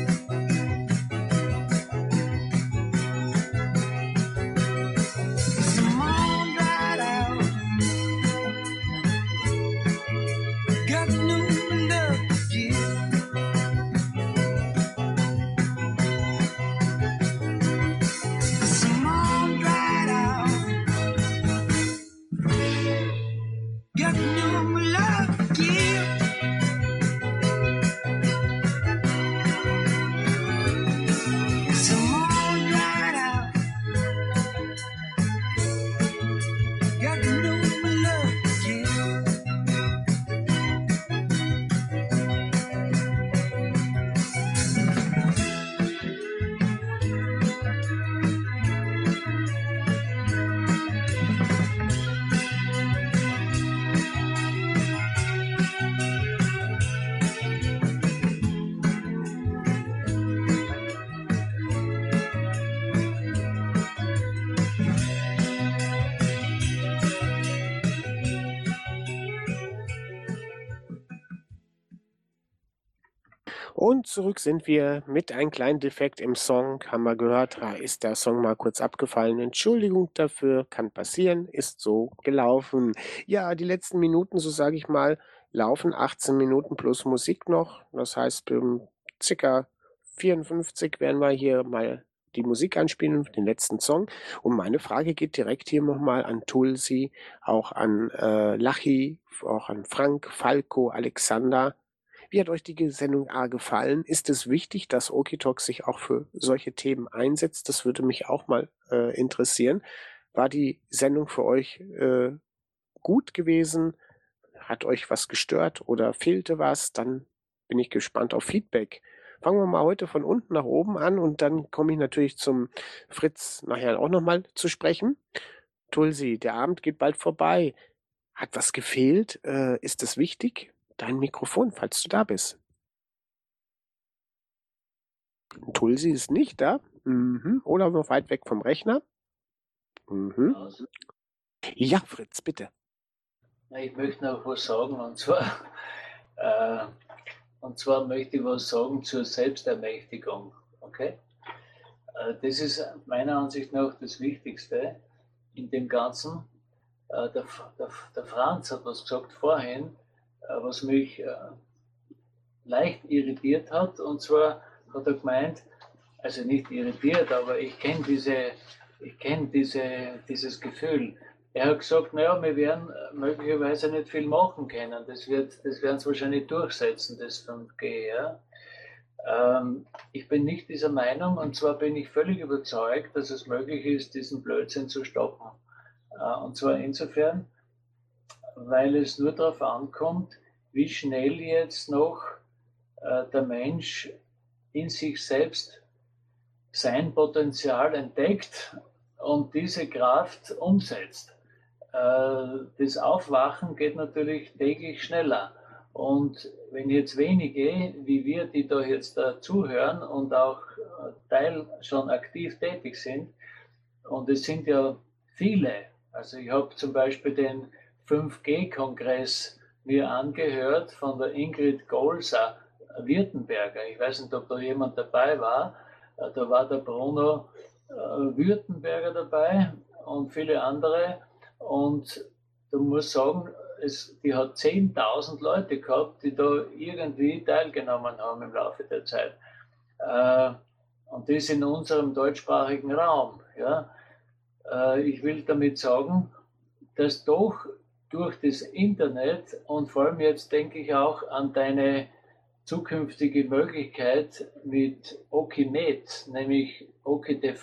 Und zurück sind wir mit einem kleinen Defekt im Song. Haben wir gehört, da ist der Song mal kurz abgefallen. Entschuldigung dafür, kann passieren, ist so gelaufen. Ja, die letzten Minuten, so sage ich mal, laufen achtzehn Minuten plus Musik noch. Das heißt, um circa vierundfünfzig werden wir hier mal die Musik anspielen, den letzten Song. Und meine Frage geht direkt hier nochmal an Tulsi, auch an äh, Lachi, auch an Frank, Falco, Alexander. Wie hat euch die Sendung A gefallen? Ist es wichtig, dass Okie-Talk sich auch für solche Themen einsetzt? Das würde mich auch mal äh, interessieren. War die Sendung für euch äh, gut gewesen? Hat euch was gestört oder fehlte was? Dann bin ich gespannt auf Feedback. Fangen wir mal heute von unten nach oben an und dann komme ich natürlich zum Fritz nachher auch nochmal zu sprechen. Tulsi, der Abend geht bald vorbei. Hat was gefehlt? Äh, ist das wichtig? Dein Mikrofon, falls du da bist. Tulsi ist nicht da. Mhm. Oder noch weit weg vom Rechner. Mhm. Ja, Fritz, bitte. Ich möchte noch was sagen, und zwar, äh, und zwar möchte ich was sagen zur Selbstermächtigung. Okay? Äh, das ist meiner Ansicht nach das Wichtigste in dem Ganzen. Äh, der, der, der Franz hat was gesagt vorhin, was mich äh, leicht irritiert hat. Und zwar hat er gemeint, also nicht irritiert, aber ich kenne diese, ich kenne diese, dieses Gefühl. Er hat gesagt, naja, wir werden möglicherweise nicht viel machen können. Das wird, das werden sie wahrscheinlich durchsetzen, das fünf G. Ja? Ähm, ich bin nicht dieser Meinung, und zwar bin ich völlig überzeugt, dass es möglich ist, diesen Blödsinn zu stoppen. Äh, und zwar insofern, weil es nur darauf ankommt, wie schnell jetzt noch äh, der Mensch in sich selbst sein Potenzial entdeckt und diese Kraft umsetzt. Äh, das Aufwachen geht natürlich täglich schneller. Und wenn jetzt wenige, wie wir, die da jetzt da zuhören und auch Teil schon aktiv tätig sind, und es sind ja viele, also ich habe zum Beispiel den fünf G-Kongress mir angehört von der Ingrid Golser, Württemberger. Ich weiß nicht, ob da jemand dabei war. Da war der Bruno Württemberger dabei und viele andere. Und du musst sagen, es, die hat zehntausend Leute gehabt, die da irgendwie teilgenommen haben im Laufe der Zeit. Äh, und das in unserem deutschsprachigen Raum. Ja. Äh, ich will damit sagen, dass doch durch das Internet und vor allem jetzt denke ich auch an deine zukünftige Möglichkeit mit Okinet, nämlich OkiTV,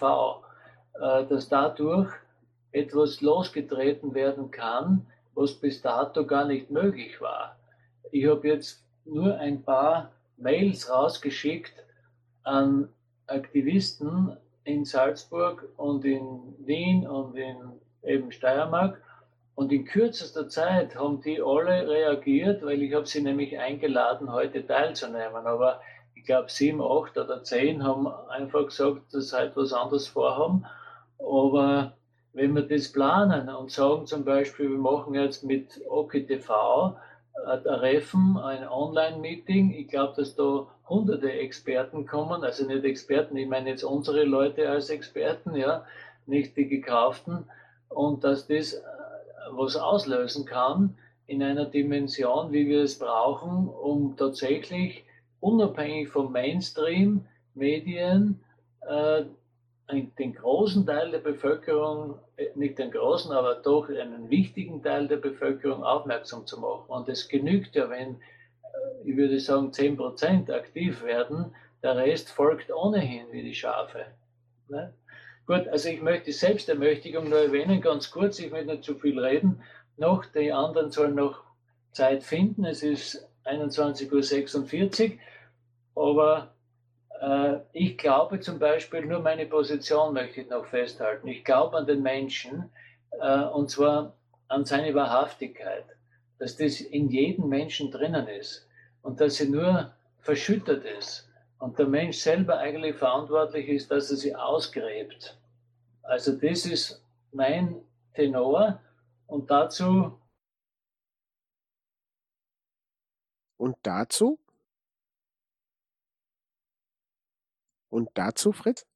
äh, dass dadurch etwas losgetreten werden kann, was bis dato gar nicht möglich war. Ich habe jetzt nur ein paar Mails rausgeschickt an Aktivisten in Salzburg und in Wien und in eben Steiermark. Und in kürzester Zeit haben die alle reagiert, weil ich habe sie nämlich eingeladen, heute teilzunehmen. Aber ich glaube, sieben, acht oder zehn haben einfach gesagt, dass sie halt was anderes vorhaben. Aber wenn wir das planen und sagen zum Beispiel, wir machen jetzt mit OkiTV ein Treffen, ein Online-Meeting, ich glaube, dass da hunderte Experten kommen, also nicht Experten, ich meine jetzt unsere Leute als Experten, ja, nicht die gekauften, und dass das was auslösen kann in einer Dimension, wie wir es brauchen, um tatsächlich unabhängig vom Mainstream-Medien äh, den großen Teil der Bevölkerung, nicht den großen, aber doch einen wichtigen Teil der Bevölkerung aufmerksam zu machen. Und es genügt ja, wenn, ich würde sagen, zehn Prozent aktiv werden, der Rest folgt ohnehin wie die Schafe. Ne? Gut, also ich möchte die Selbstermächtigung nur erwähnen, ganz kurz, ich will nicht zu viel reden. Noch, die anderen sollen noch Zeit finden, es ist einundzwanzig Uhr sechsundvierzig, aber äh, ich glaube zum Beispiel, nur meine Position möchte ich noch festhalten, ich glaube an den Menschen, äh, und zwar an seine Wahrhaftigkeit, dass das in jedem Menschen drinnen ist und dass sie nur verschüttet ist. Und der Mensch selber eigentlich verantwortlich ist, dass er sie ausgräbt. Also das ist mein Tenor. Und dazu... Und dazu? Und dazu, Fritz?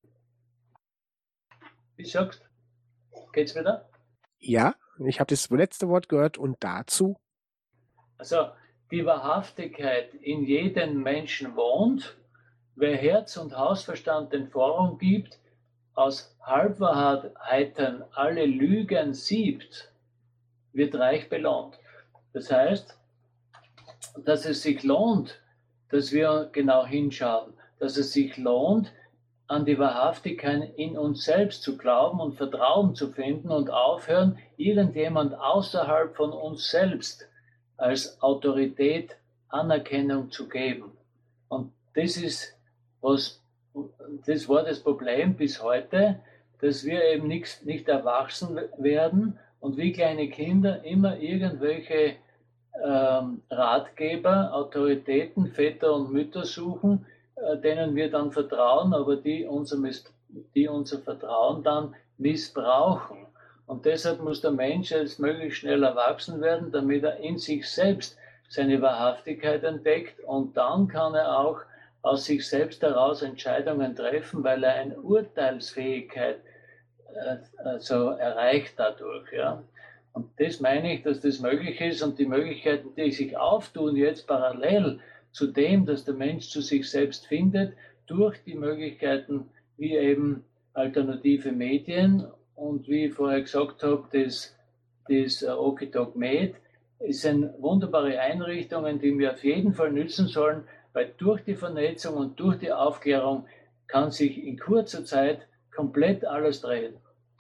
Wie sagst du? Geht's wieder? Ja, ich habe das letzte Wort gehört. Und dazu? Also die Wahrhaftigkeit in jedem Menschen wohnt. Wer Herz und Hausverstand den Vorrang gibt, aus Halbwahrheiten alle Lügen siebt, wird reich belohnt. Das heißt, dass es sich lohnt, dass wir genau hinschauen, dass es sich lohnt, an die Wahrhaftigkeit in uns selbst zu glauben und Vertrauen zu finden und aufhören, irgendjemand außerhalb von uns selbst als Autorität Anerkennung zu geben. Und das ist, was, das war das Problem bis heute, dass wir eben nicht, nicht erwachsen werden und wie kleine Kinder immer irgendwelche ähm, Ratgeber, Autoritäten, Väter und Mütter suchen, äh, denen wir dann vertrauen, aber die unser, die unser Vertrauen dann missbrauchen. Und deshalb muss der Mensch jetzt möglichst schnell erwachsen werden, damit er in sich selbst seine Wahrhaftigkeit entdeckt, und dann kann er auch aus sich selbst heraus Entscheidungen treffen, weil er eine Urteilsfähigkeit äh, also erreicht dadurch. Ja. Und das meine ich, dass das möglich ist, und die Möglichkeiten, die sich auftun jetzt parallel zu dem, dass der Mensch zu sich selbst findet, durch die Möglichkeiten wie eben alternative Medien und wie ich vorher gesagt habe, das, das Okitok Med, es sind wunderbare Einrichtungen, die wir auf jeden Fall nützen sollen, weil durch die Vernetzung und durch die Aufklärung kann sich in kurzer Zeit komplett alles drehen.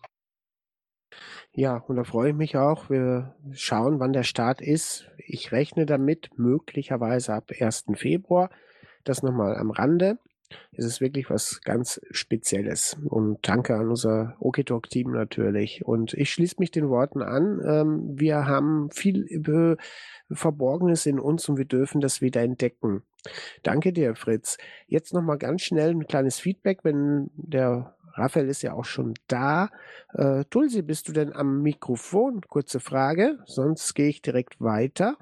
Ja, und da freue ich mich auch. Wir schauen, wann der Start ist. Ich rechne damit, möglicherweise ab ersten Februar. Das nochmal am Rande. Es ist wirklich was ganz Spezielles. Und danke an unser OKTalk-Team natürlich. Und ich schließe mich den Worten an. Ähm, wir haben viel äh, Verborgenes in uns und wir dürfen das wieder entdecken. Danke dir, Fritz. Jetzt nochmal ganz schnell ein kleines Feedback, wenn der Raphael ist ja auch schon da. Äh, Tulsi, bist du denn am Mikrofon? Kurze Frage, sonst gehe ich direkt weiter.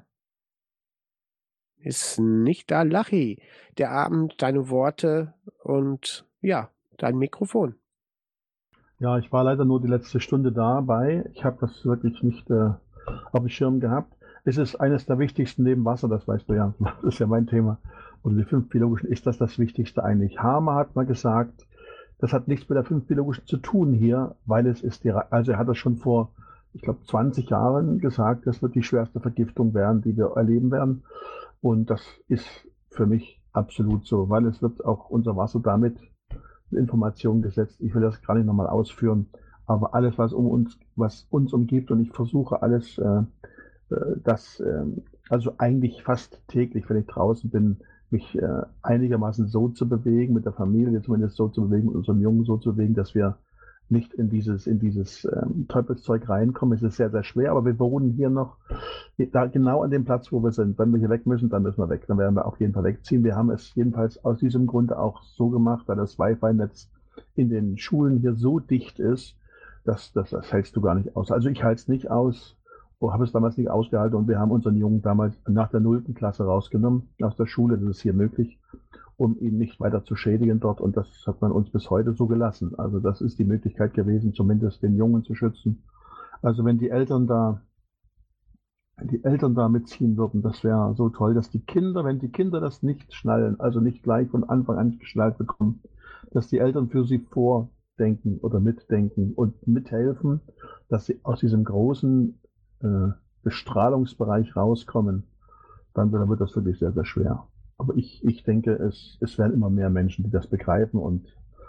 Ist nicht da. Lachi, der Abend, deine Worte und ja, dein Mikrofon. Ja, ich war leider nur die letzte Stunde dabei. Ich habe das wirklich nicht äh, auf dem Schirm gehabt. Es ist eines der wichtigsten neben Wasser, das weißt du ja. Das ist ja mein Thema. Und die fünf biologischen ist das das Wichtigste eigentlich. Hamer hat mal gesagt, das hat nichts mit der fünf biologischen zu tun hier, weil es ist die, also er hat das schon vor, ich glaube, zwanzig Jahren gesagt, das wird die schwerste Vergiftung werden, die wir erleben werden. Und das ist für mich absolut so, weil es wird auch unser Wasser damit in Information gesetzt. Ich will das gar nicht nochmal ausführen, aber alles, was um uns, was uns umgibt, und ich versuche alles, äh, das, äh, also eigentlich fast täglich, wenn ich draußen bin, mich äh, einigermaßen so zu bewegen, mit der Familie zumindest so zu bewegen, mit unserem Jungen so zu bewegen, dass wir nicht in dieses, in dieses ähm, Teufelszeug reinkommen. Es ist sehr, sehr schwer, aber wir wohnen hier noch da genau an dem Platz, wo wir sind. Wenn wir hier weg müssen, dann müssen wir weg. Dann werden wir auf jeden Fall wegziehen. Wir haben es jedenfalls aus diesem Grunde auch so gemacht, weil das Wi-Fi-Netz in den Schulen hier so dicht ist, dass, dass das hältst du gar nicht aus. Also ich halte es nicht aus, habe es damals nicht ausgehalten, und wir haben unseren Jungen damals nach der nullten Klasse rausgenommen aus der Schule. Das ist hier möglich, um ihn nicht weiter zu schädigen dort, und das hat man uns bis heute so gelassen. Also das ist die Möglichkeit gewesen, zumindest den Jungen zu schützen. Also wenn die Eltern da, wenn die Eltern da mitziehen würden, das wäre so toll, dass die Kinder, wenn die Kinder das nicht schnallen, also nicht gleich von Anfang an geschnallt bekommen, dass die Eltern für sie vordenken oder mitdenken und mithelfen, dass sie aus diesem großen äh, Bestrahlungsbereich rauskommen, dann, dann wird das wirklich sehr, sehr schwer. Aber ich, ich denke, es, es werden immer mehr Menschen, die das begreifen, und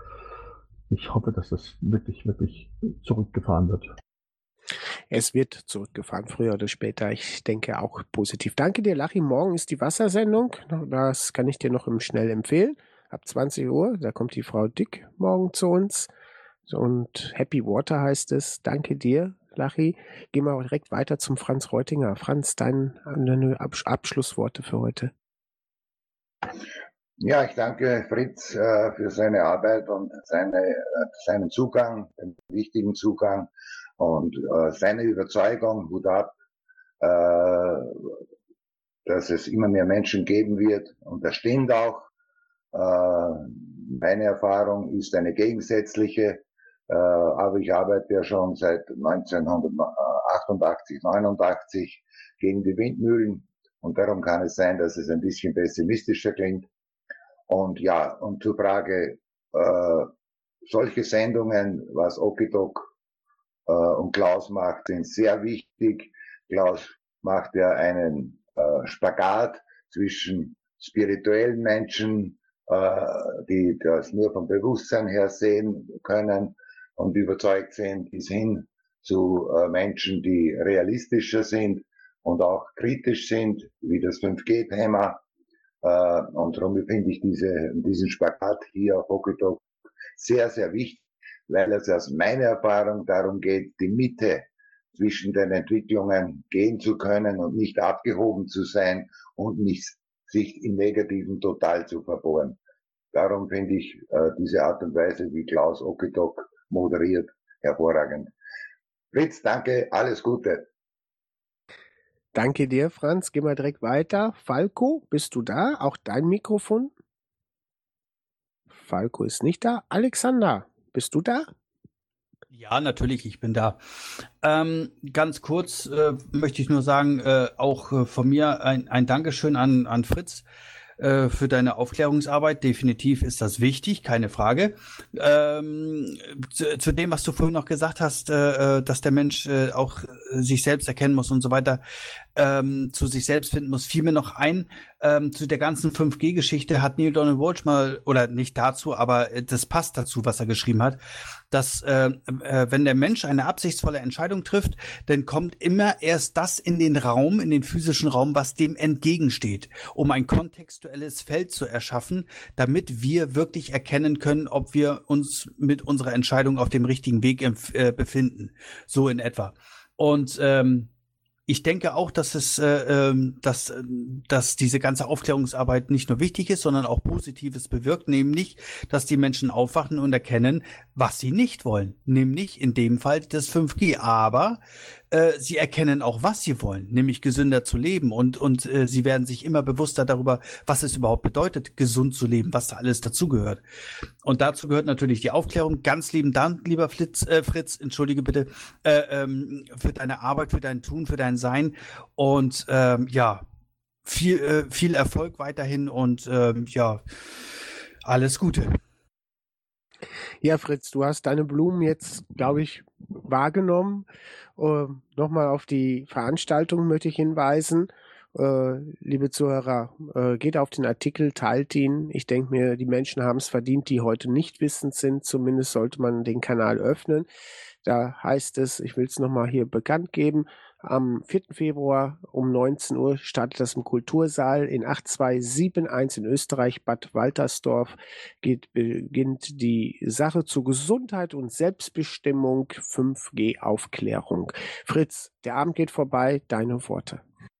ich hoffe, dass das wirklich, wirklich zurückgefahren wird. Es wird zurückgefahren, früher oder später. Ich denke auch positiv. Danke dir, Lachi. Morgen ist die Wassersendung. Das kann ich dir noch im Schnell empfehlen. Ab zwanzig Uhr, da kommt die Frau Dick morgen zu uns. Und Happy Water heißt es. Danke dir, Lachi. Gehen wir direkt weiter zum Franz Reutinger. Franz, dein, deine Abschlussworte für heute. Ja, ich danke Fritz äh, für seine Arbeit und seine, äh, seinen Zugang, den wichtigen Zugang und äh, seine Überzeugung, Hut ab, äh, dass es immer mehr Menschen geben wird, und das stimmt auch. Äh, meine Erfahrung ist eine gegensätzliche, äh, aber ich arbeite ja schon seit neunzehnhundertachtundachtzig, neunundachtzig gegen die Windmühlen, und darum kann es sein, dass es ein bisschen pessimistischer klingt. Und ja, und zur Frage, äh, solche Sendungen, was OKTalk äh, und Klaus macht, sind sehr wichtig. Klaus macht ja einen äh, Spagat zwischen spirituellen Menschen, äh, die das nur vom Bewusstsein her sehen können und überzeugt sind, bis hin zu äh, Menschen, die realistischer sind und auch kritisch sind, wie das fünf G Thema. Uh, und darum finde ich diese, diesen Spagat hier auf OKTalk sehr, sehr wichtig, weil es aus meiner Erfahrung darum geht, die Mitte zwischen den Entwicklungen gehen zu können und nicht abgehoben zu sein und nicht sich im Negativen total zu verbohren. Darum finde ich uh, diese Art und Weise, wie Klaus OKTalk moderiert, hervorragend. Fritz, danke, alles Gute. Danke dir, Franz. Gehen wir direkt weiter. Falco, bist du da? Auch dein Mikrofon? Falco ist nicht da. Alexander, bist du da? Ja, natürlich, ich bin da. Ähm, ganz kurz äh, möchte ich nur sagen, äh, auch äh, von mir ein, ein Dankeschön an, an Fritz äh, für deine Aufklärungsarbeit. Definitiv ist das wichtig, keine Frage. Ähm, zu, zu dem, was du vorhin noch gesagt hast, äh, dass der Mensch äh, auch sich selbst erkennen muss und so weiter, ähm, zu sich selbst finden muss, fiel mir noch ein, ähm, zu der ganzen fünf G-Geschichte hat Neil Donald Walsh mal, oder nicht dazu, aber das passt dazu, was er geschrieben hat, dass äh, äh, wenn der Mensch eine absichtsvolle Entscheidung trifft, dann kommt immer erst das in den Raum, in den physischen Raum, was dem entgegensteht, um ein kontextuelles Feld zu erschaffen, damit wir wirklich erkennen können, ob wir uns mit unserer Entscheidung auf dem richtigen Weg äh, befinden. So in etwa. Und ähm, ich denke auch, dass es, äh, ähm, dass, äh, dass diese ganze Aufklärungsarbeit nicht nur wichtig ist, sondern auch Positives bewirkt, nämlich, dass die Menschen aufwachen und erkennen, was sie nicht wollen. Nämlich in dem Fall das fünf G. Aber äh, sie erkennen auch, was sie wollen, nämlich gesünder zu leben. Und, und äh, sie werden sich immer bewusster darüber, was es überhaupt bedeutet, gesund zu leben, was da alles dazugehört. Und dazu gehört natürlich die Aufklärung. Ganz lieben Dank, lieber Flitz, äh, Fritz, entschuldige bitte, äh, ähm, für deine Arbeit, für dein Tun, für dein Sein. Und ähm, ja, viel, äh, viel Erfolg weiterhin und ähm, ja, alles Gute. Ja, Fritz, du hast deine Blumen jetzt, glaube ich, wahrgenommen. Äh, Nochmal auf die Veranstaltung möchte ich hinweisen. Äh, liebe Zuhörer, äh, geht auf den Artikel, teilt ihn. Ich denke mir, die Menschen haben es verdient, die heute nicht wissend sind. Zumindest sollte man den Kanal öffnen. Da heißt es, ich will es nochmal hier bekannt geben, am vierten Februar um neunzehn Uhr startet das im Kultursaal in acht zwei sieben eins in Österreich, Bad Waltersdorf. Geht, beginnt die Sache zur Gesundheit und Selbstbestimmung, fünf G Aufklärung. Fritz, der Abend geht vorbei, deine Worte.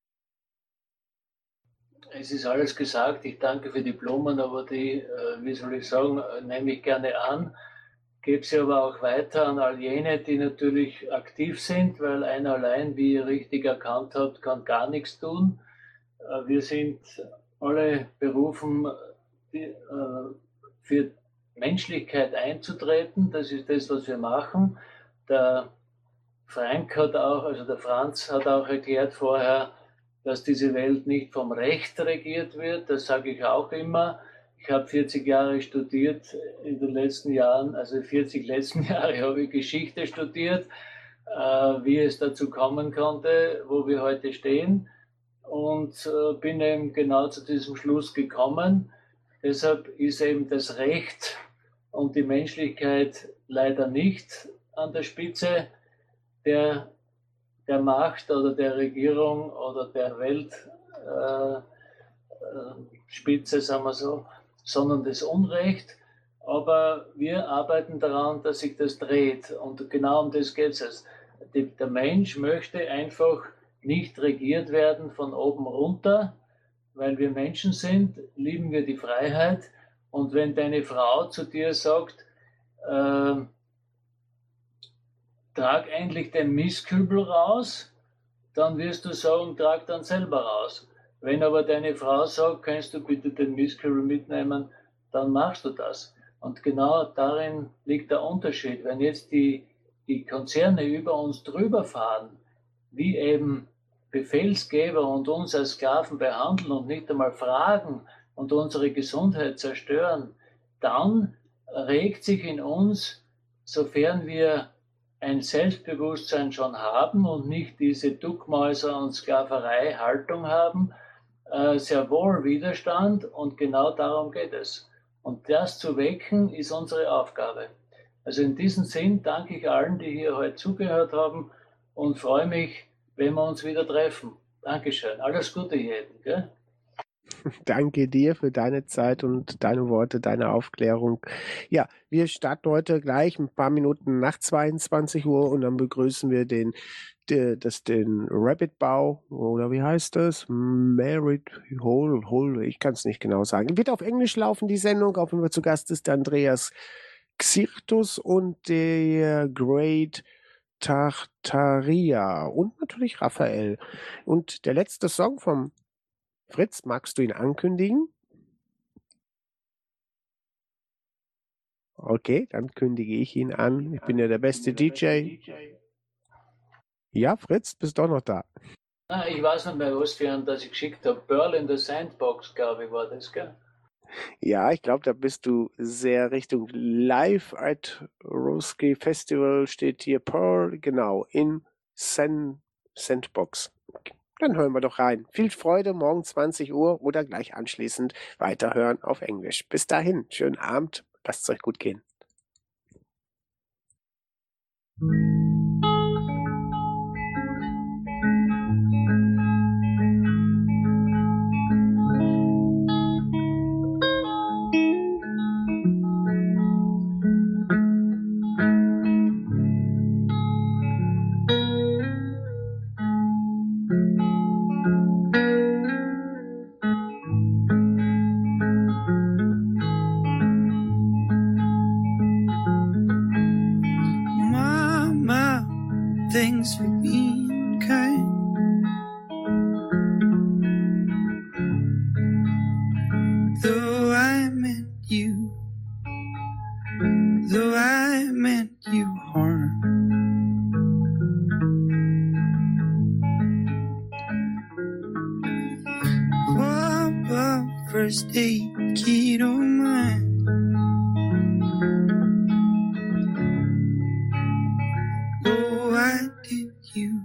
Es ist alles gesagt. Ich danke für die Blumen, aber die, äh, wie soll ich sagen, äh, nehme ich gerne an. Gebe sie aber auch weiter an all jene, die natürlich aktiv sind, weil einer allein, wie ihr richtig erkannt habt, kann gar nichts tun. Äh, wir sind alle berufen, die, äh, für Menschlichkeit einzutreten. Das ist das, was wir machen. Der Frank hat auch, also der Franz hat auch erklärt vorher, dass diese Welt nicht vom Recht regiert wird. Das sage ich auch immer. Ich habe vierzig Jahre studiert in den letzten Jahren, also vierzig letzten Jahre habe ich Geschichte studiert, äh, wie es dazu kommen konnte, wo wir heute stehen, und äh, bin eben genau zu diesem Schluss gekommen. Deshalb ist eben das Recht und die Menschlichkeit leider nicht an der Spitze der, der Macht oder der Regierung oder der Weltspitze, äh, äh, sagen wir so, sondern das Unrecht. Aber wir arbeiten daran, dass sich das dreht. Und genau um das geht es. Der Mensch möchte einfach nicht regiert werden von oben runter, weil wir Menschen sind, lieben wir die Freiheit. Und wenn deine Frau zu dir sagt, äh, trag endlich den Mistkübel raus, dann wirst du sagen, trag dann selber raus. Wenn aber deine Frau sagt, kannst du bitte den Mistkübel mitnehmen, dann machst du das. Und genau darin liegt der Unterschied. Wenn jetzt die, die Konzerne über uns drüber fahren, wie eben Befehlsgeber und uns als Sklaven behandeln und nicht einmal fragen und unsere Gesundheit zerstören, dann regt sich in uns, sofern wir ein Selbstbewusstsein schon haben und nicht diese Duckmäuser- und Sklaverei-Haltung haben, äh, sehr wohl Widerstand, und genau darum geht es. Und das zu wecken, ist unsere Aufgabe. Also in diesem Sinn danke ich allen, die hier heute zugehört haben, und freue mich, wenn wir uns wieder treffen. Dankeschön. Alles Gute jedem. Gell? Danke dir für deine Zeit und deine Worte, deine Aufklärung. Ja, wir starten heute gleich ein paar Minuten nach zweiundzwanzig Uhr und dann begrüßen wir den, den, das, den Rabbit-Bau, oder wie heißt das? Merit Hole, Hole, ich kann es nicht genau sagen. Wird auf Englisch laufen, die Sendung, auch wenn wir zu Gast ist, der Andreas Xirtus und der Great Tartaria und natürlich Raphael. Und der letzte Song vom Fritz, magst du ihn ankündigen? Okay, dann kündige ich ihn an. Ich bin ja der beste D J. Ja, Fritz, bist doch noch da. Ah, ich weiß nicht mehr, was für einen, das ich geschickt habe. Pearl in the Sandbox, glaube ich, war das, gell? Ja, ich glaube, da bist du sehr Richtung Live at Roski Festival, steht hier Pearl, genau, in Sen Sandbox. Dann hören wir doch rein. Viel Freude, morgen zwanzig Uhr oder gleich anschließend weiterhören auf Englisch. Bis dahin, schönen Abend, lasst es euch gut gehen. Mama, thanks for being kind. Though I meant you, though I meant you harm. Papa, first aid kit on mine. Oh, why did you,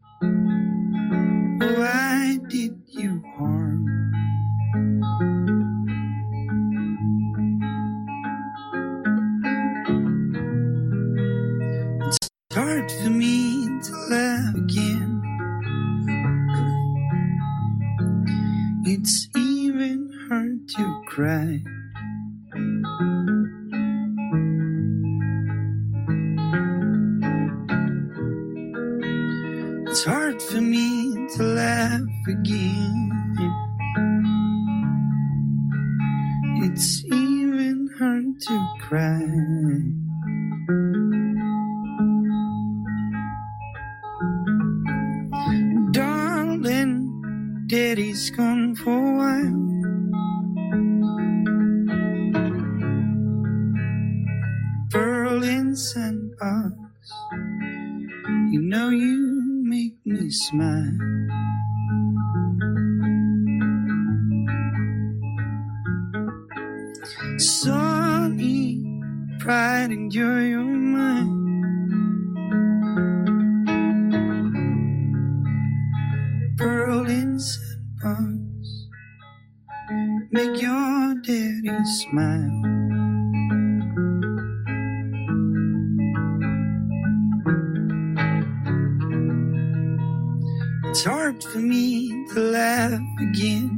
oh, why did you harm? It's hard for me to laugh again. It's even hard to cry. It's hard for me to laugh again. It's even hard to cry. Darling, Daddy's gone for a while. Berlin sandbox, you know you make me smile. Sonny, pride and joy of mine. Berlin sandbox, make your daddy smile. It's hard for me to laugh again.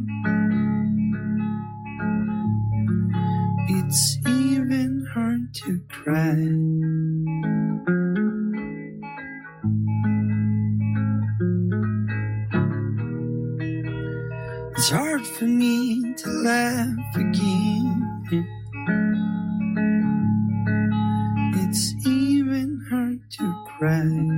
It's even hard to cry. It's hard for me to laugh again. It's even hard to cry.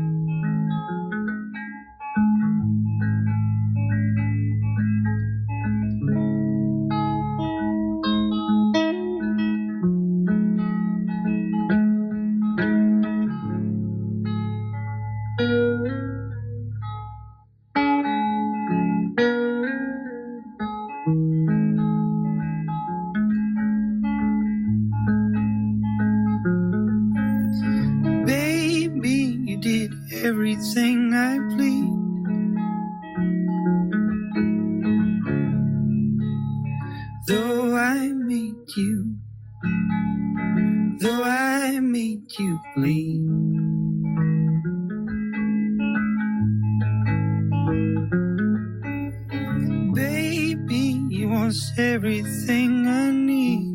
Baby, you did everything I plead. Though I made you, though I made you bleed. Baby, you was everything I need.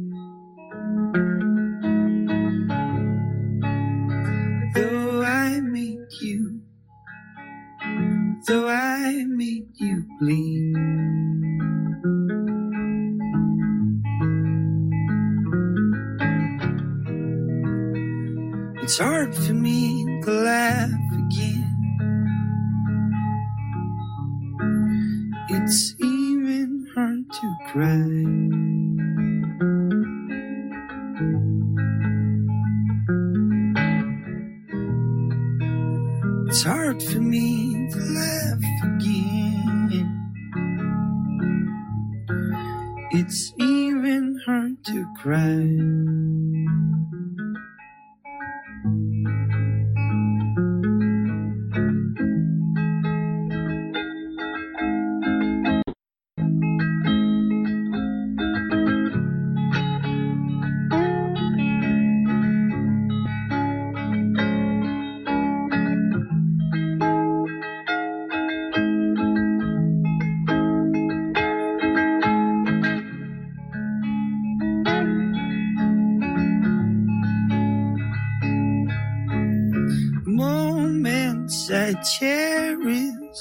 Though I made you, though I made you bleed. It's hard for me to laugh again. It's even hard to cry. It's hard for me to laugh again. It's even hard to cry. moments I cherish,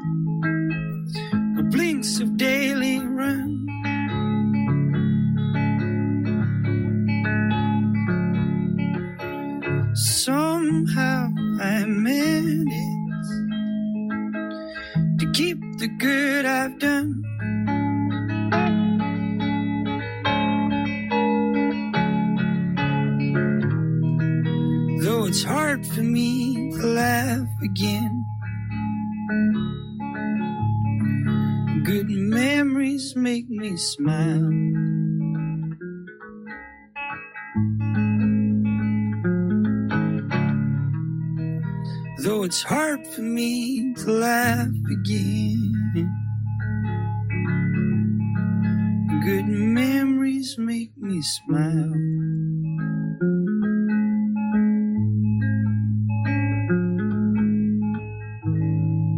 the blinks of daily run. Somehow I managed to keep the good I've done. Though it's hard for me to laugh again, good memories make me smile. Though it's hard for me to laugh again, good memories make me smile.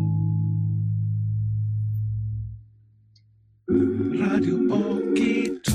Radio Bokito.